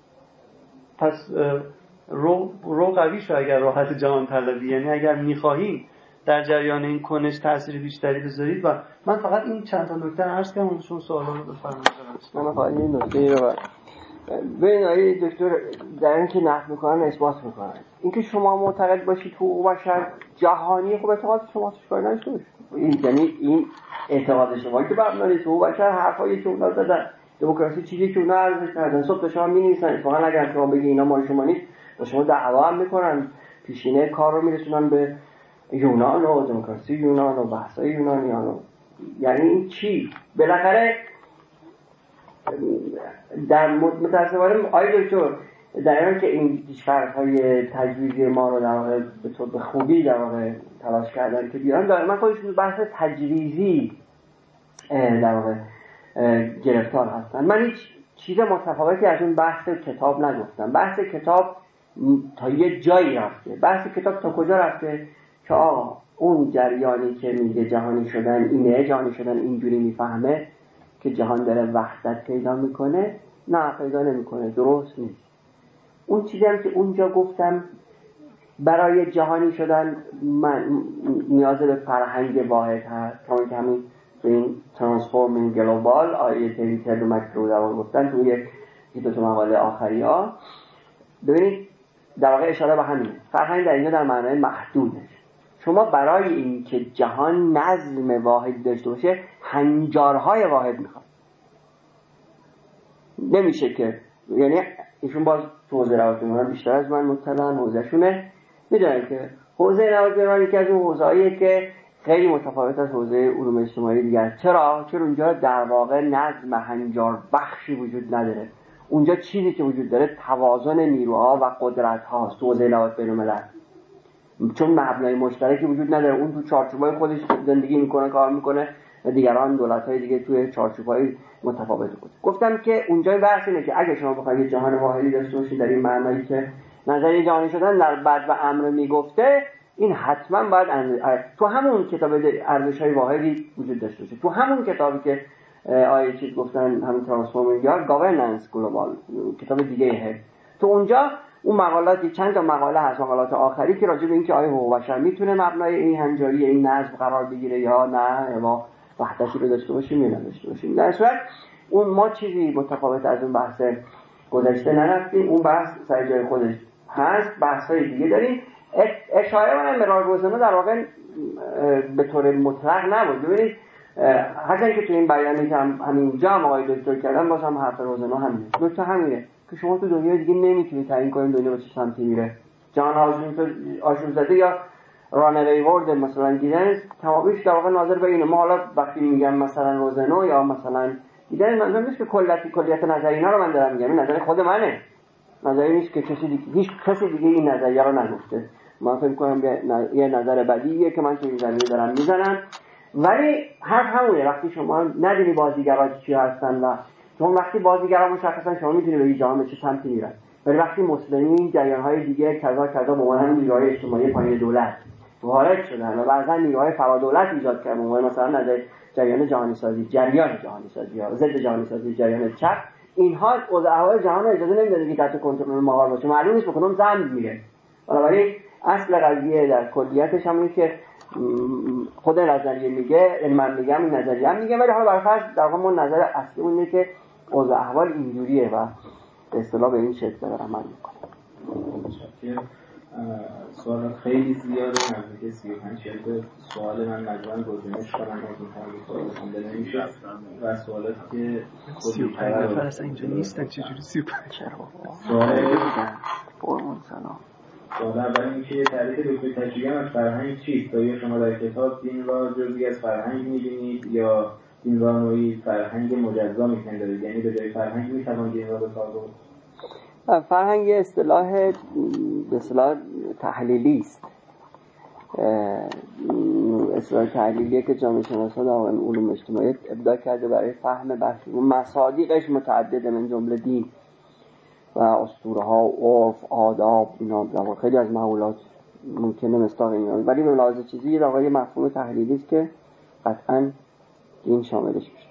پس رو قوی شو اگر راحت جهان طلبی، یعنی اگر میخواهی در جریان این کنش تاثیر بیشتری بذارید. و من فقط این چند تا نکته عرض کردم، شما سوالا رو بفرمایید. من فقط این نکته رو ببین آقای دکتر در این که نقد میکنن اثبات میکنن، اینکه شما معتقد باشید حقوق بشر جهانی، خب اعتقاد شما کاری نشه، یعنی این اعتقاد شما که مبنای حقوق بشر حرفایی که اونا زدن، دموکراسی چیزی که اونا ارزش کردن، صبح تا شام می‌نویسن، اتفاقا اگر شما بگی اینا مال شما نیست، با شما دعوا هم میکنن، پیشینه کار رو میرسونن به یونان و دموکراسی یونان و بحث‌های یونانیان و یعنی این چی؟ بالاخره در متأسفانه آقای دکتر در این که این پیش‌فرض‌های تجویزی ما رو در واقع به خوبی در واقع تلاش کردن که بیان، دائما خودشون بحث تجویزی در واقع گرفتار هستن. من هیچ چیز متفاوتی از اون بحث کتاب نگفتم. بحث کتاب تا یه جایی رفته. بحث کتاب تا کجا رفته که اون جریانی که میگه جهانی شدن اینه، جهانی شدن اینجوری میفهمه که جهان داره وحدت پیدا میکنه، نه پیدا نمیکنه، درست نیست. اون چیزی هم که اونجا گفتم برای جهانی شدن من نیاز به فرهنگ واحد هست، همون که همین تو این ترانسفورمینگ گلوبال آیه تریتر و مکرو در گفتن توی یکی دو تا مقاله آخری ها. ببینید در واقع اشاره به همین فرهنگ در اینجا در معنای محدوده. شما برای این که جهان نظم واحد داشته باشه هنجارهای واحد میخواد. نمیشه که یعنی ایشون باز تو حوزه روابط بیشتر از من مطلعن، حوزهشونه میدونن که حوزه روابط یکی از اون حوزه‌ایه که خیلی متفاوت از حوزه علوم اجتماعی دیگر. چرا اونجا در واقع نظم هنجار بخشی وجود نداره. اونجا چیزی که وجود داره توازن نیروها و قدرت هاست تو حوزه روابط بین‌الملل، چون مبنای مشترکی وجود نداره. اون تو چارچوبای خودش زندگی میکنه، کار میکنه و دیگران دولت‌های دیگه توی چارچوبای متفاوت خود. گفتم که اونجا بحث اینه که اگه شما بخواید جهان واحدی داشته باشید در این معنایی که نظریه جهانی شدن در بعد و امر میگفته، این حتما باید تو همون کتاب ارزش‌های واحدی وجود داشته باشه. تو همون کتابی که آیه چیز گفتن، همین ترانسفورمینگ یا گاورننس گلوبال، کتاب دیگه تو اونجا اون مقالاتی چند تا مقاله هست، مقالات آخری که راجع به این که آیا حقوق بشر میتونه مبنای این هنجاری این نظم قرار بگیره یا نه، ما وحدتی رو داشته باشیم یا نداشته باشیم. در صورت اون ما چیزی متفاوت از اون بحث گذشته نرفتیم، اون بحث سر جای خودش هست، بحث‌های دیگه داریم. اشاره من به روزنامه در واقع به طور مطلق نبود. ببینید هرچند که تو این بیانی که همینجا آقای دکتر کردن باز هم حرف روزنامه همینه. نکته همینه که شما تو دنیای دیگه نمیتونید تعیین کنید دنیا به چه سمتی میره. جهان آشوب زده یا رانوی ورد مثلا دیدن تمامیش در واقع ناظر به اینه. ما حالا وقتی میگم مثلا روزنو یا مثلا دیدن، منظورم نیست که کلیت نظر اینا رو من دارم میگم، این نظر خود منه، نظری نیست که هیچ کسی دیگه این نظریه رو نگفته. من فکر کنم یه نظر بدیه که من تو این زمینه دارم میزنم، ولی حرف همونه. وقتی شما ندونی بازیگرا چی هستن و چون وقتی بازیگرا مشخصن شما میتونی بگی جهان به چه سمتی میره. ولی وقتی مسلمین جریان‌های دیگه کذا به عنوان همین نیروهای اجتماعی پایین دولت وارد شدن و بعضا نیروهای فرادولت ایجاد کردن، مثلا نظر جریان جهانی سازی یا ضد جهانی سازی، جریان چپ، اینها اوضاع احوال جهان اجازه نمیده که تحت کنترل مهار باشه، معلوم نیست بکنم زمین میره. بنابراین اصل قضیه در کلیتش همونه که خود نظریه میگه، یعنی من میگم این نظریه هم میگه، ولی حالا برفرض در واقع نظر اصلی اینه که اوضاع احوال اینجوریه و به اصطلاح به این شکل داره عمل میکنه. سوالات خیلی زیاده، نزدیک 35-40 سوال من مجبورم گزینش کنم از این سوال خونده نمیشه و سوالاتی که 35 نفر اصلا اینجا نیستن، چجوری 35 سوال اول این که تعریف دکتر تشریعی از فرهنگ چیست؟ آیا شما در کتاب دین را جزئی از فرهنگ می‌بینید یا دین را نوعی فرهنگ مجزا می‌پندارید؟ یعنی به جای فرهنگ می‌توان دین را به کار برد؟ فرهنگ اصطلاح تحلیلی است. اصطلاح تحلیلیه که جامعه شناسان در علوم اجتماعی ابداع کرده برای فهم بخش مصادیقش متعدده، من جمله دین و اسطوره ها و عرف آداب، اینا در خیلی از معقولات ممکنه مصداق اینا، ولی به لحاظ چیزی یه واقعی مفهوم تحلیلی است که قطعاً این شاملش میشه.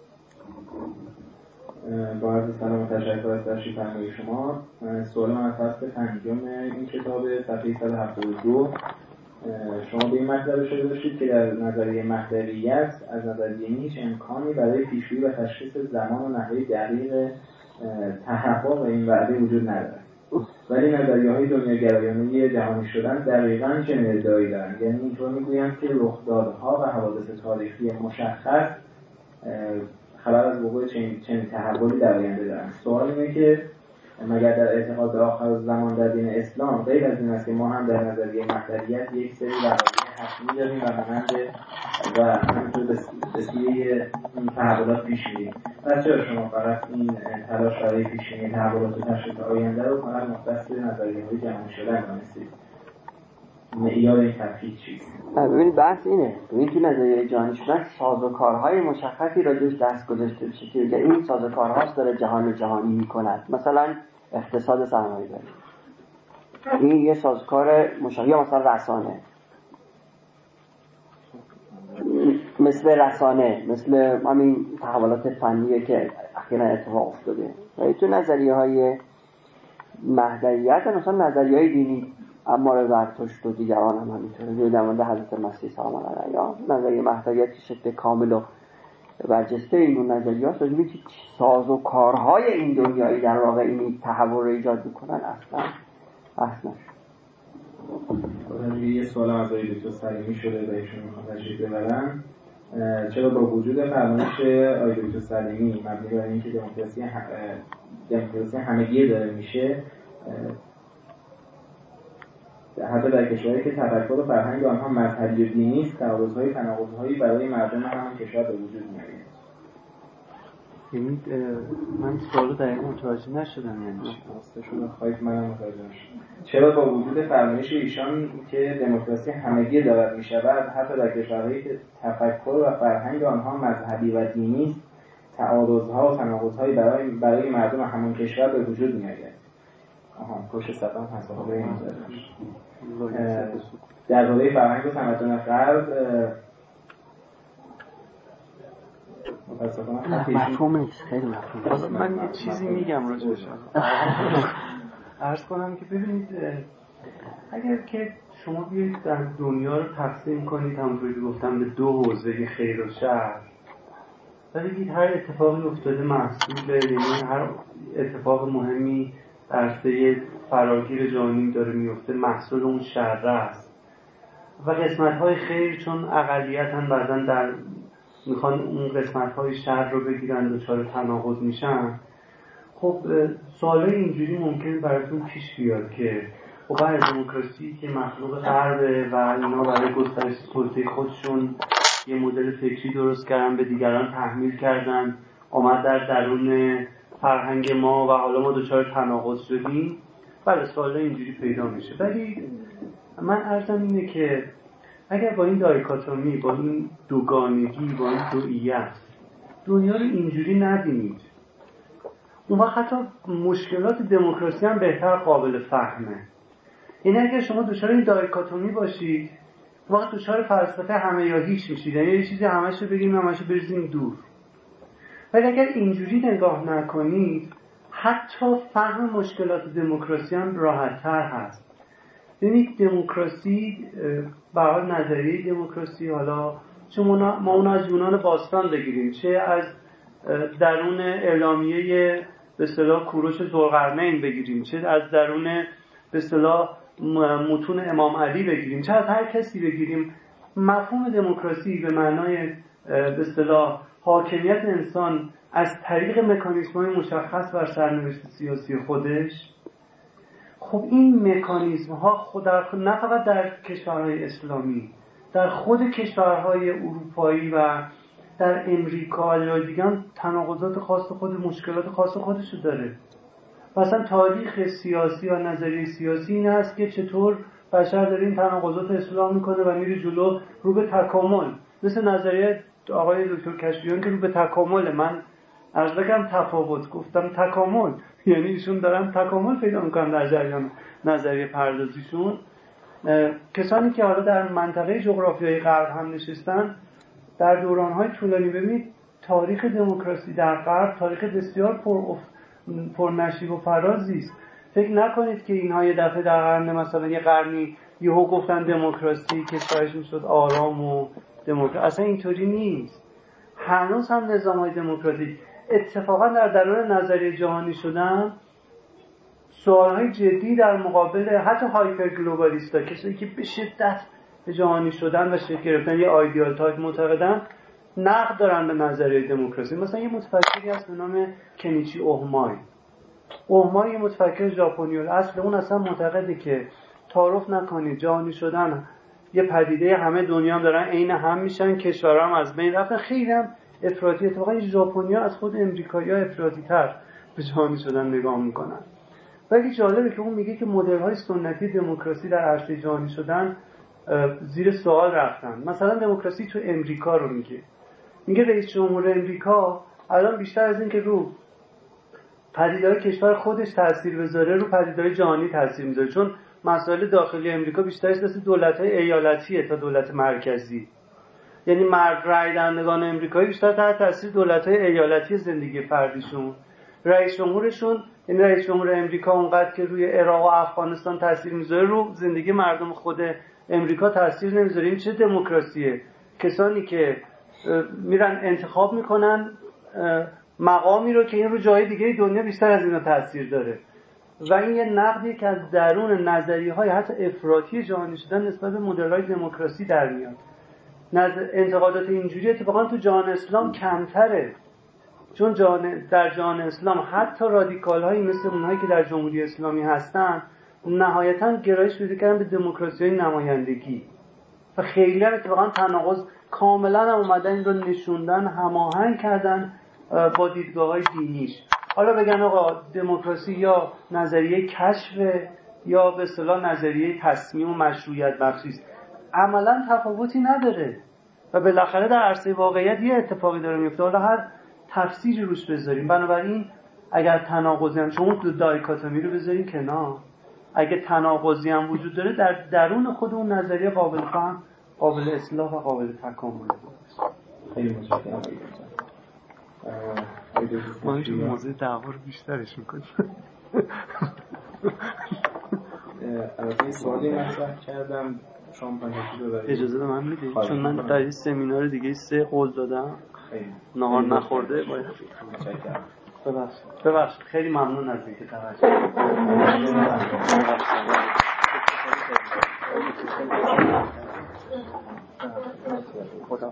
با عرض سلام و تشکر از تشریف فرمایی شما. سوال من از فصل 5 این کتاب صفحه 172 شما به این مطلب اشاره داشتید که در نظریه مهدویت از نظر دینی هیچ امکانی برای پیشگویی و تشخیص زمان و نحوه دقیق تحقق این وعده وجود ندارد، ولی نظریه‌های دنیاگرایانه جهانی شدن دقیقاً چنین ادعایی دارند. یعنی اینطور میگویند که رخدادها و حوادث تاریخی مشخص خبر از وقوع چنین تحولی در آینده دارند. سوال اینه که مگر در اعتقاد به آخر زمان در دین اسلام غیر از این است که ما هم در نظریه مهدویت یک سری وقایع حتمی داریم و مانند و همینطور به سوی این تحولات پیش میریم؟ پس چرا شما فقط این تلاش برای پیشبینی تحولات و تشخیص آینده رو فقط مختص به نظریه‌های جهانی شدن دانستید؟ معیار این تفکیک چیست؟ ببینید بحث اینه، تو نظریه جهانی شدن سازوکارهای مشخصی راجعش دست گذاشته بشه که این سازوکارهاست داره جهانی میکند. مثلا اقتصاد سرمایه‌داری، این یه سازوکار مشخص، یا مثلا رسانه، مثل همین تحولات فنیه که اخیراً اتفاق افتاده. ولی تو نظریه‌های مهدویت مثلا نظریه‌های دینی اما رو زرتشت و دیگران هم همینطوره، در مورد حضرت مسیح سلام علیه نظریه مهدویت که شکل کامل و برجسته این نظریه هاست، راجبه که ساز و کارهای این دنیایی در واقع این تحول رو ایجاد میکنن اصلا یه سوال از آقای دکتر سلیمی شده و ایشون میخوان تشریف ببرن. چرا با وجود فرمایش آقای دکتر سلیمی مبنی بر اینکه دموکراسی همگی داره میشه، حتی در کشورهایی که تفکر و فرهنگ آنها مذهبی و دینی است، تناقض‌هایی برای مردم همان کشور به وجود می‌آید؟ یعنی من سوالو دقیقاً متوجه نشدم. یعنی راستشون خواهید منم متوجه نشدم. چرا با وجود فرمایش ایشان که دموکراسی همگی دارد می‌شود، حتی در کشورهایی که تفکر و فرهنگ آنها مذهبی و دینی است، تعارض‌ها و تناقض‌هایی برای مردم همان کشور به وجود می‌آید؟ پشت صفحه حسابه این در دوره فرهنگ و تمدن غرب مفهوم نیست، خیلی مفهوم. من یه چیزی میگم راجعش. عرض کنم که ببینید، اگر که شما بیایید در دنیا رو تقسیم کنید همونطوری که گفتم به دو حوزه، خیر و شر، و بگید هر اتفاقی افتاده محصوله، یعنی هر اتفاق مهمی عرصه فراگیر جهانی داره میفته محصول اون شر است و قسمت‌های خیر چون اقلیتاً بعضاً میخوان اون قسمت‌های شر رو بگیرن دچار تناقض میشن. خب سوالای اینجوری ممکن براتون پیش بیاد که خب برای دموکراسی که مخلوق غربه و اینا برای گسترش سلطه خودشون یه مدل فکری درست کردن، به دیگران تحمیل کردن، آمد در درون فرهنگ ما و حالا ما دچار تناقض شدیم. بله سوال اینجوری پیدا میشه، ولی من عرضم اینه که اگر با این دایکاتومی، با این دوگانگی، با این دوئیت دنیا رو اینجوری نبینید، اون وقت حتی مشکلات دموکراسی هم بهتر قابل فهمه. یعنی اگر شما دچار این دایکاتومی باشید، وقت دچار فلسفه همه یا هیچ میشید، یعنی یه چیزی همش رو بگیم همش رو بریزیم دور. ولی اگر اینجوری نگاه نکنید، حتی فهم مشکلات دموکراسی هم راحت‌تر هست. ببینید دموکراسی، به هر حال نظریه دموکراسی، حالا چه ما اون از یونان باستان بگیریم، چه از درون اعلامیه به اصطلاح کوروش ذوالقرنین بگیریم، چه از درون به اصطلاح متون امام علی بگیریم، چه از هر کسی بگیریم، مفهوم دموکراسی به معنای به اصطلاح حاکمیت انسان از طریق مکانیزم‌های مشخص بر سرنوشت سیاسی خودش. خب این مکانیزم‌ها نه فقط در کشورهای اسلامی، در خود کشورهای اروپایی و در امریکا و جای دیگه هم تناقضات خاص خود، مشکلات خاص خودشو داره. مثلا تاریخ سیاسی و نظریه سیاسی این هست که چطور بشر داره این تناقضات اصلاح میکنه و میره جلو رو به تکامل، مثل نظریه آقای دکتر کشفیان که رو به تکامل. من عرض بگم تفاوت، گفتم تکامل، یعنی ایشون دارن تکامل پیدا میکنن در جریان نظریه پردازیشون. کسانی که حالا در منطقه جغرافیایی غرب هم نشستن در دورانهای طولانی، ببینید تاریخ دموکراسی در غرب تاریخ بسیار پرنشیب و فرازی است. فکر نکنید که اینها یه دفعه در قرن مثلا یه قرنی یهو گفتن دموکراسی کشورش میشد آرام و دموکراسی. اصلا اینطوری نیست. هنوز هم نظام‌های دموکراتیک اتفاقا در درون نظریه جهانی شدن سوالهای جدی در مقابل حتی هایپر گلوبالیستا، کسایی که به شدت به جهانی شدن و شکل گرفتن یه آیدیال تایپ معتقدن، نقد دارن به نظریه دموکراسی. مثلا یه متفکری هست به نام کنیچی اوهمای، یه متفکر ژاپنی اصل، اون اصلا معتقده که تعارف نکنید، جهانی شدن یه پدیده، همه دنیا هم دارن عین هم میشن، کشورها هم از بین رفتن، خیلی هم افراطی. اتفاقا ژاپنی‌ها از خود امریکایی‌ها افراطی‌تر به جهانی شدن نگاه میکنن. ولی جالبه که اون میگه که مدل‌های سنتی دموکراسی در عرصه جهانی شدن زیر سوال رفتن. مثلا دموکراسی تو امریکا رو میگه رئیس جمهور امریکا الان بیشتر از این که رو پدیده‌های کشور خودش تاثیر بذاره، رو پدیده‌های جهانی تاثیر میذاره، چون مسائل داخلی امریکا بیشترش دست دولت‌های ایالتیه تا دولت مرکزی. یعنی رای دهندگان امریکایی بیشتر تحت تاثیر دولت‌های ایالتی زندگی فردیشون. رئیس جمهورشون، یعنی رئیس جمهور امریکا اونقدر که روی عراق و افغانستان تاثیر میذاره، رو زندگی مردم خود امریکا تاثیر نمیذاره. این چه دموکراسیه؟ کسانی که میرن انتخاب میکنن مقامی رو که این رو جای دیگه دنیا بیشتر از اینا تاثیر داره. و این یه نقدی که از درون نظریه‌های حتی افراطی جهانی شدن نسبت به مدل‌های دموکراسی در میاد. انتقادات اینجوری اتفاقا تو جهان اسلام کمتره، چون در جهان اسلام حتی رادیکال‌هایی مثل اونهایی که در جمهوری اسلامی هستن نهایتاً گرایش پیدا کردن به دموکراسی نمایندگی و خیلی هم اتفاقا تناقض کاملا هم اومدن این رو نشوندن، هماهنگ کردن با دیدگاه‌های دینیش. حالا بگن آقا دموکراسی یا نظریه کشف یا به اصطلاح نظریه تصمیم و مشروعیت بخشی است، عملا تفاوتی نداره و بالاخره در عرصه واقعیت یه اتفاقی داره میفته. حالا هر تفسیری روش بذاریم. بنابراین اگر تناقضی هم، شما دو دایکاتومی رو بذارین کنار، اگه تناقضی هم وجود داره در درون خود اون نظریه قابل فهم، قابل اصلاح و قابل تکامل. خیلی متشکرم. ما اینجور موضوع دعوا رو بیشترش میکنیم. البته سوالی مطرح کردم، شما اجازه به من میدید؟ چون من در این سمینار دیگه 3 قول دادم، نهار نخورده باید. ببخشید خیلی ممنون از اینکه توجه خدا.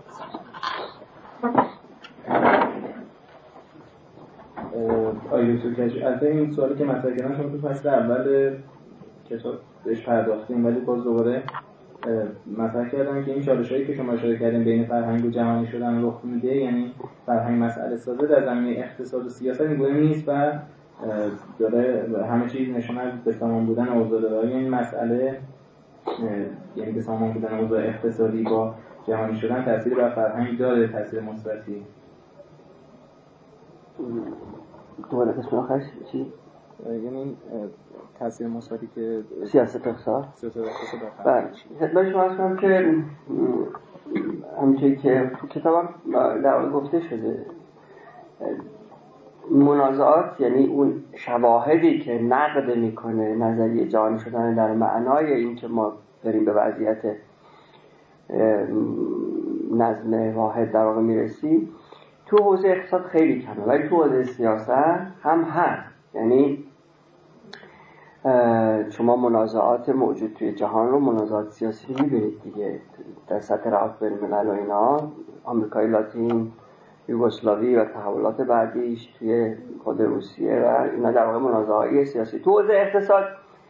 آیه دکتر کشی، از این سوالی که مطرح کردن شما تو فصل اول کتاب بهش پرداختیم، ولی باز دوباره مطرح کردم که این چالش‌هایی که شما اشاره کردین بین فرهنگ و جهانی شدن رخ میده، یعنی فرهنگ مسئله سازه در زمینه اقتصاد و سیاست مهم نیست و داره همه چیز نشون از بسامان بودن اوضاع داره. این مسئله یعنی بسامان بودن اوضاع اقتصادی با جهانی شدن تاثیر بر فرهنگ داره، تاثیر مثبتی. دوباره قسم آخرش چی؟ یعنی تاثیر مثبتی که سیاست اقتصاد بله خدمت شما عرض کنم که همونطوری که تو کتابم در واقع گفته شده منازعات یعنی اون شواهدی که نقد میکنه نظریه جهانی شدن در معنای این که ما داریم به وضعیت نظم واحد در واقع میرسیم تو حوزه اقتصاد خیلی کمه ولی تو حوزه سیاست هم هست. یعنی شما منازعات موجود توی جهان رو منازعات سیاسی رو میبینید دیگه در سطح روابط بین‌الملل و اینا آمریکای لاتین یوگسلاوی و تحولات بعدیش توی خود روسیه و اینا در واقع منازعات سیاسی. تو حوزه اقتصاد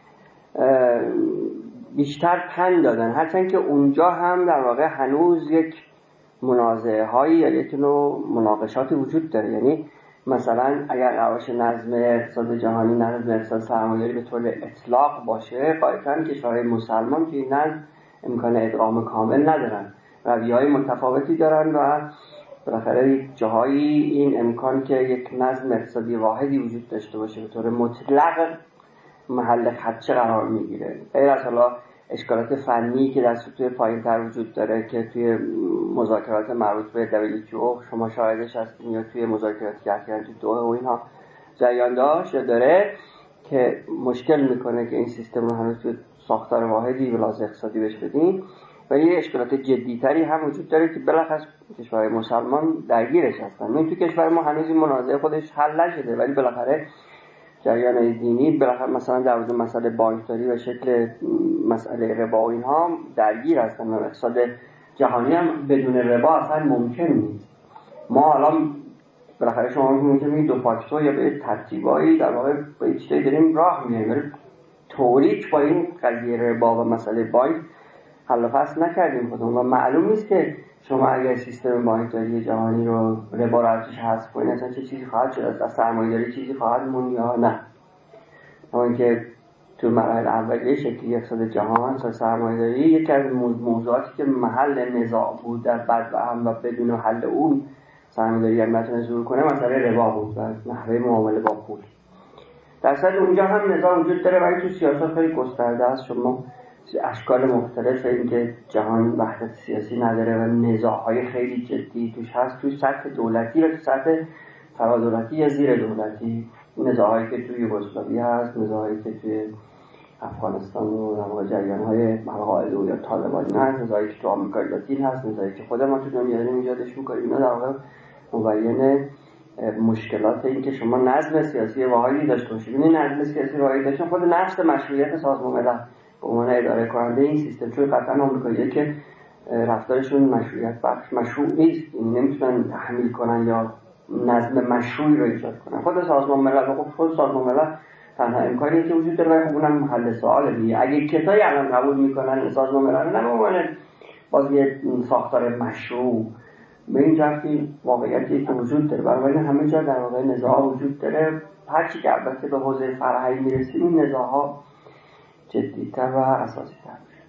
بیشتر پن دادن هرچند که اونجا هم در واقع هنوز یک منازعه هایی یا یک نوع مناقشاتی وجود داره. یعنی مثلا اگر قرارش نظم اقتصاد جهانی نظم اقتصاد سرمایه‌داری به طور اطلاق باشه قاعدتاً کشورهای مسلمان که این نظم امکان ادغام کامل ندارن رویه‌های متفاوتی دارن و بالاخره جاهایی این امکان که یک نظم اقتصادی واحدی وجود داشته باشه به طور مطلق محل خدشه قرار میگیره. غیر از حالا اشکالات فنی که در سطوح پایین‌تر وجود داره که توی مذاکرات مربوط به WTO شما شاهدش هستین یا توی مذاکراتی که کردن توی دوحه و اینها جریان داشت داره که مشکل میکنه که این سیستم رو هنوز توی ساختار واحدی به لحاظ اقتصادی بهش بدیم. ولی اشکالات جدی‌تری هم وجود داره که بالاخره کشورهای مسلمان درگیرش هستن. این تو کشور ما هنوز این منازعه خودش حل نشده ولی بالاخره جریان دینی بالاخره مثلا در مورد مسئله بانکداری و شکل مسئله ربا و اینها درگیر هستن و اقتصاد جهانی هم بدون ربا اصلا ممکن نیست. ما حالا بالاخره شما ممکنه بگید دو فاکتور یا به ترتیبایی در واقع با این چیزایی داریم راه میریم ولی توریک با این قضیه ربا و مسئله بانک حل و فصل نکردیم خودمون و معلوم نیست که شما اگر سیستم بانکداری جهانی رو ربا رو ازش حذف کنید اصلا چه چیزی خواهد شد از سرمایه‌داری چیزی خواهد موند یا نه. اما اینکه تو مراحل اولیه شکلی اقتصاد جهان سرمایه‌داری یکی از موضوعاتی که محل نزاع بود در بد و هم و بدون حل اون سرمایه‌داری هم نتونه ظهور کنه مسئله ربا بود و نحوه معامله با پول. در صورت اونجا هم نزاع وجود داره ولی تو سیاست خیلی گسترده است. شما اشکال مختلف این که جهان وحدت سیاسی نداره و نزاع‌های خیلی جدی توش هست توی سطح دولتی و توی سطح فرادولتی یا زیر دولتی. نزاع‌هایی که توی یوگسلاوی هست نزاع‌هایی که توی افغانستان و در جریان‌های القاعده و یا طالبان هست نزاعی که تو آمریکای لاتین هست نزاعی که خود ما تو دنیا داریم ایجادش می‌کنیم. اینا در واقع مبین مشکلات این که شما نظم سیاسی واحدی داشته باشید. این نظم سیاسی واحدی داشتن خود نفس مشروعیت سازمان ملل به عنوان اداره کننده این سیستم چون قطعا آمریکایی‌ها که رفتارشون مشروعیت بخش مشروع نیست این نمیتونن تحمیل کنن یا نظم مشروعی رو ایجاد کنن. خود سازمان ملل خود سازمان ملل تنها امکانی که وجود داره و خب اونم محل سوال دیگه. اگه کسایی الان قبول میکنن سازمان ملل نه به عنوان باز یه ساختار مشروع به این جهتی واقعیتی که وجود داره برای همه جا در واقع نزاع وجود داره. هرچی که البته به حوزه فرهنگی میرسیم این نزاع‌ها جدی‌تر و اساسی‌تر.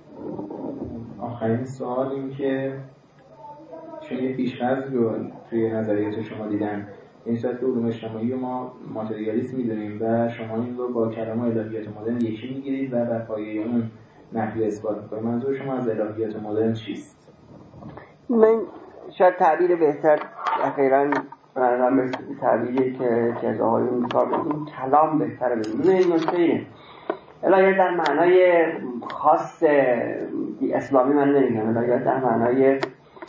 آخرین سوال این که چون یه پیش‌فرضی رو توی نظریات شما دیدن این صورت که علوم اجتماعی رو ما ماتریالیسم می‌دونیم و شما این رو با کلام الهیات مدرن یکی می‌گیرید و بر پایه اون نفی اثبات می‌کنید. منظور شما از الهیات مدرن چیست؟ من شاید تعبیر بهتر اخیراً برام تعبیری که از آقایون کار بگیم کلام بهتره بگیم. این نکته اینه الهیات در معنای خاص اسلامی من نمیگم الهیات در معنای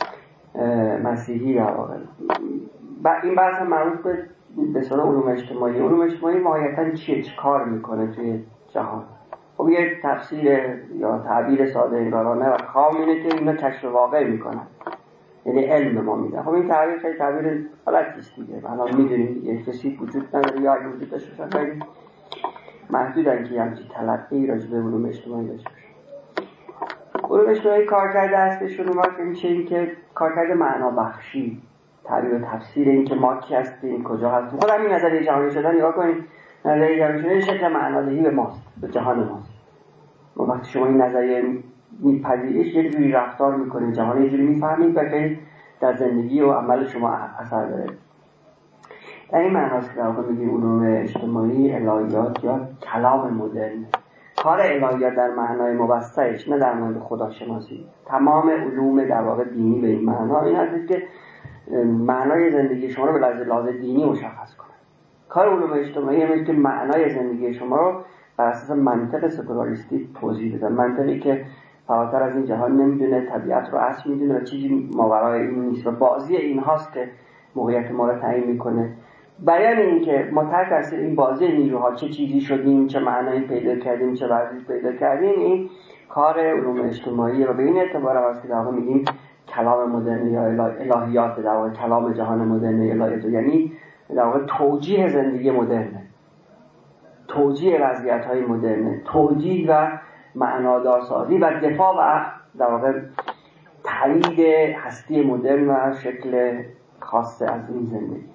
مسیحی در واقع این بحث هم مربوط به اصطلاح علوم اجتماعی. علوم اجتماعی ماهیتاً چه کار میکنه توی جهان؟ خب یه تفسیر یا تعبیر ساده انگارانه و خام اینه که اینا کشف واقع میکنن یعنی علم ما میدن. خب این تعبیر خیلی تعبیر غلطیست دیگه. الان میدونیم دیگه کسی وجود نداره یا اگه وجود داشته باشه خیلی محدودن که همچین تلقی راجع به علوم اجتماعی داشته باشه. علوم اجتماعی کارکرد اصلیشون که میشه این که کارکرد معنا بخشی تعبیر و تفسیر این که ما کی هستیم کجا هستیم. خود همین نظریه جهانی شدن نگاه کنید نظریه جهانی شدن شکل معنادهی به ماست به جهان ماست. وقتی شما این نظریه میپذیرید یه جوری رفتار میکنید جهان یه جوری میفهمید و که در زندگی و عمل شما اثر داره. در این معناست که واقعا میگیم علوم اجتماعی الهیات یا کلام مدرن. کار الهیات در معنای مبسطش، نه در مورد خداشناسی. تمام علوم در واقع دینی به این معنا این هست که معنای زندگی شما رو به لحاظ دینی مشخص کنه. کار علوم اجتماعی همه که معنای زندگی شما رو بر اساس منطق سکولاریستی توضیح بدن، منطقی که فراتر از این جهان نمیدونه، طبیعت رو اصل میدونه و چیزی ماورای این نیست و بازی این هاست که موقعیت ما رو تعیین میکنه. بیان این که ما تحت تاثیر این بازی نیروها چه چیزی شدیم، چه معنایی پیدا کردیم، چه وضعی پیدا کردیم، این کار علوم اجتماعی و به این اعتبار است که در واقع میگیم کلام مدرن یا الهیات، در واقع کلام جهان مدرن الهیات، یعنی در واقع توجیه زندگی مدرنه، توجیه وضعیت‌های مدرنه، توجیه و معنادارسازی و دفاع و در واقع تایید هستی مدرن و شکل خاص از این زندگی.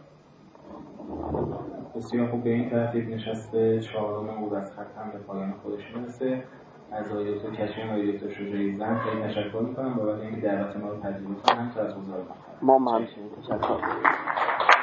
بسیار خوب. به این ترتیب نشسته چهارم بود از خط هم به پایان خودش میرسه. از آقای دکتر کشمی و دکتر شجاعی زند خیلی تشکر میکنم بابت اینکه دعوت ما رو پذیرفتن، هم تا از حضور ما تشکر